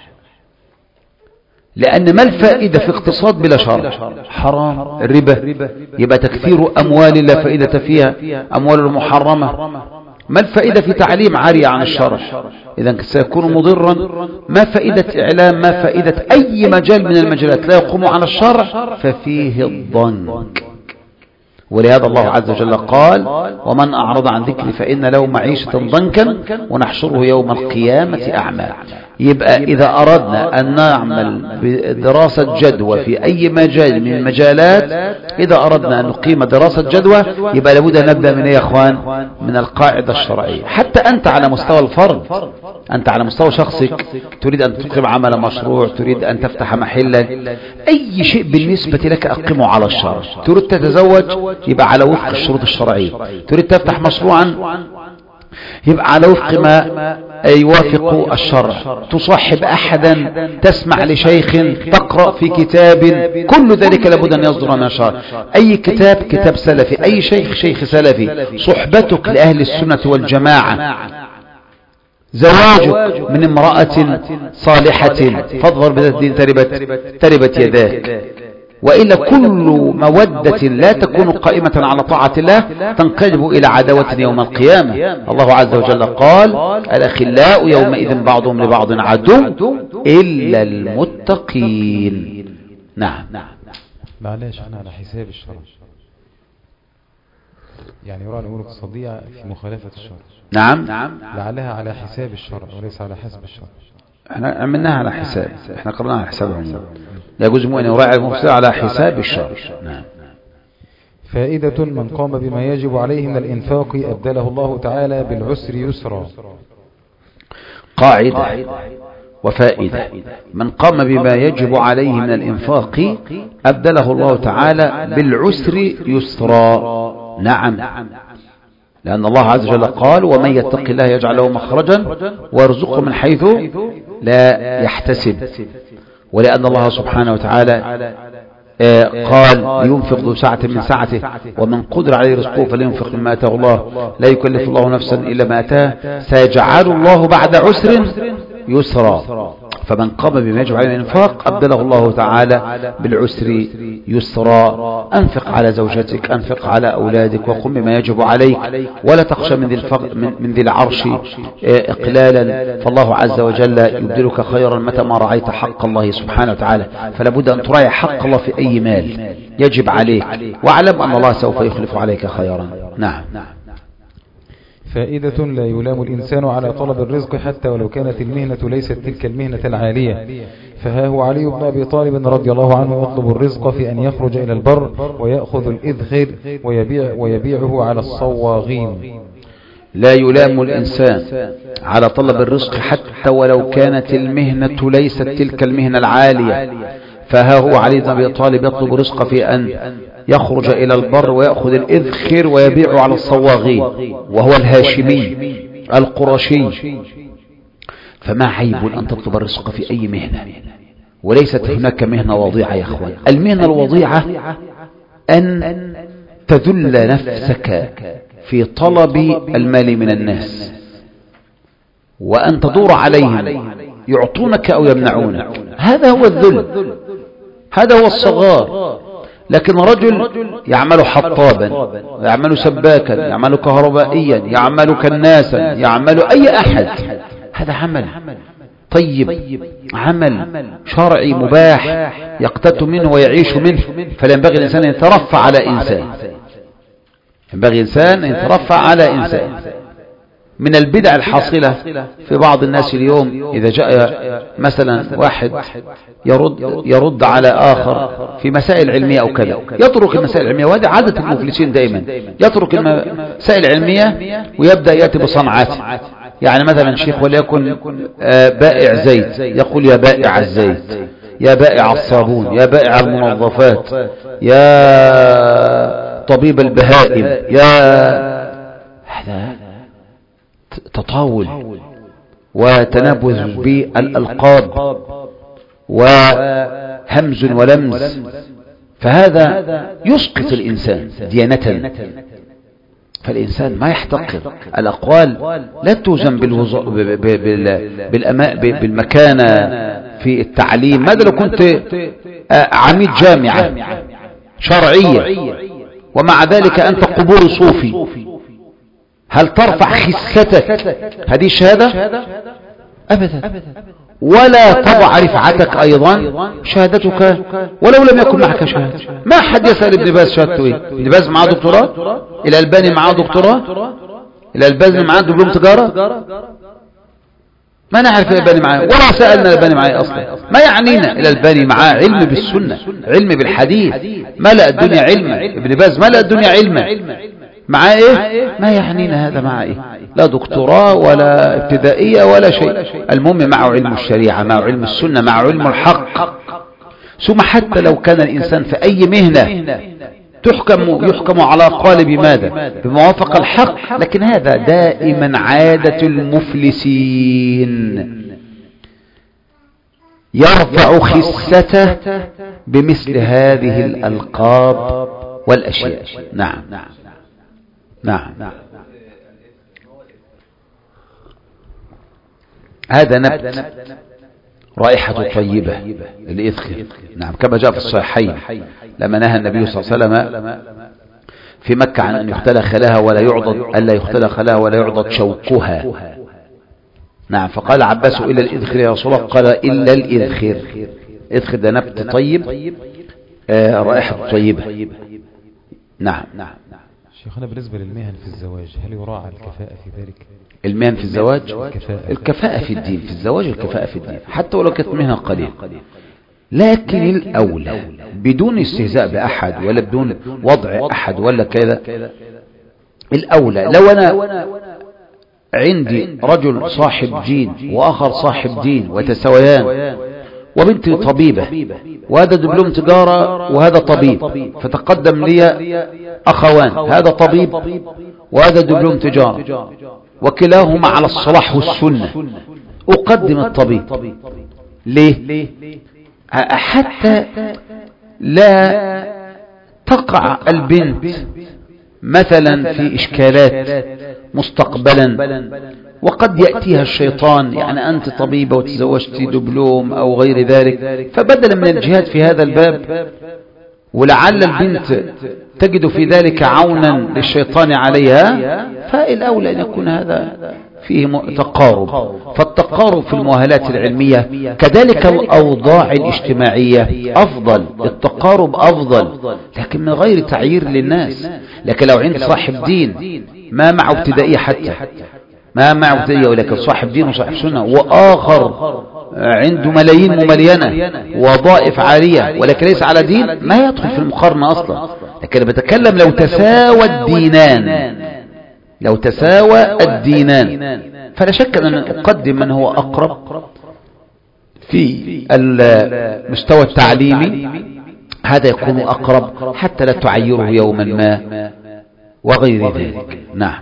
لأن ما الفائدة في اقتصاد بلا شرع؟ حرام، الربا، يبقى تكثير أموال لا فائدة فيها، أموال المحرمة. ما الفائدة في تعليم عارية عن الشرع؟ إذن سيكون مضرا. ما فائدة إعلام، ما فائدة أي مجال من المجالات لا يقوم عن الشرع ففيه الضنك. ولهذا الله عز وجل قال: ومن أعرض عن ذكري فإن له معيشة ضنكا ونحشره يوم القيامة أعمى. يبقى إذا أردنا أن نعمل بدراسة جدوى في أي مجال من المجالات، إذا أردنا أن نقيم دراسة جدوى يبقى لابد أن نبدأ من يا إخوان؟ من القاعدة الشرعية. حتى أنت على مستوى الفرد، أنت على مستوى شخصك تريد أن تقيم عمل مشروع، تريد أن تفتح محلا، أي شيء بالنسبة لك أقيمه على الشرع. تريد تتزوج يبقى على وفق الشروط الشرعية، تريد تفتح مشروعا يبقى على وفق ما يوافق الشرع، تصاحب أحدا، تسمع لشيخ، تقرأ في كتاب، كل ذلك لابد أن يصدر من الشرع. أي كتاب سلفي، أي شيخ سلفي، صحبتك لأهل السنة والجماعة، زواجك من امرأة صالحة فاظفر بذات الدين تربت يداك. وإلا كل مودة لا تكون قائمة على طاعة الله تنقلب إلى عداوة يوم القيامة. الله عز وجل قال الأخلاء يومئذ بعضهم لبعض عدو إلا المتقين. نعم. معلش احنا على حساب الشرع، يعني يرى الأمور الاقتصادية في مخالفة الشرع. نعم، لعلها على حساب الشرع وليس على حسب الشرع. احنا عملناها على حساب، احنا قررنا على حساب العموم، يجوز أن يراعي المفسد على حساب الشرع. نعم. فائدة: من قام بما يجب عليه من الإنفاق أبدله الله تعالى بالعسر يسرا. قاعدة وفائدة: من قام بما يجب عليه من الإنفاق أبدله الله تعالى بالعسر يسرا. نعم، لأن الله عز وجل قال ومن يتق الله يجعل له مخرجا ويرزقه من حيث لا يحتسب، ولأن الله سبحانه وتعالى قال لينفق ذو سعة من سعته ومن قدر عليه رزقه فلينفق مما آتاه الله لا يكلف الله نفسا إلا ما آتاه سيجعل الله بعد عسر يسرا. فمن قام بما يجب عليه الانفاق أبدله الله تعالى بالعسر يسرا. أنفق على زوجتك، أنفق على أولادك، وقم بما يجب عليك، ولا تخشى من ذي العرش إقلالا، فالله عز وجل يبدلك خيرا متى ما رعيت حق الله سبحانه وتعالى. فلا بد أن تراعي حق الله في أي مال يجب عليك، واعلم أن الله سوف يخلف عليك خيرا. نعم. فائدة: لا يلام الإنسان على طلب الرزق حتى ولو كانت المهنة ليست تلك المهنة العالية. فها هو علي بن أبي طالب رضي الله عنه يطلب الرزق في أن يخرج إلى البر ويأخذ الإذخر ويبيعه على الصواغين. لا يلام الإنسان على طلب الرزق حتى ولو كانت المهنة ليست تلك المهنة العالية. فها هو علي بن أبي طالب يطلب الرزق في أن يخرج إلى البر ويأخذ الإذخر ويبيع على الصواغين، وهو الهاشمي القرشي. فما عيب أن تطلب الرزق في أي مهنة، وليست هناك مهنة وضيعة يا أخوان. المهنة الوضيعة أن تذل نفسك في طلب المال من الناس، وأن تدور عليهم يعطونك أو يمنعونك. هذا هو الذل، هذا هو الصغار. لكن رجل يعمل حطابا، يعمل سباكا، يعمل كهربائيا، يعمل كناسا، يعمل أي أحد، هذا عمل طيب، عمل شرعي مباح يقتات منه ويعيش منه. فلا ينبغي الإنسان أن يترفع على إنسان، ينبغي الإنسان أن يترفع على إنسان. من البدع الحاصلة في بعض الناس اليوم، إذا جاء مثلا واحد يرد على آخر في مسائل علمية أو كذا، يترك المسائل العلمية، وهذا عادة المفلسين دائما، يترك المسائل العلمية ويبدأ يأتي بصنعاته. يعني مثلا شيخ وليكن بائع زيت، يقول يا بائع الزيت، يا بائع الصابون، يا بائع المنظفات، يا طبيب البهائم، هذا تطاول وتنابذ بالألقاب وهمز ولمز، فهذا يسقط الإنسان ديانة. فالإنسان ما يحتقر. الأقوال لا توزن بالمكانة في التعليم. ماذا لو كنت عميد جامعة شرعية ومع ذلك أنت قبور صوفي، هل ترفع خستك هذه الشهادة؟ أبدا. ولا تضع رفعتك أيضا شهادتك ولو لم يكن معك شهادة. ما حد يسأل ابن باز شهادته ايه؟ ابن باز معاه دكتوراه؟ الألباني معاه دكتوراه؟ الألباني معاه دبلوم تجارة؟ ما نعرف الألباني معاه، ولا سألنا الألباني معاه أصلا. ما يعنينا. الألباني معاه علم بالسنة، علم بالحديث، ملأ الدنيا علما. ابن باز ملأ الدنيا علما، مع ايه؟ ما يعنينا هذا مع ايه؟ لا دكتوراه ولا ابتدائية ولا شيء. المهم معه علم الشريعة، معه علم السنة، معه علم الحق. ثم حتى لو كان الإنسان في أي مهنة يحكم على أقوال بماذا؟ بموافقة الحق، لكن هذا دائما عادة المفلسين، يرفع خسته بمثل هذه الألقاب والأشياء. نعم. هذا نبت رائحة طيبة الإذخر. نعم، كما جاء في الصحيحين لما نهى النبي صلى الله عليه وسلم في مكة عن أن يختلى خلاها ولا يعضد، ألا يختلى خلاها ولا يعضد شوكها. نعم، فقال عباس إلا الإذخر يا رسول الله، قال إلا الإذخر. إذخر ده نبت طيب رائحة طيبة. نعم. شيخنا بالنسبة للمهن في الزواج هل يراعى الكفاءة في ذلك؟ المهن في الزواج الكفاءة في الدين، في الزواج الكفاءة في الدين حتى ولو كانت مهنة قليلة، لكن الأولى بدون استهزاء بأحد ولا بدون وضع أحد ولا كذا، الأولى لو أنا عندي رجل صاحب دين وآخر صاحب دين وتساويان وبنتي طبيبة وهذا دبلوم تجارة وهذا طبيب، فتقدم لي أخوان، هذا طبيب وهذا دبلوم تجارة وكلاهما على الصلاح والسنة، أقدم الطبيب. ليه؟ حتى لا تقع البنت مثلا في إشكالات مستقبلا، وقد يأتيها الشيطان، يعني أنت طبيبة وتزوجت دبلوم أو غير ذلك، فبدلا من الجهاد في هذا الباب ولعل البنت تجد في ذلك عونا للشيطان عليها، فالأولى أن يكون هذا فيه تقارب. فالتقارب في المؤهلات العلمية كذلك الأوضاع الاجتماعية أفضل، التقارب أفضل، لكن من غير تعيير للناس. لكن لو عند صاحب دين ما معه ابتدائية، حتى ما معه ابتدائية ولكن صاحب دين وصاحب سنة، وآخر عنده ملايين مملينة وظائف عالية ولكن ليس على دين، ما يدخل في المقارنة أصلا. لكن بتكلم لو تساوى الدينان، لو تساوى الدينان فلا شك أن أقدم من هو أقرب في المستوى التعليمي، هذا يكون أقرب حتى لا تعيره يوما ما وغير ذلك. نعم.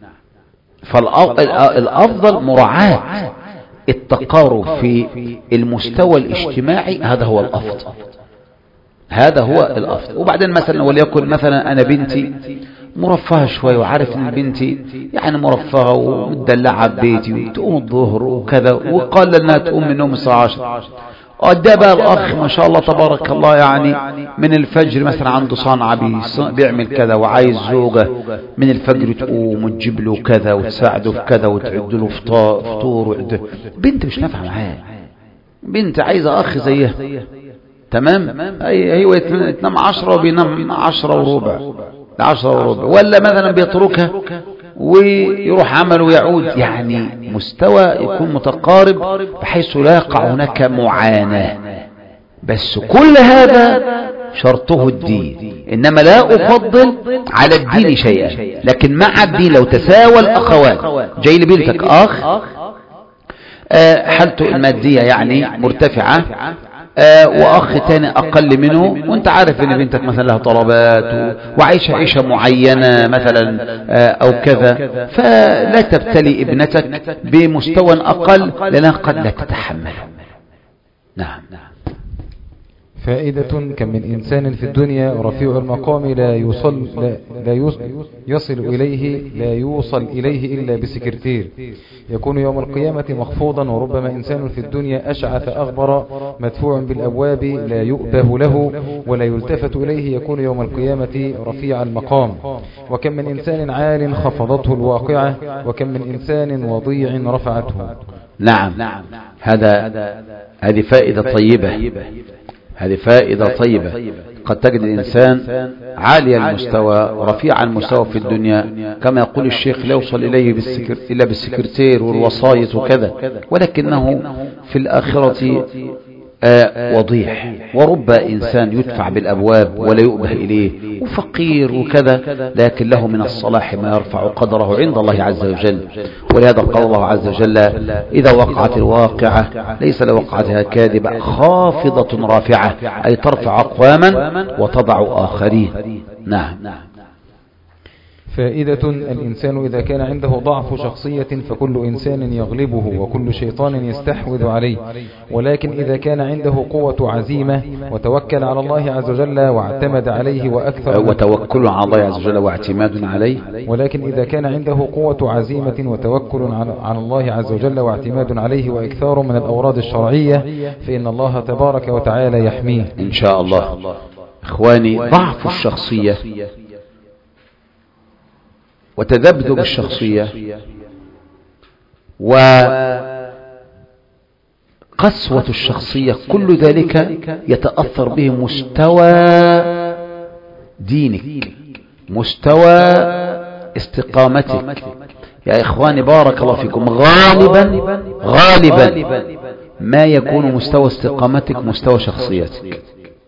فالأفضل مراعاة التقارب في المستوى الاجتماعي، هذا هو الأفضل، هذا هو الأفضل. وبعدين مثلا وليكن مثلا أنا بنتي مرفهة شوية وعارف ان بنتي يعني مرفهة ومدلعة ببيتي وتقوم الظهر وكذا، وقال لنا تقوم من النوم الساعة 10، ده بقى الأخ ما شاء الله تبارك الله يعني من الفجر مثلا عنده صنعة بيعمل كذا وعايز زوجة من الفجر تقوم وتجيب له كذا وتساعده في كذا وتعد له فطور. بنت مش نافعة معاه، بنت عايزة أخ زيها. تمام، هي تنام 10 وبينام 10 وربع، 10 وربع، ولا مثلا بيتركها ويروح عمل ويعود، يعني مستوى يكون متقارب بحيث لا يقع هناك معاناة. بس كل هذا شرطه الدين، إنما لا أفضل على الدين شيئا، لكن مع الدين لو تساوى الأخوان، جاي لبنتك أخ حالته المادية يعني مرتفعة واخ تاني اقل منه، وانت عارف ان بنتك مثلا لها طلبات وعيشة عيشة معينة مثلا او كذا، فلا تبتلي ابنتك بمستوى اقل لانها قد لا تتحمل. نعم. فائدة: كم من إنسان في الدنيا رفيع المقام لا يوصل إليه إلا بسكرتير، يكون يوم القيامة مخفوضا. وربما إنسان في الدنيا أشعث أغبر مدفوع بالأبواب لا يؤبه له ولا يلتفت إليه، يكون يوم القيامة رفيع المقام. وكم من إنسان عال خفضته الواقعة، وكم من إنسان وضيع رفعته. نعم، هذه فائدة طيبة، هذه فائدة طيبة. قد تجد الإنسان عالي المستوى رفيع المستوى في الدنيا كما يقول الشيخ لا يوصل إليه إلا بالسكرتير والوسائط وكذا، ولكنه في الآخرة وضيح. ورب إنسان يدفع بالأبواب ولا يؤبه إليه وفقير وكذا، لكن له من الصلاح ما يرفع قدره عند الله عز وجل. ولهذا قال الله عز وجل: إذا وقعت الواقعة ليس لوقعتها كاذبة خافضة رافعة، أي ترفع أقواما وتضع آخرين. نعم. فائدة: الإنسان إذا كان عنده ضعف شخصية فكل إنسان يغلبه وكل شيطان يستحوذ عليه، ولكن إذا كان عنده قوة عزيمة وتوكل على الله عز وجل واعتمد عليه وتوكل على الله عز وجل واعتماد عليه، ولكن إذا كان عنده قوة عزيمة وتوكل على الله عز وجل واعتماد عليه وإكثار من الأوراد الشرعية فإن الله تبارك وتعالى يحميه إن شاء الله. إخواني، ضعف الشخصية وتذبذب الشخصية وقسوة الشخصية كل ذلك يتأثر به مستوى دينك، مستوى استقامتك. يا إخواني بارك الله فيكم، غالبا ما يكون مستوى استقامتك مستوى شخصيتك.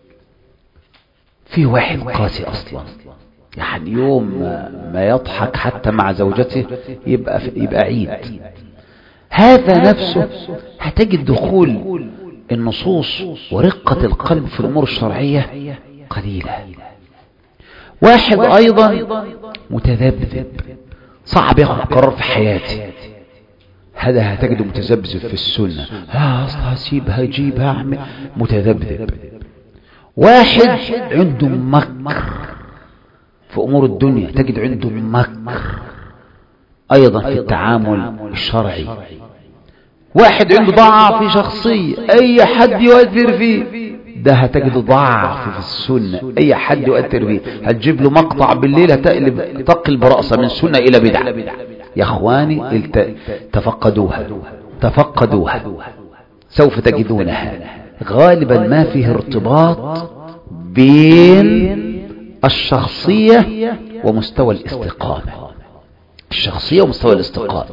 في واحد قاسي أصلا، يعني يوم ما يضحك حتى مع زوجته يبقى عيد. هذا نفسه هتجد دخول النصوص ورقة القلب في الأمور الشرعية قليلة. واحد أيضا متذبذب، صعب ياخد قرار في حياته، هذا هتجده متذبذب في السنة، أصلا هسيبها أجيبها أعمل، متذبذب. واحد عنده مكر في أمور الدنيا، تجد عنده مكر أيضا في التعامل الشرعي. واحد عنده ضعف في شخصية، أي حد يؤثر فيه، ده هتجد ضعف في السنة، أي حد يؤثر فيه هتجيب له مقطع بالليل تقلب رأسه من سنة إلى بدعة. يا إخواني تفقدوها، سوف تجدونها غالبا ما فيه ارتباط بين الشخصية ومستوى الاستقامة. الشخصية ومستوى الاستقامة.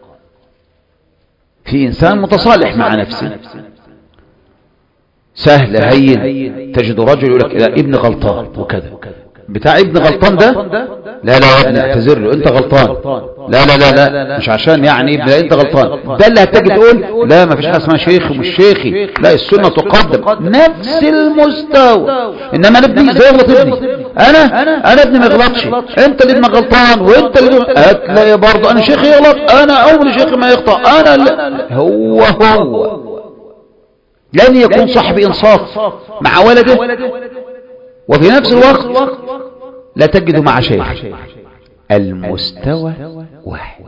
في إنسان متصالح مع نفسه، سهل هين، تجد رجل يقول لك ابن غلطان وكذا، بتاع ابن غلطان ده لا يا ابني اعتذر له، انت غلطان، لا مش عشان يعني ابن انت غلطان، ده اللي هتجي تقول لا ما فيش حاجه اسمها شيخي ومش شيخي، لا السنه تقدم، نفس المستوى. انما انا ابني زي غلط ابني، انا ابني ما يغلطش، انت اللي ابنك غلطان وانت اللي هتلاقي برضه انا شيخي يغلط، انا اول شيخي ما يخطأ، انا هو لن يكون صاحب انصاف مع ولده، وفي نفس الوقت لا تجد مع شيخ. المستوى واحد.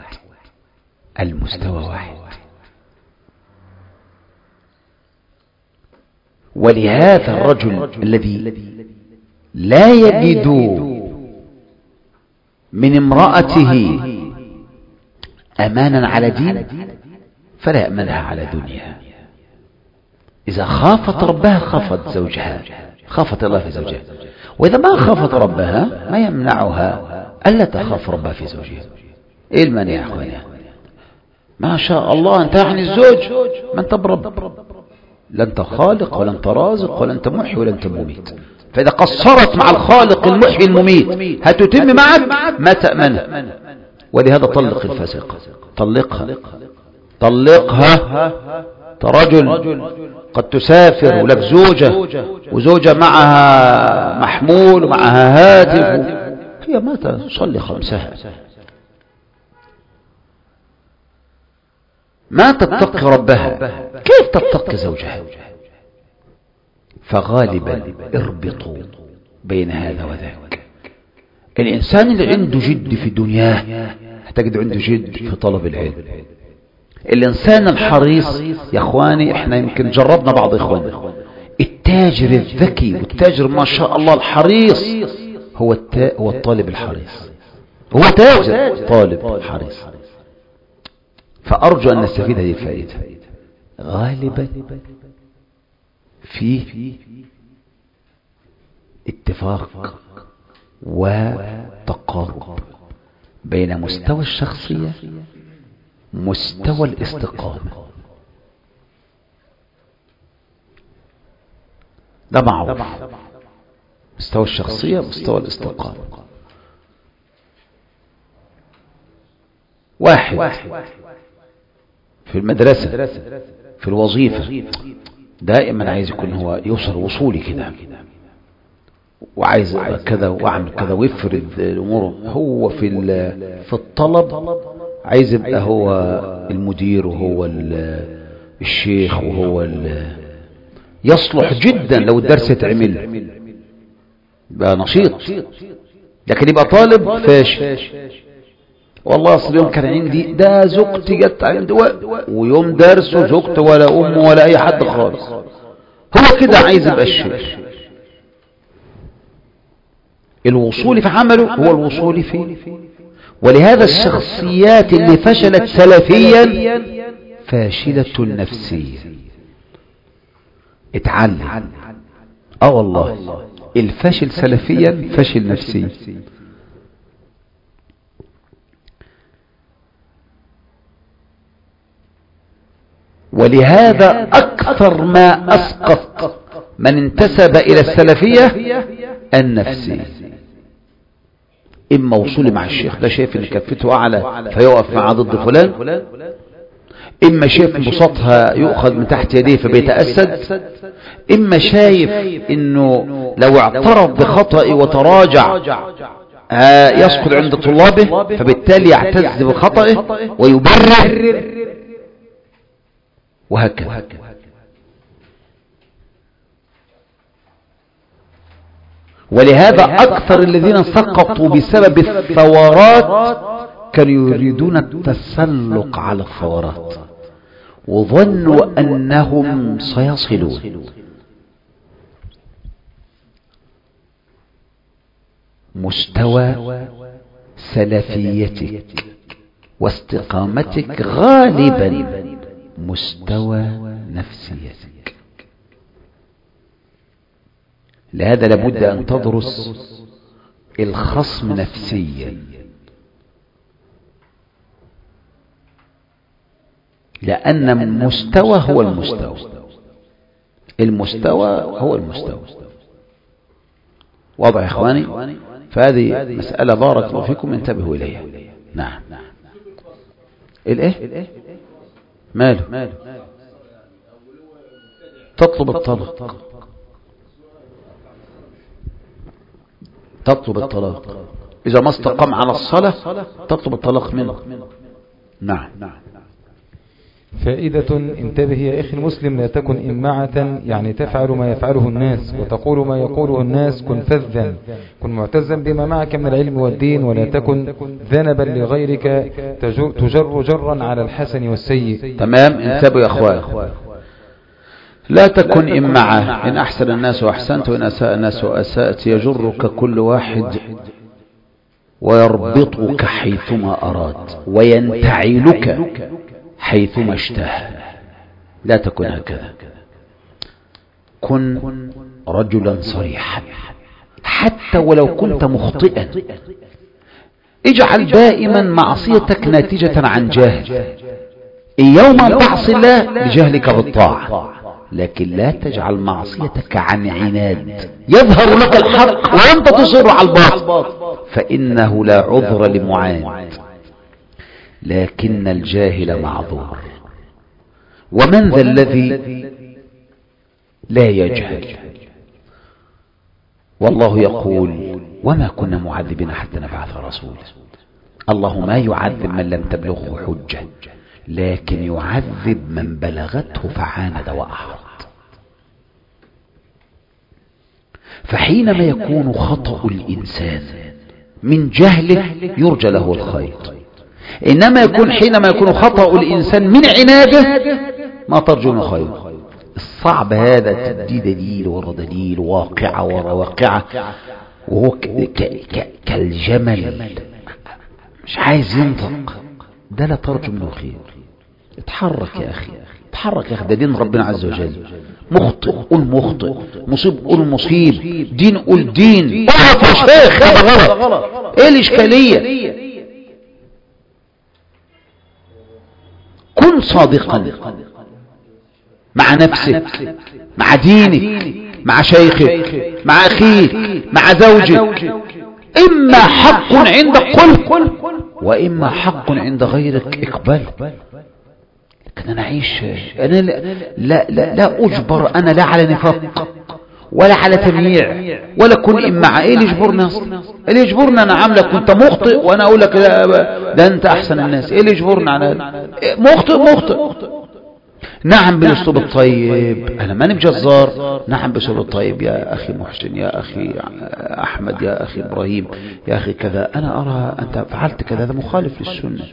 ولهذا الرجل الذي لا يجد من امرأته أمانا على دين فلا يأمنها على دنيا. إذا خافت ربها خافت زوجها، خافت الله في زوجها. وإذا ما خافت ربها ما يمنعها ألا تخاف ربها في زوجها. إيه المانع يا أخواني؟ ما شاء الله أنت يعني الزوج، ما أنت برب، لا أنت خالق ولا أنت رازق ولا أنت محي ولا أنت مميت. فإذا قصرت مع الخالق المحي المميت هتتم معك ما تأمنه. ولهذا طلق الفاسق، طلقها. رجل قد تسافر ولك وزوجة معها محمول ومعها هاتف، هي ما تصلي خمسها، ما تتقي ربها، كيف تتقي زوجها؟ فغالبا اربطوا بين هذا وذاك. الإنسان اللي عنده جد في دنياه هتجد عنده جد في طلب العلم. الإنسان الحريص يا إخواني، إحنا يمكن جربنا بعض إخواننا، التاجر الذكي والتاجر ما شاء الله الحريص هو الطالب الحريص، هو تاجر طالب حريص. فأرجو أن نستفيد هذه الفائدة. غالبا في اتفاق وتقارب بين مستوى الشخصية مستوى الاستقامة. ده معروف، مستوى الشخصية مستوى الاستقامة. واحد في المدرسة في الوظيفة دائما عايز يكون هو يوصل وصولي كده، وعايز كذا واعمل كذا ويفرد الامور. هو في الطلب عايز يبقى هو المدير وهو الشيخ وهو يصلح جدا لو الدرس يتعمل بقى نشيط، لكن يبقى طالب فاشل. والله اصل يوم كان عندي ده زوجتي جت عندي ويوم درسه زوجته ولا امه ولا اي حد خالص. هو كده عايز يبقى الشيخ. الوصول في عمله هو الوصول فيه. ولهذا الشخصيات اللي فشلت سلفيا فاشلة نفسيا. اتعلم والله الفاشل سلفيا فاشل نفسيا. ولهذا أكثر ما أسقط من انتسب إلى السلفية النفسية. إما وصولي مع الشيخ ده شايف إن كفته أعلى فيقف مع ضد فلان، إما شايف بساطها يؤخذ من تحت يديه فبيتأسد، إما شايف إنه لو اعترف بخطئه وتراجع يسقط عند طلابه فبالتالي يعتز بخطئه ويبرر، وهكذا. ولهذا أكثر الذين سقطوا بسبب الثورات كانوا يريدون التسلق على الثورات وظنوا أنهم سيصلون. مستوى سلفيتك واستقامتك غالبا مستوى نفسيتك. لهذا لابد أن تدرس الخصم نفسيا، لأن المستوى هو المستوى، المستوى هو المستوى. واضح يا إخواني؟ فهذه مسألة بارك الله فيكم انتبهوا إليها. نعم. الإيه؟ ماله؟ تطلب الطلاق، تطلب الطلاق إذا ما استقام على الصلاة تطلب الطلاق منه. نعم. فائدة: انتبه يا أخي المسلم، لا تكن إمعة، يعني تفعل ما يفعله الناس وتقول ما يقوله الناس. كن فذا، كن معتزا بما معك من العلم والدين، ولا تكن ذنبا لغيرك تجر جرا على الحسن والسيء. تمام. انتبهوا يا أخوان، لا تكن إمعة. إن أحسن الناس وأحسنت، وإن أساء الناس وأسأت. يجرك كل واحد ويربطك حيثما أراد وينتعلك حيثما اشتهى. لا تكن هكذا. كن رجلا صريحا حتى ولو كنت مخطئا. اجعل دائما معصيتك ناتجة عن جهل. يوما تعصي الله لجهلك بالطاعة، لكن لا تجعل معصيتك عن عناد. يظهر لك الحق وأنت تصر على الباطل، فإنه لا عذر لمعاند، لكن الجاهل معذور. ومن ذا الذي لا يجهل؟ والله يقول: وما كنا معذبين حتى نبعث رسولا. الله ما يعذب من لم تبلغه حجة، لكن يعذب من بلغته فعاند وأعرض. فحينما يكون خطأ الإنسان من جهله يرجى له الخير، إنما حينما يكون خطأ الإنسان من عناده ما ترجو من خير. الصعب هذا تدي دليل ورا دليل، واقعة ورا واقعة، وهو كالجمل مش عايز ينطق. ده لا ترجو منه خير. اتحرك يا أخي، اتحرك يا أخي. ده دين ربنا عز وجل. مخطئ قول مخطئ، مصيب قول مصيب، دين قول دين. اعرف يا شيخ هذا غلط. ايه الإشكالية؟ كن صادقا مع نفسك، مع دينك، مع شيخك، مع أخيك، مع زوجك. إما حق عندك قل، وإما حق عند غيرك اقبل. لكن أنا أعيش، أنا لا أجبر، أنا لا على نفاق ولا على تمييع ولا كن إمعة. ايه اللي يجبرنا اصلا؟ ايه اللي يجبرنا؟ انا عاملك كنت مخطئ وانا اقول لك ده انت احسن الناس. ايه اللي يجبرنا على مخطئ؟ نعم بالاسلوب الطيب، انا ماني بجزار. نعم بالاسلوب الطيب، يا اخي محسن، يا اخي احمد، يا اخي ابراهيم، يا اخي كذا، انا ارى انت فعلت كذا، هذا مخالف للسنة.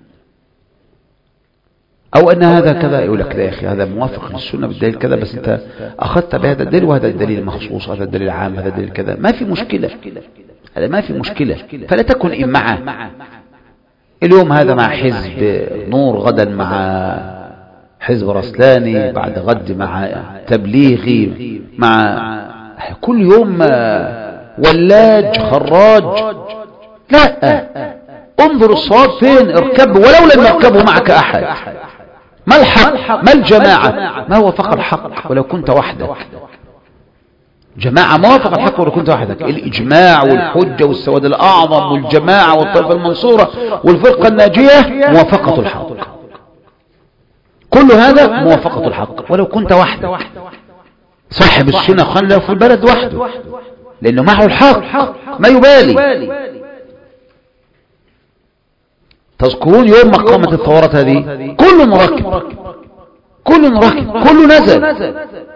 او ان هذا كذا، يقول لك لا يا اخي هذا موافق للسنة بالدليل كذا، بس انت اخذت بهذا الدليل وهذا الدليل مخصوص، هذا الدليل عام، هذا الدليل كذا، ما في مشكلة، هذا ما في مشكلة. فلا تكن إمعة. اليوم هذا مع حزب نور، غدا مع حزب رسلاني، بعد غد مع تبليغي، مع كل يوم ولاج خراج. لا، انظر الصواب فين، اركب ولو لم يركبه معك أحد. ما الحق؟ ما الجماعة؟ ما وافق الحق ولو كنت وحدك. جماعة موافق الحق ولو كنت وحدك. الإجماع والحجة والسواد الأعظم والجماعة والطائفة المنصورة والفرقة الناجية موافقة الحق، كل هذا موافقة الحق ولو كنت وحدك. صاحب السنة خلى في البلد وحده لأنه معه الحق، ما يبالي. تذكرون يوم ما قامت الثورات هذه كل مركب، كل نزل.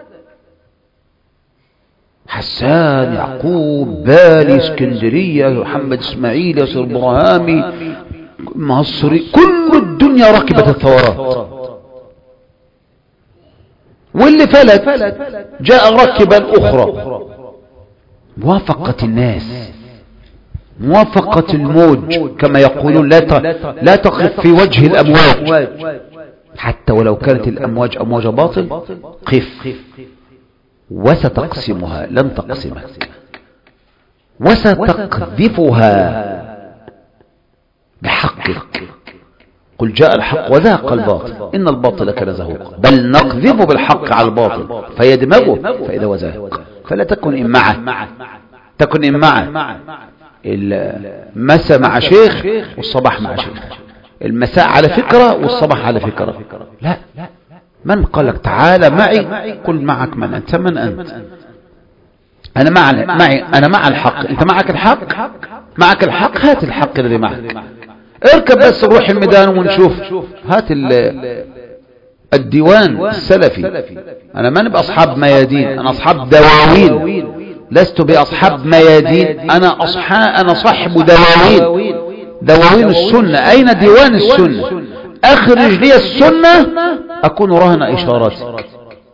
حسان، يعقوب، بالي، اسكندرية، محمد اسماعيل، ياسر برهامي، مصري، كل الدنيا ركبت الثورات. واللي فلت جاء ركبا أخرى. موافقة الناس، موافقة الموج كما يقولون، لا تقف في وجه الأمواج، حتى ولو كانت الأمواج أمواج باطل، قف وستقسمها، لن تقسمك، وستقذفها بحقك. قل جاء الحق وذاق الباطل إن الباطل كان زهوقا، بل نقذف بالحق على الباطل فيدمغه فإذا هو زاهق. فلا تكن إمعة، تكن إمعة. المساء مع شيخ والصباح مع شيخ، المساء على فكرة والصباح على فكرة. لا، من قالك تعال معي؟ قل معك من أنت؟ من أنت؟ أنا معي، أنا مع الحق. أنت معك الحق؟ معك الحق، هات الحق الذي معك. اركب بس روح الميدان ونشوف. هات الديوان السلفي. أنا ما نبقى أصحاب ميادين، أنا أصحاب دواوين، لست بأصحاب ميادين. أنا صاحب دواوين السنة. أين ديوان السنة؟ أخرج لي السنة أكون رهن إشاراتك.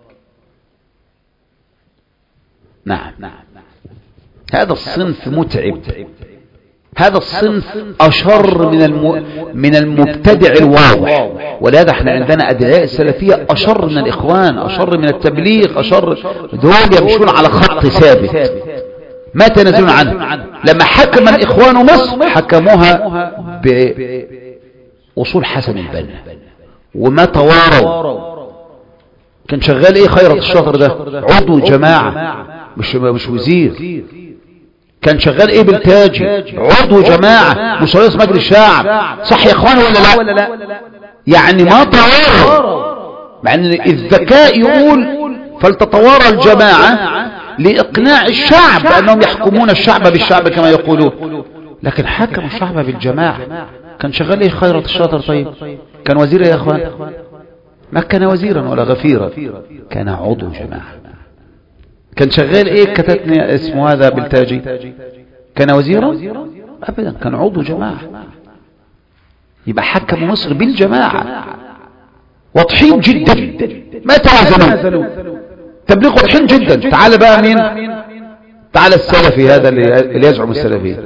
نعم، هذا الصنف متعب، هذا الصنف أشر من المبتدع الواضح. ولهذا احنا عندنا أدعاء السلفية أشر من الإخوان، أشر من التبليغ، أشر. دول يمشون على خط ثابت ما تنزلون عنه. لما حكم الإخوان مصر حكموها بأصول حسن البنا وما تواروا. كان شغال ايه خيرت الشاطر ده؟ عضو جماعة مش وزير. كان شغال ايه بالتاجي؟ عضو جماعة مش رئيس مجلس الشعب. صح يا اخوان ولا لا؟ يعني ما تواروا. مع ان الذكاء يقول فلتتوارى الجماعة لإقناع الشعب أنهم يحكمون الشعب بالشعب كما يقولون، لكن حكم الشعب بالجماعة. كان شغال ايه خيرت الشاطر؟ طيب كان وزير يا اخوان؟ ما كان وزيرا ولا غفيرا، كان عضو جماعة. كان شغال ايه كتتني اسمه هذا بالتاجي؟ كان وزيرا؟ ابدا، كان عضو جماعة. يبقى حكم مصر بالجماعة، واضحين جدا ما توازنوا، تبليغ واضحين جدا. تعال بقى مين؟ تعال السلفي هذا اللي يزعم السلفية،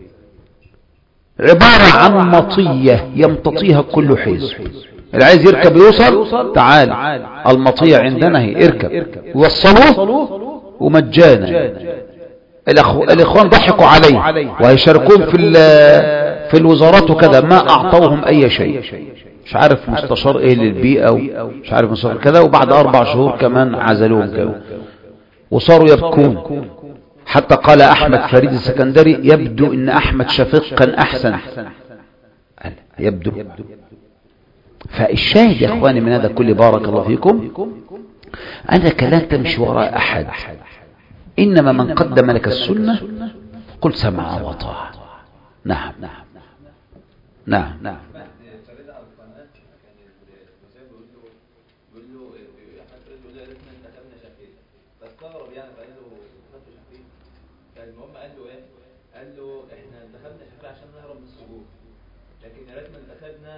عبارة عن مطية يمتطيها كل حزب. اللي عايز يركب يوصل، تعال المطية عندنا هي، اركب. وصلوه ومجانا. الإخوان ضحكوا عليه ويشاركون في الوزارات وكذا، ما أعطوهم أي شيء. مش عارف مستشار ايه للبيئة ومش عارف مستشار كذا، وبعد 4 شهور كمان عزلوهم كذا وصاروا يبكون. حتى قال أحمد فريد السكندري يبدو ان أحمد شفيق كان أحسن. يبدو. فالشاهد يا اخواني من هذا كله، بارك الله فيكم، أنك لا تمشي وراء أحد إنما من قدم لك السنة قل سمع وطاعة. نعم نعم نعم. فاستغرب يعني، فقال له خدت شفيق. فالمهم قال له ايه؟ قال له احنا انتخبنا شفيق عشان نهرب من السجون، لكن يا ريتنا انتخبنا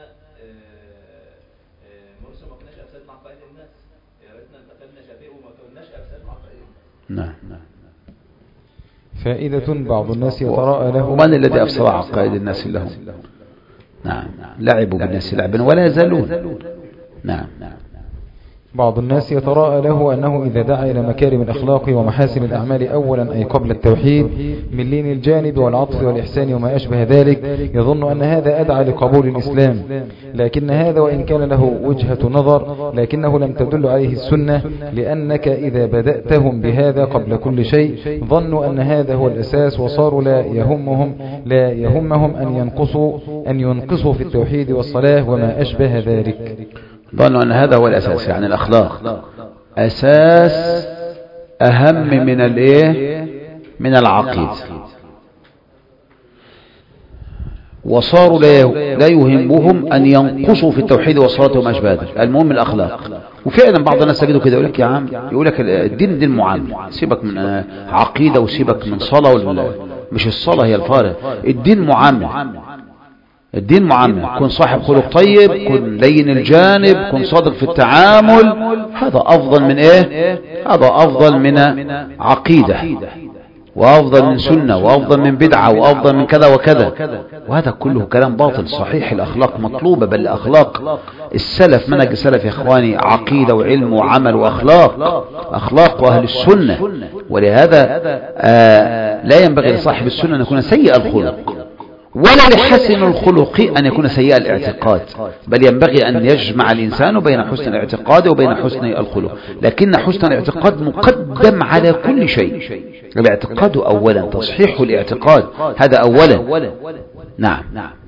مرسي وما كناش افساد مع قائد الناس. يا ريتنا انتخبنا شفيق وما كناش افساد مع قائد الناس. نعم نعم. فائدة بعض الناس يتراءى له. ومن الذي أفسد عقائد الناس لهم؟ نعم، لعبوا بالناس لعبا ولا يزالون. نعم نعم. بعض الناس يتراءى له أنه إذا دعا إلى مكارم الأخلاق ومحاسن الأعمال أولا أي قبل التوحيد من لين الجانب والعطف والإحسان وما أشبه ذلك، يظن أن هذا أدعى لقبول الإسلام، لكن هذا وإن كان له وجهة نظر لكنه لم تدل عليه السنة، لأنك إذا بدأتهم بهذا قبل كل شيء ظنوا أن هذا هو الأساس، وصاروا لا يهمهم أن ينقصوا في التوحيد والصلاة وما أشبه ذلك. ظنوا أن هذا هو الأساس، يعني الأخلاق أساس أهم من الإيه؟ من العقيدة. وصاروا لا يهمهم أن ينقصوا في التوحيد والصلاة وما أشبه ذلك، المهم الأخلاق. وفعلا بعض الناس يجدوا كده يقول لك يا عم، يقول لك الدين دين معاملة، سيبك من عقيدة وسيبك من صلاة، مش الصلاة هي الفارق، الدين معاملة. الدين معاملة، كن صاحب خلق طيب، كن لين الجانب، كن صادق في التعامل. هذا أفضل من إيه؟ هذا أفضل من عقيدة، وأفضل من سنة، وأفضل من بدعة، وأفضل من كذا وكذا. وهذا كله كلام باطل. صحيح الأخلاق مطلوبة، بل أخلاق السلف، منهج السلف يا إخواني عقيدة وعلم وعمل وأخلاق، أخلاق وأهل السنة. ولهذا لا ينبغي لصاحب السنة أن يكون سيء الخلق، ولا لحسن الخلق أن يكون سيء الاعتقاد، بل ينبغي أن يجمع الإنسان بين حسن الاعتقاد وبين حسن الخلق. لكن حسن الاعتقاد مقدم على كل شيء. الاعتقاد أولا، تصحيح الاعتقاد هذا أولا. نعم.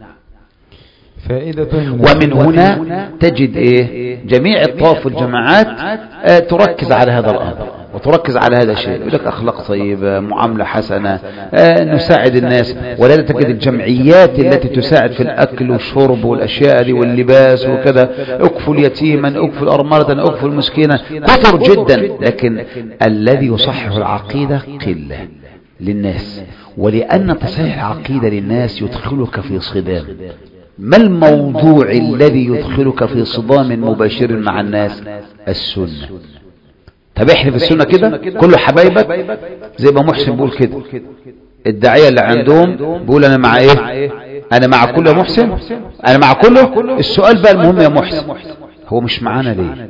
ومن هنا تجد جميع الطواف والجماعات تركز على هذا الأمر وتركز على هذا الشيء. يقول لك أخلاق طيبة، معاملة حسنة، نساعد الناس. ولا تجد الجمعيات التي تساعد في الأكل والشرب والأشياء دي واللباس وكذا، أكفل يتيما، أكفل أرملة، أكفل مسكينة، كثر جدا. لكن الذي يصحح العقيدة قلة للناس، ولأن تصحيح العقيدة للناس يدخلك في صدام. ما الموضوع الذي يدخلك في صدام مباشر مع الناس؟ السنة. طب احنا في السنة كده كله حبايبك، زي ما محسن بيقول كده، الداعية اللي عندهم بيقول انا مع ايه؟ انا مع كله يا محسن، انا مع كله. السؤال بقى المهم يا محسن، هو مش معانا ليه؟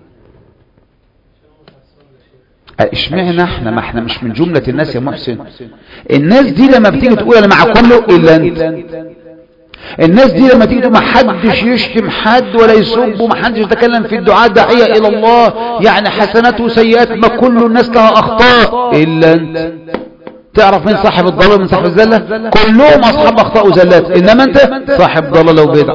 اشمعنا احنا؟ ما احنا مش من جملة الناس يا محسن. الناس دي لما بتيجي تقول انا مع كله الا انت، الناس دي لما تيجي ما حدش يشتم حد ولا يسب، وما حدش يتكلم في الدعاء داعية الى الله، يعني حسنات وسيئات، ما كل الناس لها اخطاء الا انت. تعرف مين صاحب الضلال ومن صاحب الزلة؟ كلهم اصحاب اخطاء وزلات، انما انت صاحب ضلال وبدع.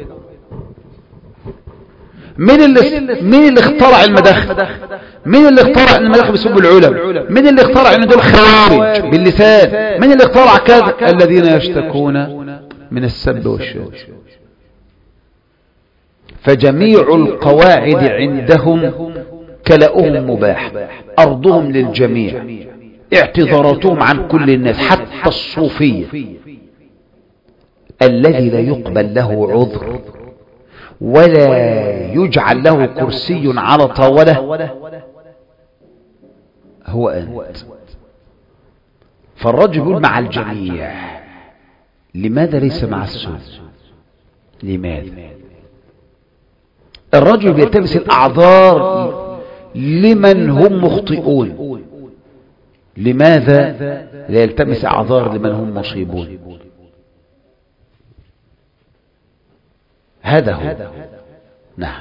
مين اللي اخترع المداخل؟ مين اللي اخترع ان المداخل بيسبوا العلماء؟ مين اللي اخترع ان دول خوارج باللسان؟ مين اللي اخترع كذا؟ الذين يشتكون من السب والشتم. فجميع القواعد عندهم كلاؤهم مباح، أرضهم للجميع، اعتذاراتهم عن كل الناس، حتى الصوفية الذي لا يقبل له عذر ولا يجعل له كرسي على طاولة هو أنت. فالرجل يقول مع الجميع، لماذا ليس مع السنة؟ لماذا؟ الرجل بيلتمس الأعذار لمن هم مخطئون، لماذا لا يلتمس أعذار لمن هم مصيبون؟ هذا هو. نعم.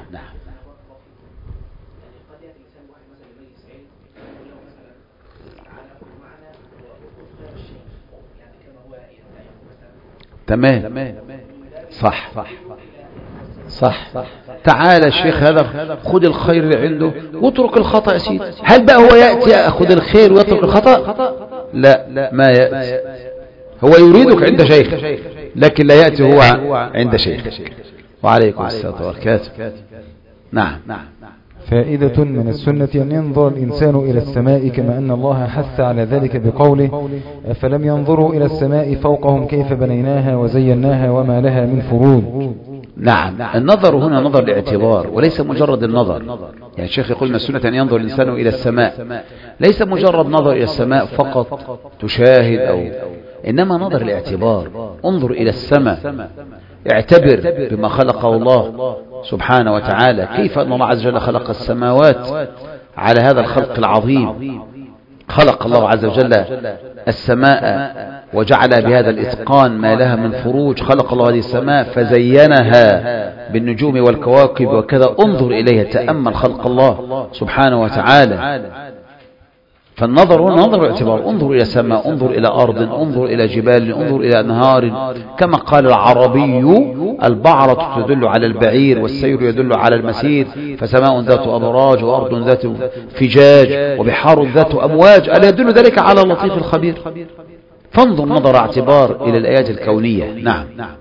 تمام، صح. صح. تعالى الشيخ هذا خذ الخير اللي عنده واترك الخطأ يا سيدي. هل بقى هو يأتي يأخذ الخير ويترك الخطأ؟ لا، ما يأتي. هو يريدك عند شيخ لكن لا يأتي هو عند شيخ. وعليكم السلام وبركاته. نعم. فائدة من السنة أن ينظر الإنسان إلى السماء كما أن الله حث على ذلك بقوله فلم ينظروا إلى السماء فوقهم كيف بنيناها وزيناها وما لها من فروج. نعم. النظر هنا نظر لاعتبار وليس مجرد النظر. يعني الشيخ يقول من السنة أن ينظر الإنسان إلى السماء، ليس مجرد نظر إلى السماء فقط تشاهد إنما نظر الاعتبار. انظر إلى السماء، اعتبر بما خلقه الله سبحانه وتعالى، كيف أن الله عز وجل خلق السماوات على هذا الخلق العظيم. خلق الله عز وجل السماء وجعل بهذا الإتقان ما لها من فروج. خلق الله هذه السماء فزينها بالنجوم والكواكب وكذا. انظر إليها، تأمل خلق الله سبحانه وتعالى. فالنظر هو نظر الاعتبار. انظر إلى سماء، انظر إلى أرض، انظر إلى جبال، انظر إلى أنهار. كما قال العربي البعرة تدل على البعير والسير يدل على المسير، فسماء ذات أبراج وأرض ذات فجاج وبحار ذات أمواج، ألا يدل ذلك على اللطيف الخبير؟ فانظر نظر اعتبار إلى الآيات الكونية. نعم.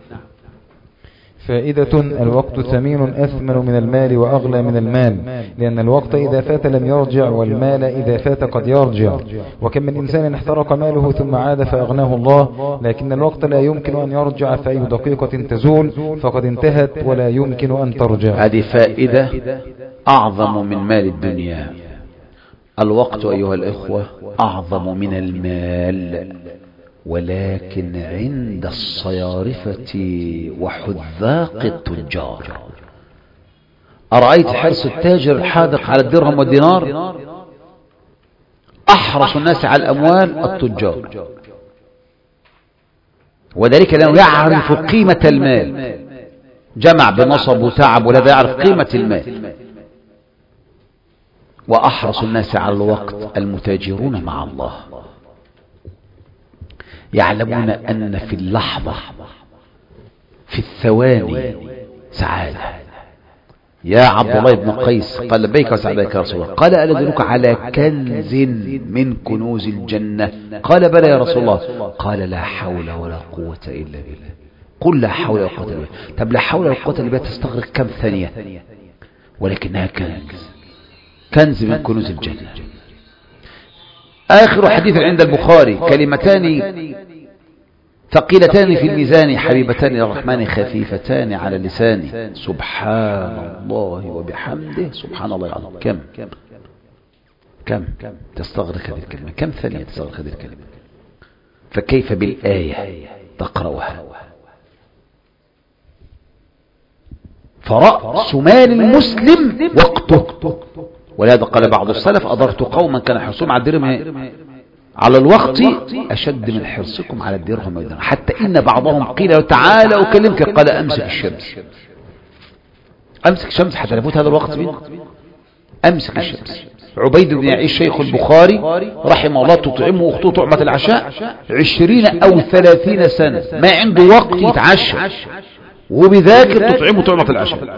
فائدة الوقت ثمين أثمن من المال وأغلى من المال، لأن الوقت إذا فات لم يرجع، والمال إذا فات قد يرجع. وكم من إنسان احترق ماله ثم عاد فأغناه الله، لكن الوقت لا يمكن أن يرجع، فأي دقيقة تزول فقد انتهت ولا يمكن أن ترجع. هذه فائدة أعظم من مال الدنيا. الوقت أيها الإخوة أعظم من المال، ولكن عند الصيارفة وحذاق التجار. أرأيت حرص التاجر الحاذق على الدرهم والدينار؟ أحرص الناس على الأموال التجار، وذلك لأنه يعرف قيمة المال. جمع بنصب وتعب ولا يعرف قيمة المال. وأحرص الناس على الوقت المتاجرون مع الله، يعلمون أن في اللحظة في الثواني سعادة. يا عبد الله بن قيس قال لبيك وسعديك يا رسول الله. قال ألا أدلك على كنز من كنوز الجنة؟ قال بلى يا رسول الله. قال لا حول ولا قوة إلا بالله. قل لا حول ولا قوة إلا بالله. طب لا حول ولا قوة إلا بالله تستغرق كم ثانية؟ ولكنها كنز من كنوز الجنة. آخر حديث عند البخاري كلمتان ثقيلتان في الميزان حبيبتان إلى الرحمن خفيفتان على اللسان، سبحان الله وبحمده سبحان الله العظيم. كم تستغرق هذه الكلمة؟ كم ثانية تستغرق هذه الكلمة؟ فكيف بالآية تقرأها؟ فرأس مال المسلم وقته. ولهذا قال بعض السلف أضرت قوما كان حرصهم على الدرهم على الوقت أشد من حرصكم على الدرهم والدرهم، حتى إن بعضهم قيل له تعالى أكلمك قال أمسك الشمس. أمسك الشمس حتى نفوت هذا الوقت منه. أمسك الشمس. عبيد بن يعيش شيخ البخاري رحمه الله تطعمه أخته طعمة العشاء 20 أو 30 سنة ما عنده وقت يتعشى وبذاكر تطعمه طعمة العشاء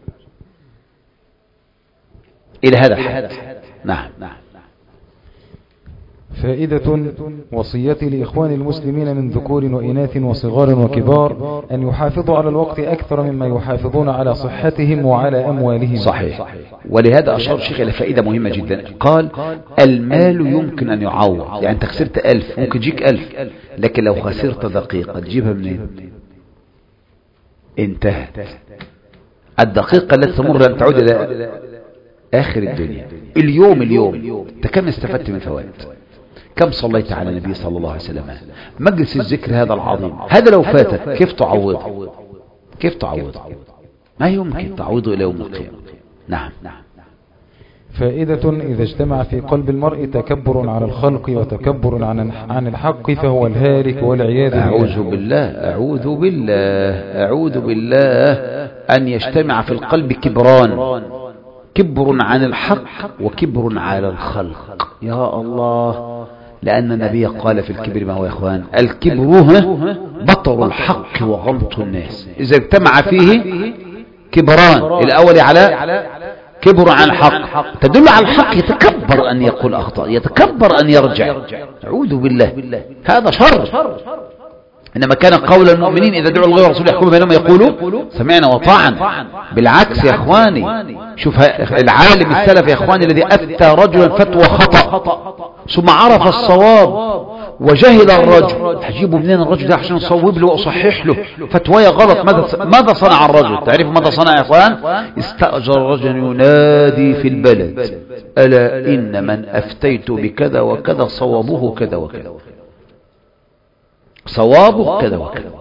إلى هذا الحد. نعم. فائدة وصيتي لإخوان المسلمين من ذكور وإناث وصغار وكبار أن يحافظوا على الوقت أكثر مما يحافظون على صحتهم وعلى أموالهم. صحيح. ولهذا أشار الشيخ إلى فائدة مهمة جدا. قال المال يمكن أن يعوض. يعني أنت خسرت 1000 ممكن يجيك 1000، لكن لو خسرت دقيقة تجيبها منين؟ انتهت. الدقيقة التي تمر لن تعود إلى آخر الدنيا. اليوم أنت كم استفدت من فوائد؟ كم صليت على النبي صلى الله عليه وسلم؟ مجلس الذكر هذا العظيم هذا لو فاتك كيف تعوضه؟ ما يمكن تعوضه إلى يوم القيامة. نعم. فائدة إذا اجتمع في قلب المرء تكبر على الخلق وتكبر عن الحق فهو الهالك والعياذ بالله. أعوذ بالله أن يجتمع في القلب كبران، كبر عن الحق وكبر على الخلق. يا الله، لأن النبي قال في الكبر ما هو يا إخوان؟ الكبر بطر الحق وغمط الناس. إذا اجتمع فيه كبران. الأول على كبر عن الحق، تدل على الحق، يتكبر أن يقول أخطاء، يتكبر أن يرجع. أعوذ بالله، هذا شر. إنما كان قول المؤمنين إذا دعوا الله ورسوله يحكم بينهم يقولوا سمعنا وطاعنا. بالعكس يا إخواني، شوف العالم السلف يا إخواني الذي أفتى رجلا فتوى خطأ ثم عرف الصواب وجهل الرجل، هجيبه منين الرجل ده عشان أصوب له وأصحح له فتوى غلط؟ ماذا صنع الرجل؟ تعرف ماذا صنع يا إخوان؟ استأجر رجلا ينادي في البلد ألا إن من أفتيت بكذا وكذا صوابه كذا وكذا، صوابه كذا وكذا.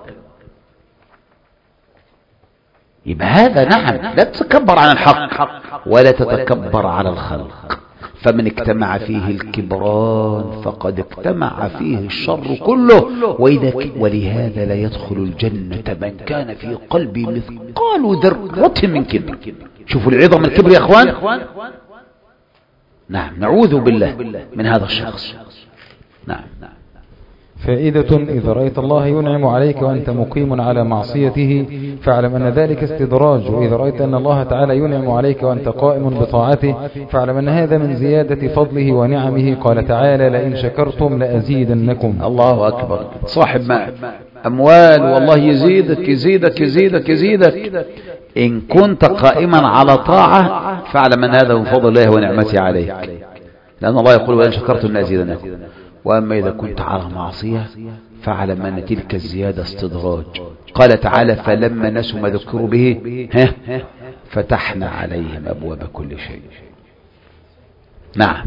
يبقى هذا نعم، لا تتكبر عن الحق ولا تتكبر على الخلق. فمن اجتمع فيه الكبران فقد اجتمع فيه الشر كله. ولهذا لا يدخل الجنة من كان في قلبه مثقال ذرة من كبر. شوفوا العظم الكبر يا اخوان. نعم، نعوذ بالله من هذا الشخص. نعم. فائدة: إذا رأيت الله ينعم عليك وأنت مقيم على معصيته فاعلم أن ذلك استدراج، وإذا رأيت أن الله تعالى ينعم عليك وأنت قائم بطاعته فاعلم أن هذا من زيادة فضله ونعمه. قال تعالى: لئن شكرتم لأزيدنكم. الله أكبر. صاحب أموال والله يزيدك يزيدك يزيدك يزيدك. إن كنت قائما على طاعة فاعلم أن هذا من فضل الله ونعمته عليك، لأن الله يقول: ولئن شكرتم لأزيدنكم. وأما إذا كنت على معصية فاعلم أن تلك الزيادة استدراج. قال تعالى: فلما نسوا ما ذكروا به فتحنا عليهم أبواب كل شيء. نعم.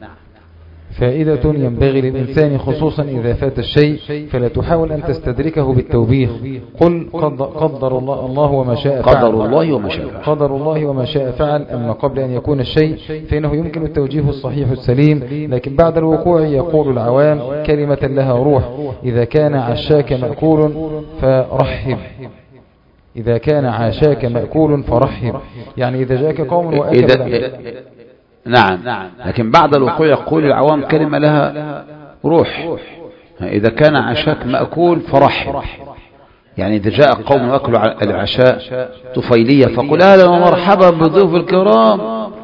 فائدة: ينبغي للإنسان خصوصا إذا فات الشيء فلا تحاول أن تستدركه بالتوبيخ. قل قدر الله وما شاء فعل. قدر الله وما شاء فعل. أما قبل أن يكون الشيء فإنه يمكن التوجيه الصحيح السليم، لكن بعد الوقوع يقول العوام كلمة لها روح: إذا كان عشاك مأكول فرحب. إذا كان عشاك مأكول فرحب، يعني إذا جاءك قوم وأكل. نعم. لكن بعد الوقوع يقول العوام كلمة لها روح: إذا كان عشاك مأكول فرحب، يعني إذا جاء قوم وأكلوا العشاء طفيلية فقل أهلا ومرحبا بضيوف الكرام.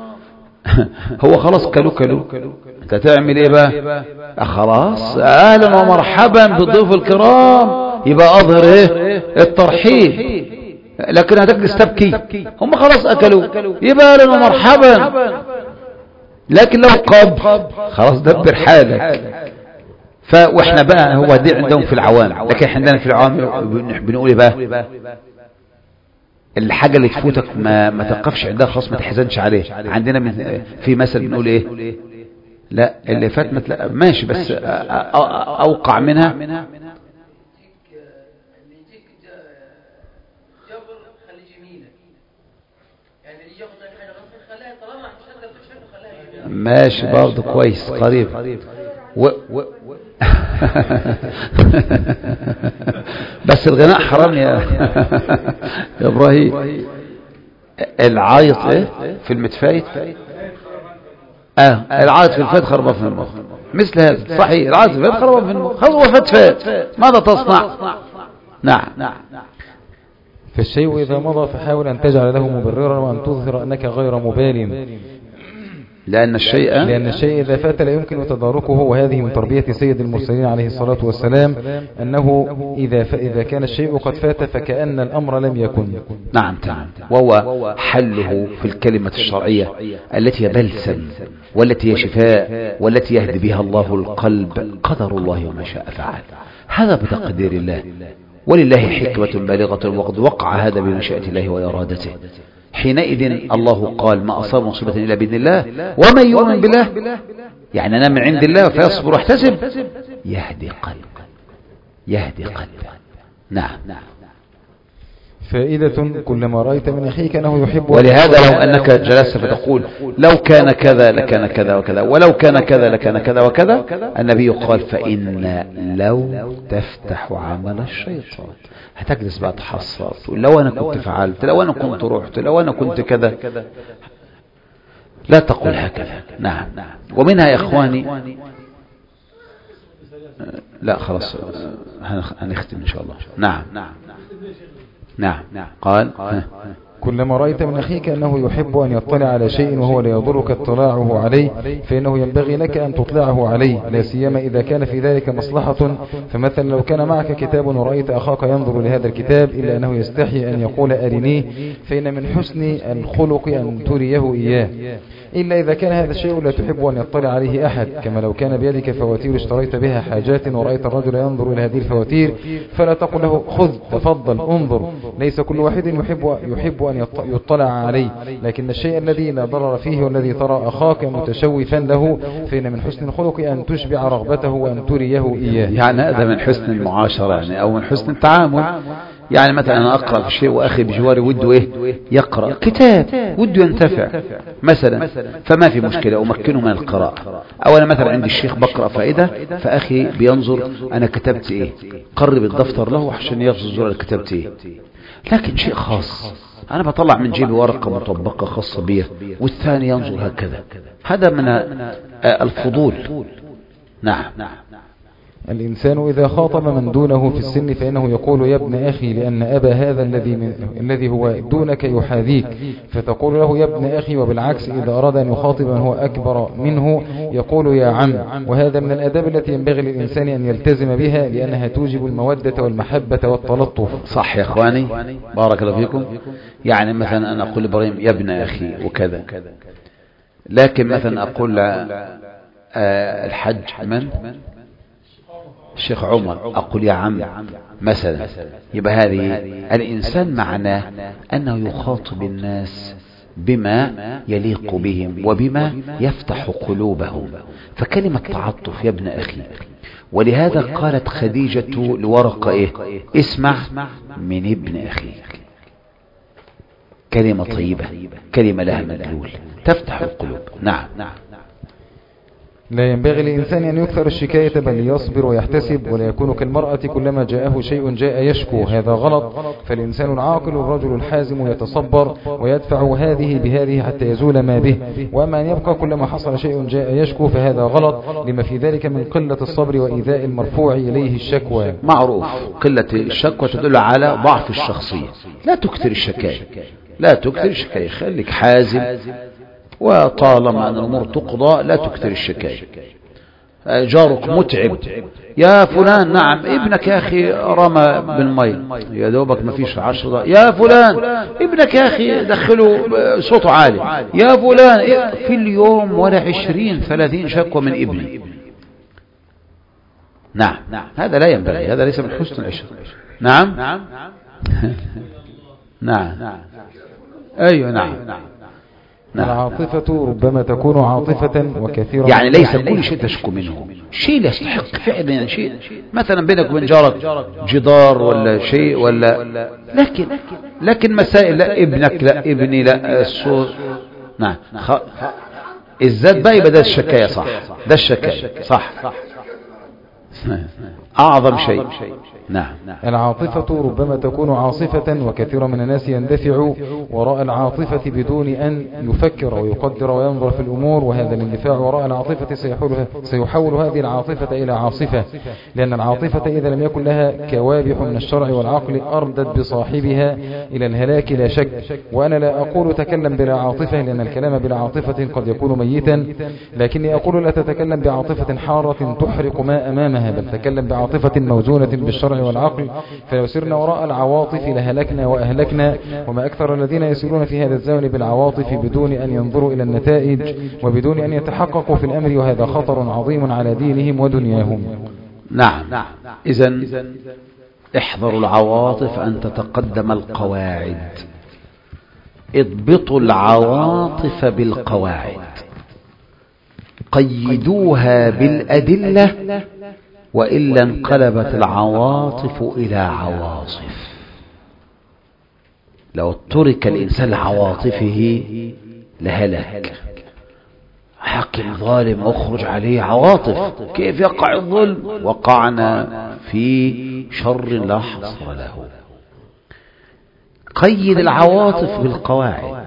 هو خلاص كلو أنت تعمل إيه بقى؟ خلاص أهلا ومرحبا بضيوف الكرام، يبقى أظهر إيه؟ الترحيب. لكن هتجلس تبكي، هم خلاص أكلوا، يبقى أهلا ومرحبا. لكن لو قب خلاص دبر حالك. واحنا بقى هو دي عندهم في العوام، لكن احنا عندنا في العوام بنقول ايه بقى؟ الحاجة اللي تفوتك ما تقفش عندها خلاص ما تحزنش عليه. عندنا في مثل بنقول ايه؟ لا اللي فات ماشي بس اوقع منها. ماشي برضه كويس قريب. بس الغناء حرام يا إبراهيم. العايط ايه في المتفايت؟ العايط في الفات خربان في المخ. مثل هذا صحيح، العايط في الفات خربان في المخ، خلاص وفات فات، ماذا تصنع؟ نعم. فالشيء إذا مضى فحاول أن تجعل له مبررا وأن تظهر أنك غير مبال، لأن الشيء إذا فات لا يمكن تداركه. وهذه من تربية سيد المرسلين عليه الصلاة والسلام، أنه إذا كان الشيء قد فات فكأن الأمر لم يكن. نعم. وهو حله في الكلمة الشرعية التي هي بلسم والتي هي شفاء والتي يهدي بها الله القلب. قدر الله وما شاء فعل. هذا بتقدير الله، ولله حكمة بالغة، وقد وقع هذا بمشيئة الله وإرادته. حينئذ الله قال: ما أصاب مصيبة إلا بإذن الله ومن يؤمن بالله، يعني أنا من عند الله فيصبر واحتسب يهدي قلبه. نعم. فائدة: كلما رأيت من أخيك أنه يحب، ولهذا لو أنك جلست فتقول لو كان كذا لكان كذا وكذا، ولو كان كذا لكان كذا وكذا، النبي قال: فإن لو تفتح عمل الشيطان. هتجلس بقى تحصر، تقول لو أنا كنت فعلت، لو أنا كنت رحت، لو أنا كنت كذا. لا تقول هكذا. نعم. ومنها يا إخواني، لا خلاص هنختم إن شاء الله. نعم. قال كلما رأيت من أخيك أنه يحب أن يطلع على شيء وهو لا يضرك اطلاعه عليه فإنه ينبغي لك أن تطلعه عليه، لا سيما إذا كان في ذلك مصلحة. فمثلا لو كان معك كتاب ورأيت أخاك ينظر لهذا الكتاب إلا أنه يستحي أن يقول أرنيه، فإن من حسن الخلق أن تريه إياه، إلا إذا كان هذا الشيء لا تحب أن يطلع عليه أحد. كما لو كان بيدك فواتير اشتريت بها حاجات ورأيت الرجل ينظر إلى هذه الفواتير فلا تقل له خذ تفضل انظر، ليس كل واحد يحب أن يطلع عليه، لكن الشيء الذي لا ضرر فيه والذي ترى أخاك متشوفا له فإن من حسن الخلق أن تشبع رغبته وأن تريه إياه. يعني هذا من حسن المعاشرة يعني، أو من حسن التعامل. يعني مثلا أنا أقرأ في شيء وأخي بجواري وده إيه يقرأ كتاب وده ينتفع مثلا، فما في مشكلة أمكنه من القراءة. أو أنا مثلا عندي الشيخ بقرأ فائدة فأخي بينظر أنا كتبت إيه، قرب الدفتر له عشان ينظر أنا كتبت إيه. لكن شيء خاص أنا بطلع من جيبي ورقة مطبقة خاصة بي والثاني ينظر هكذا، هذا من الفضول. نعم. الإنسان إذا خاطب من دونه في السن فإنه يقول يا ابن أخي، لأن أبا هذا الذي هو دونك يحاذيك، فتقول له يا ابن أخي. وبالعكس إذا أراد أن يخاطب من هو أكبر منه يقول يا عم. وهذا من الآداب التي ينبغي للإنسان أن يلتزم بها، لأنها توجب المودة والمحبة والتلطف. صح يا إخواني، بارك الله فيكم. يعني مثلا أنا أقول إبراهيم يا ابن أخي وكذا، لكن مثلا أقول الحج من الشيخ عمر أقول يا عم مثلا. يبقى هذه الإنسان معناه أنه يخاطب الناس بما يليق بهم وبما يفتح قلوبهم، فكلمة تعطف يا ابن أخي. ولهذا قالت خديجة لورقة إيه؟ اسمع من ابن أخيك. كلمة طيبة، كلمة لها مدلول تفتح القلوب. نعم. لا ينبغي للإنسان أن يكثر الشكاية، بل يصبر ويحتسب، ولا يكون كالمرأة كلما جاءه شيء جاء يشكو، هذا غلط. فالإنسان العاقل الرجل الحازم يتصبر ويدفع هذه بهذه حتى يزول ما به. وأما أن يبقى كلما حصل شيء جاء يشكو فهذا غلط، لما في ذلك من قلة الصبر وإيذاء المرفوع إليه الشكوى. معروف قلة الشكوى تدل على ضعف الشخصية. لا تكثر الشكاية، لا تكثر الشكاية، خليك حازم، وطالما أن الأمور تقضى لا تكثر الشكاية. جارك متعب يا فلان، نعم ابنك يا أخي رمى بالمي يا دوبك ما فيش 10 يا فلان ابنك يا أخي دخله صوته عالي يا فلان، في اليوم ولا 20-30 شكوى من ابني. نعم هذا لا ينبغي، هذا ليس من حسن العشرة. نعم نعم أيوة نعم. العاطفة ربما تكون عاطفة وكثيرا، يعني ليس كل شيء تشكو منه، شيء يستحق فعلا، يعني شيء مثلا بينك وبين جارك جدار ولا شيء ولا، لكن مسائل لا ابنك لا ابني لا الصوت. نعم الذات بقى يبقى ده الشكاية، صح ده الشكاية صح أعظم شيء. نعم. العاطفة ربما تكون عاصفة، وكثير من الناس يندفع وراء العاطفة بدون أن يفكر ويقدر وينظر في الأمور، وهذا الاندفاع وراء العاطفة سيحول هذه العاطفة إلى عاصفة، لأن العاطفة إذا لم يكن لها كوابح من الشرع والعقل أردت بصاحبها إلى الهلاك لا شك. وأنا لا أقول تكلم بلا عاطفة، لأن الكلام بلا عاطفة قد يكون ميتا، لكني أقول لا تتكلم بعاطفة حارة تحرق ما أمامها، بل تكلم بعاطفة موزونة بالشرع والعقل. فلو سرنا وراء العواطف لهلكنا وأهلكنا، وما أكثر الذين يسيرون في هذا الزمن بالعواطف بدون أن ينظروا إلى النتائج وبدون أن يتحققوا في الأمر، وهذا خطر عظيم على دينهم ودنياهم. نعم. إذن احذروا العواطف أن تتقدم القواعد، اضبطوا العواطف بالقواعد، قيدوها بالأدلة، وإلا انقلبت العواطف إلى عواصف. لو ترك الإنسان لعواطفه لهلك. حاكم ظالم أخرج عليه عواطف، كيف يقع الظلم؟ وقعنا في شر لا حصر له. قيد العواطف بالقواعد،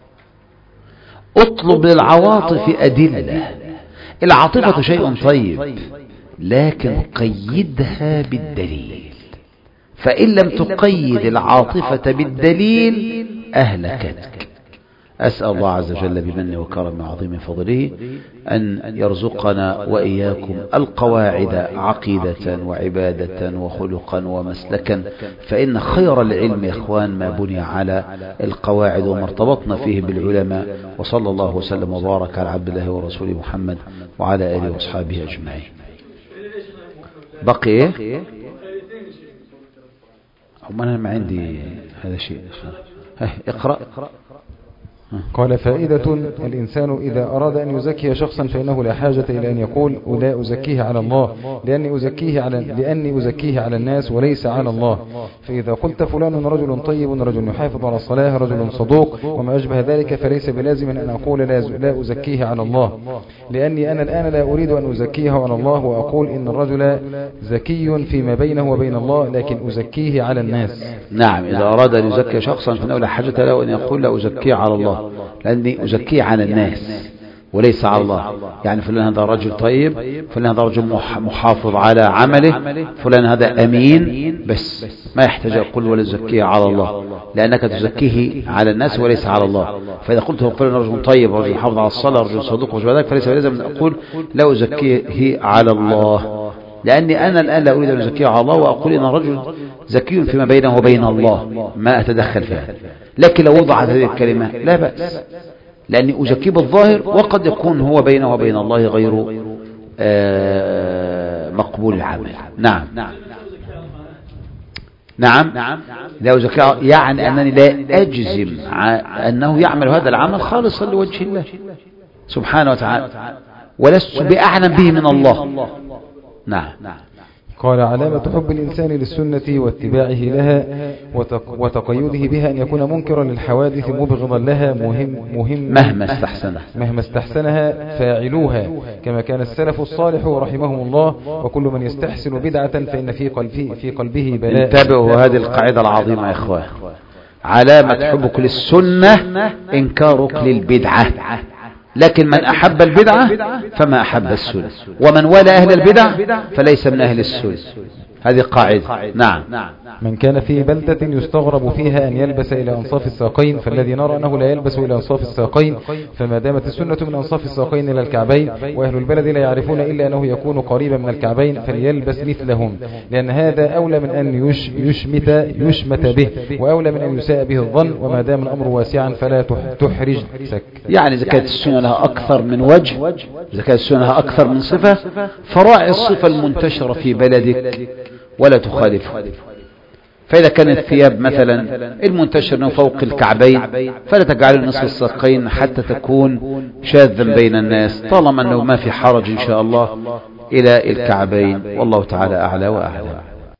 اطلب للعواطف أدلة. العاطفة شيء طيب، لكن قيدها بالدليل، فإن لم تقيد العاطفة بالدليل أهلكتك. أسأل الله عز وجل بمنه وكرمه وعظيم فضله أن يرزقنا وإياكم القواعد عقيدة وعبادة وخلقا ومسلكا، فإن خير العلم يا إخوان ما بني على القواعد وما ارتبطنا فيه بالعلماء. وصلى الله وسلم وبارك على عبد الله ورسوله محمد وعلى آله وأصحابه أجمعين. بقي إيه؟ أنا ما عندي هذا شيء. اقرأ. قال فائدة: الإنسان إذا أراد أن يزكي شخصا فإنه لا حاجة إلى أن يقول لا أزكيه على الله لأني أزكيه على الناس وليس على الله. فإذا قلت فلان رجل طيب، رجل يحافظ على الصلاة، رجل صدوق وما أشبه ذلك، فليس بلازم أن أقول لا أزكيه على الله، لأني أنا الآن لا أريد أن أزكيه على الله وأقول إن الرجل زكي فيما بينه وبين الله، لكن أزكيه على الناس. نعم، إذا أراد أن يزكي شخصا فإنه لا حاجة له أن يقول لا أزكيه على الله، لأني أزكيه على الناس وليس على الله. يعني فلان هذا رجل طيب، فلان هذا رجل محافظ على عمله، فلان هذا أمين، بس ما يحتاج أقول ولا أزكيه على الله، لأنك تزكيه على الناس وليس على الله. فإذا قلت فلان رجل طيب، رجل محافظ على الصلاة، رجل صدوق وشبه ذلك، فليس لازم أن أقول لا أزكيه على الله، لأني أنا الآن لا أريد أن أزكيه على الله وأقول إن الرجل زكي فيما بينه وبين الله، ما أتدخل فيها. لكن لو وضعت هذه الكلمة لا بأس، لأني أزكيه بالظاهر، وقد يكون هو بينه وبين الله غير مقبول العمل. نعم لا أزكيه، يعني أنني لا أجزم أنه يعمل هذا العمل خالصا لوجه الله سبحانه وتعالى، ولست بأعلم به من الله. نعم. قال علامة حب الإنسان للسنة واتباعه لها وتقيده بها أن يكون منكرا للحوادث مبغضا لها مهما استحسنها فاعلوها، كما كان السلف الصالح رحمهم الله. وكل من يستحسن بدعة فإن في قلبه بلاء. انتبهوا هذه القاعدة العظيمة يا إخوان: علامة حبك للسنة إنكارك للبدعة، لكن من أحب البدعة فما أحب السنة، ومن والى أهل البدع فليس من أهل السنة. هذه قاعدة. نعم. من كان في بلدة يستغرب فيها أن يلبس إلى أنصاف الساقين، فالذي نرى أنه لا يلبس إلى أنصاف الساقين، فما دامت السنة من أنصاف الساقين إلى الكعبين، وأهل البلد لا يعرفون إلا أنه يكون قريبا من الكعبين، فليلبس مثلهم، لأن هذا أولى من أن يشمت به، وأولى من أن يساء به الظن، وما دام الأمر واسعا فلا تحرج سك. يعني إذا كانت السنة لها أكثر من وجه، إذا كانت السنة لها أكثر من صفة، فراعي الصفة المنتشرة في بلدك ولا تخالفه. فإذا كانت الثياب مثلا المنتشر من فوق الكعبين فلا تجعل نصف الساقين حتى تكون شاذا بين الناس، طالما أنه ما في حرج إن شاء الله إلى الكعبين، والله تعالى أعلى وأعلى.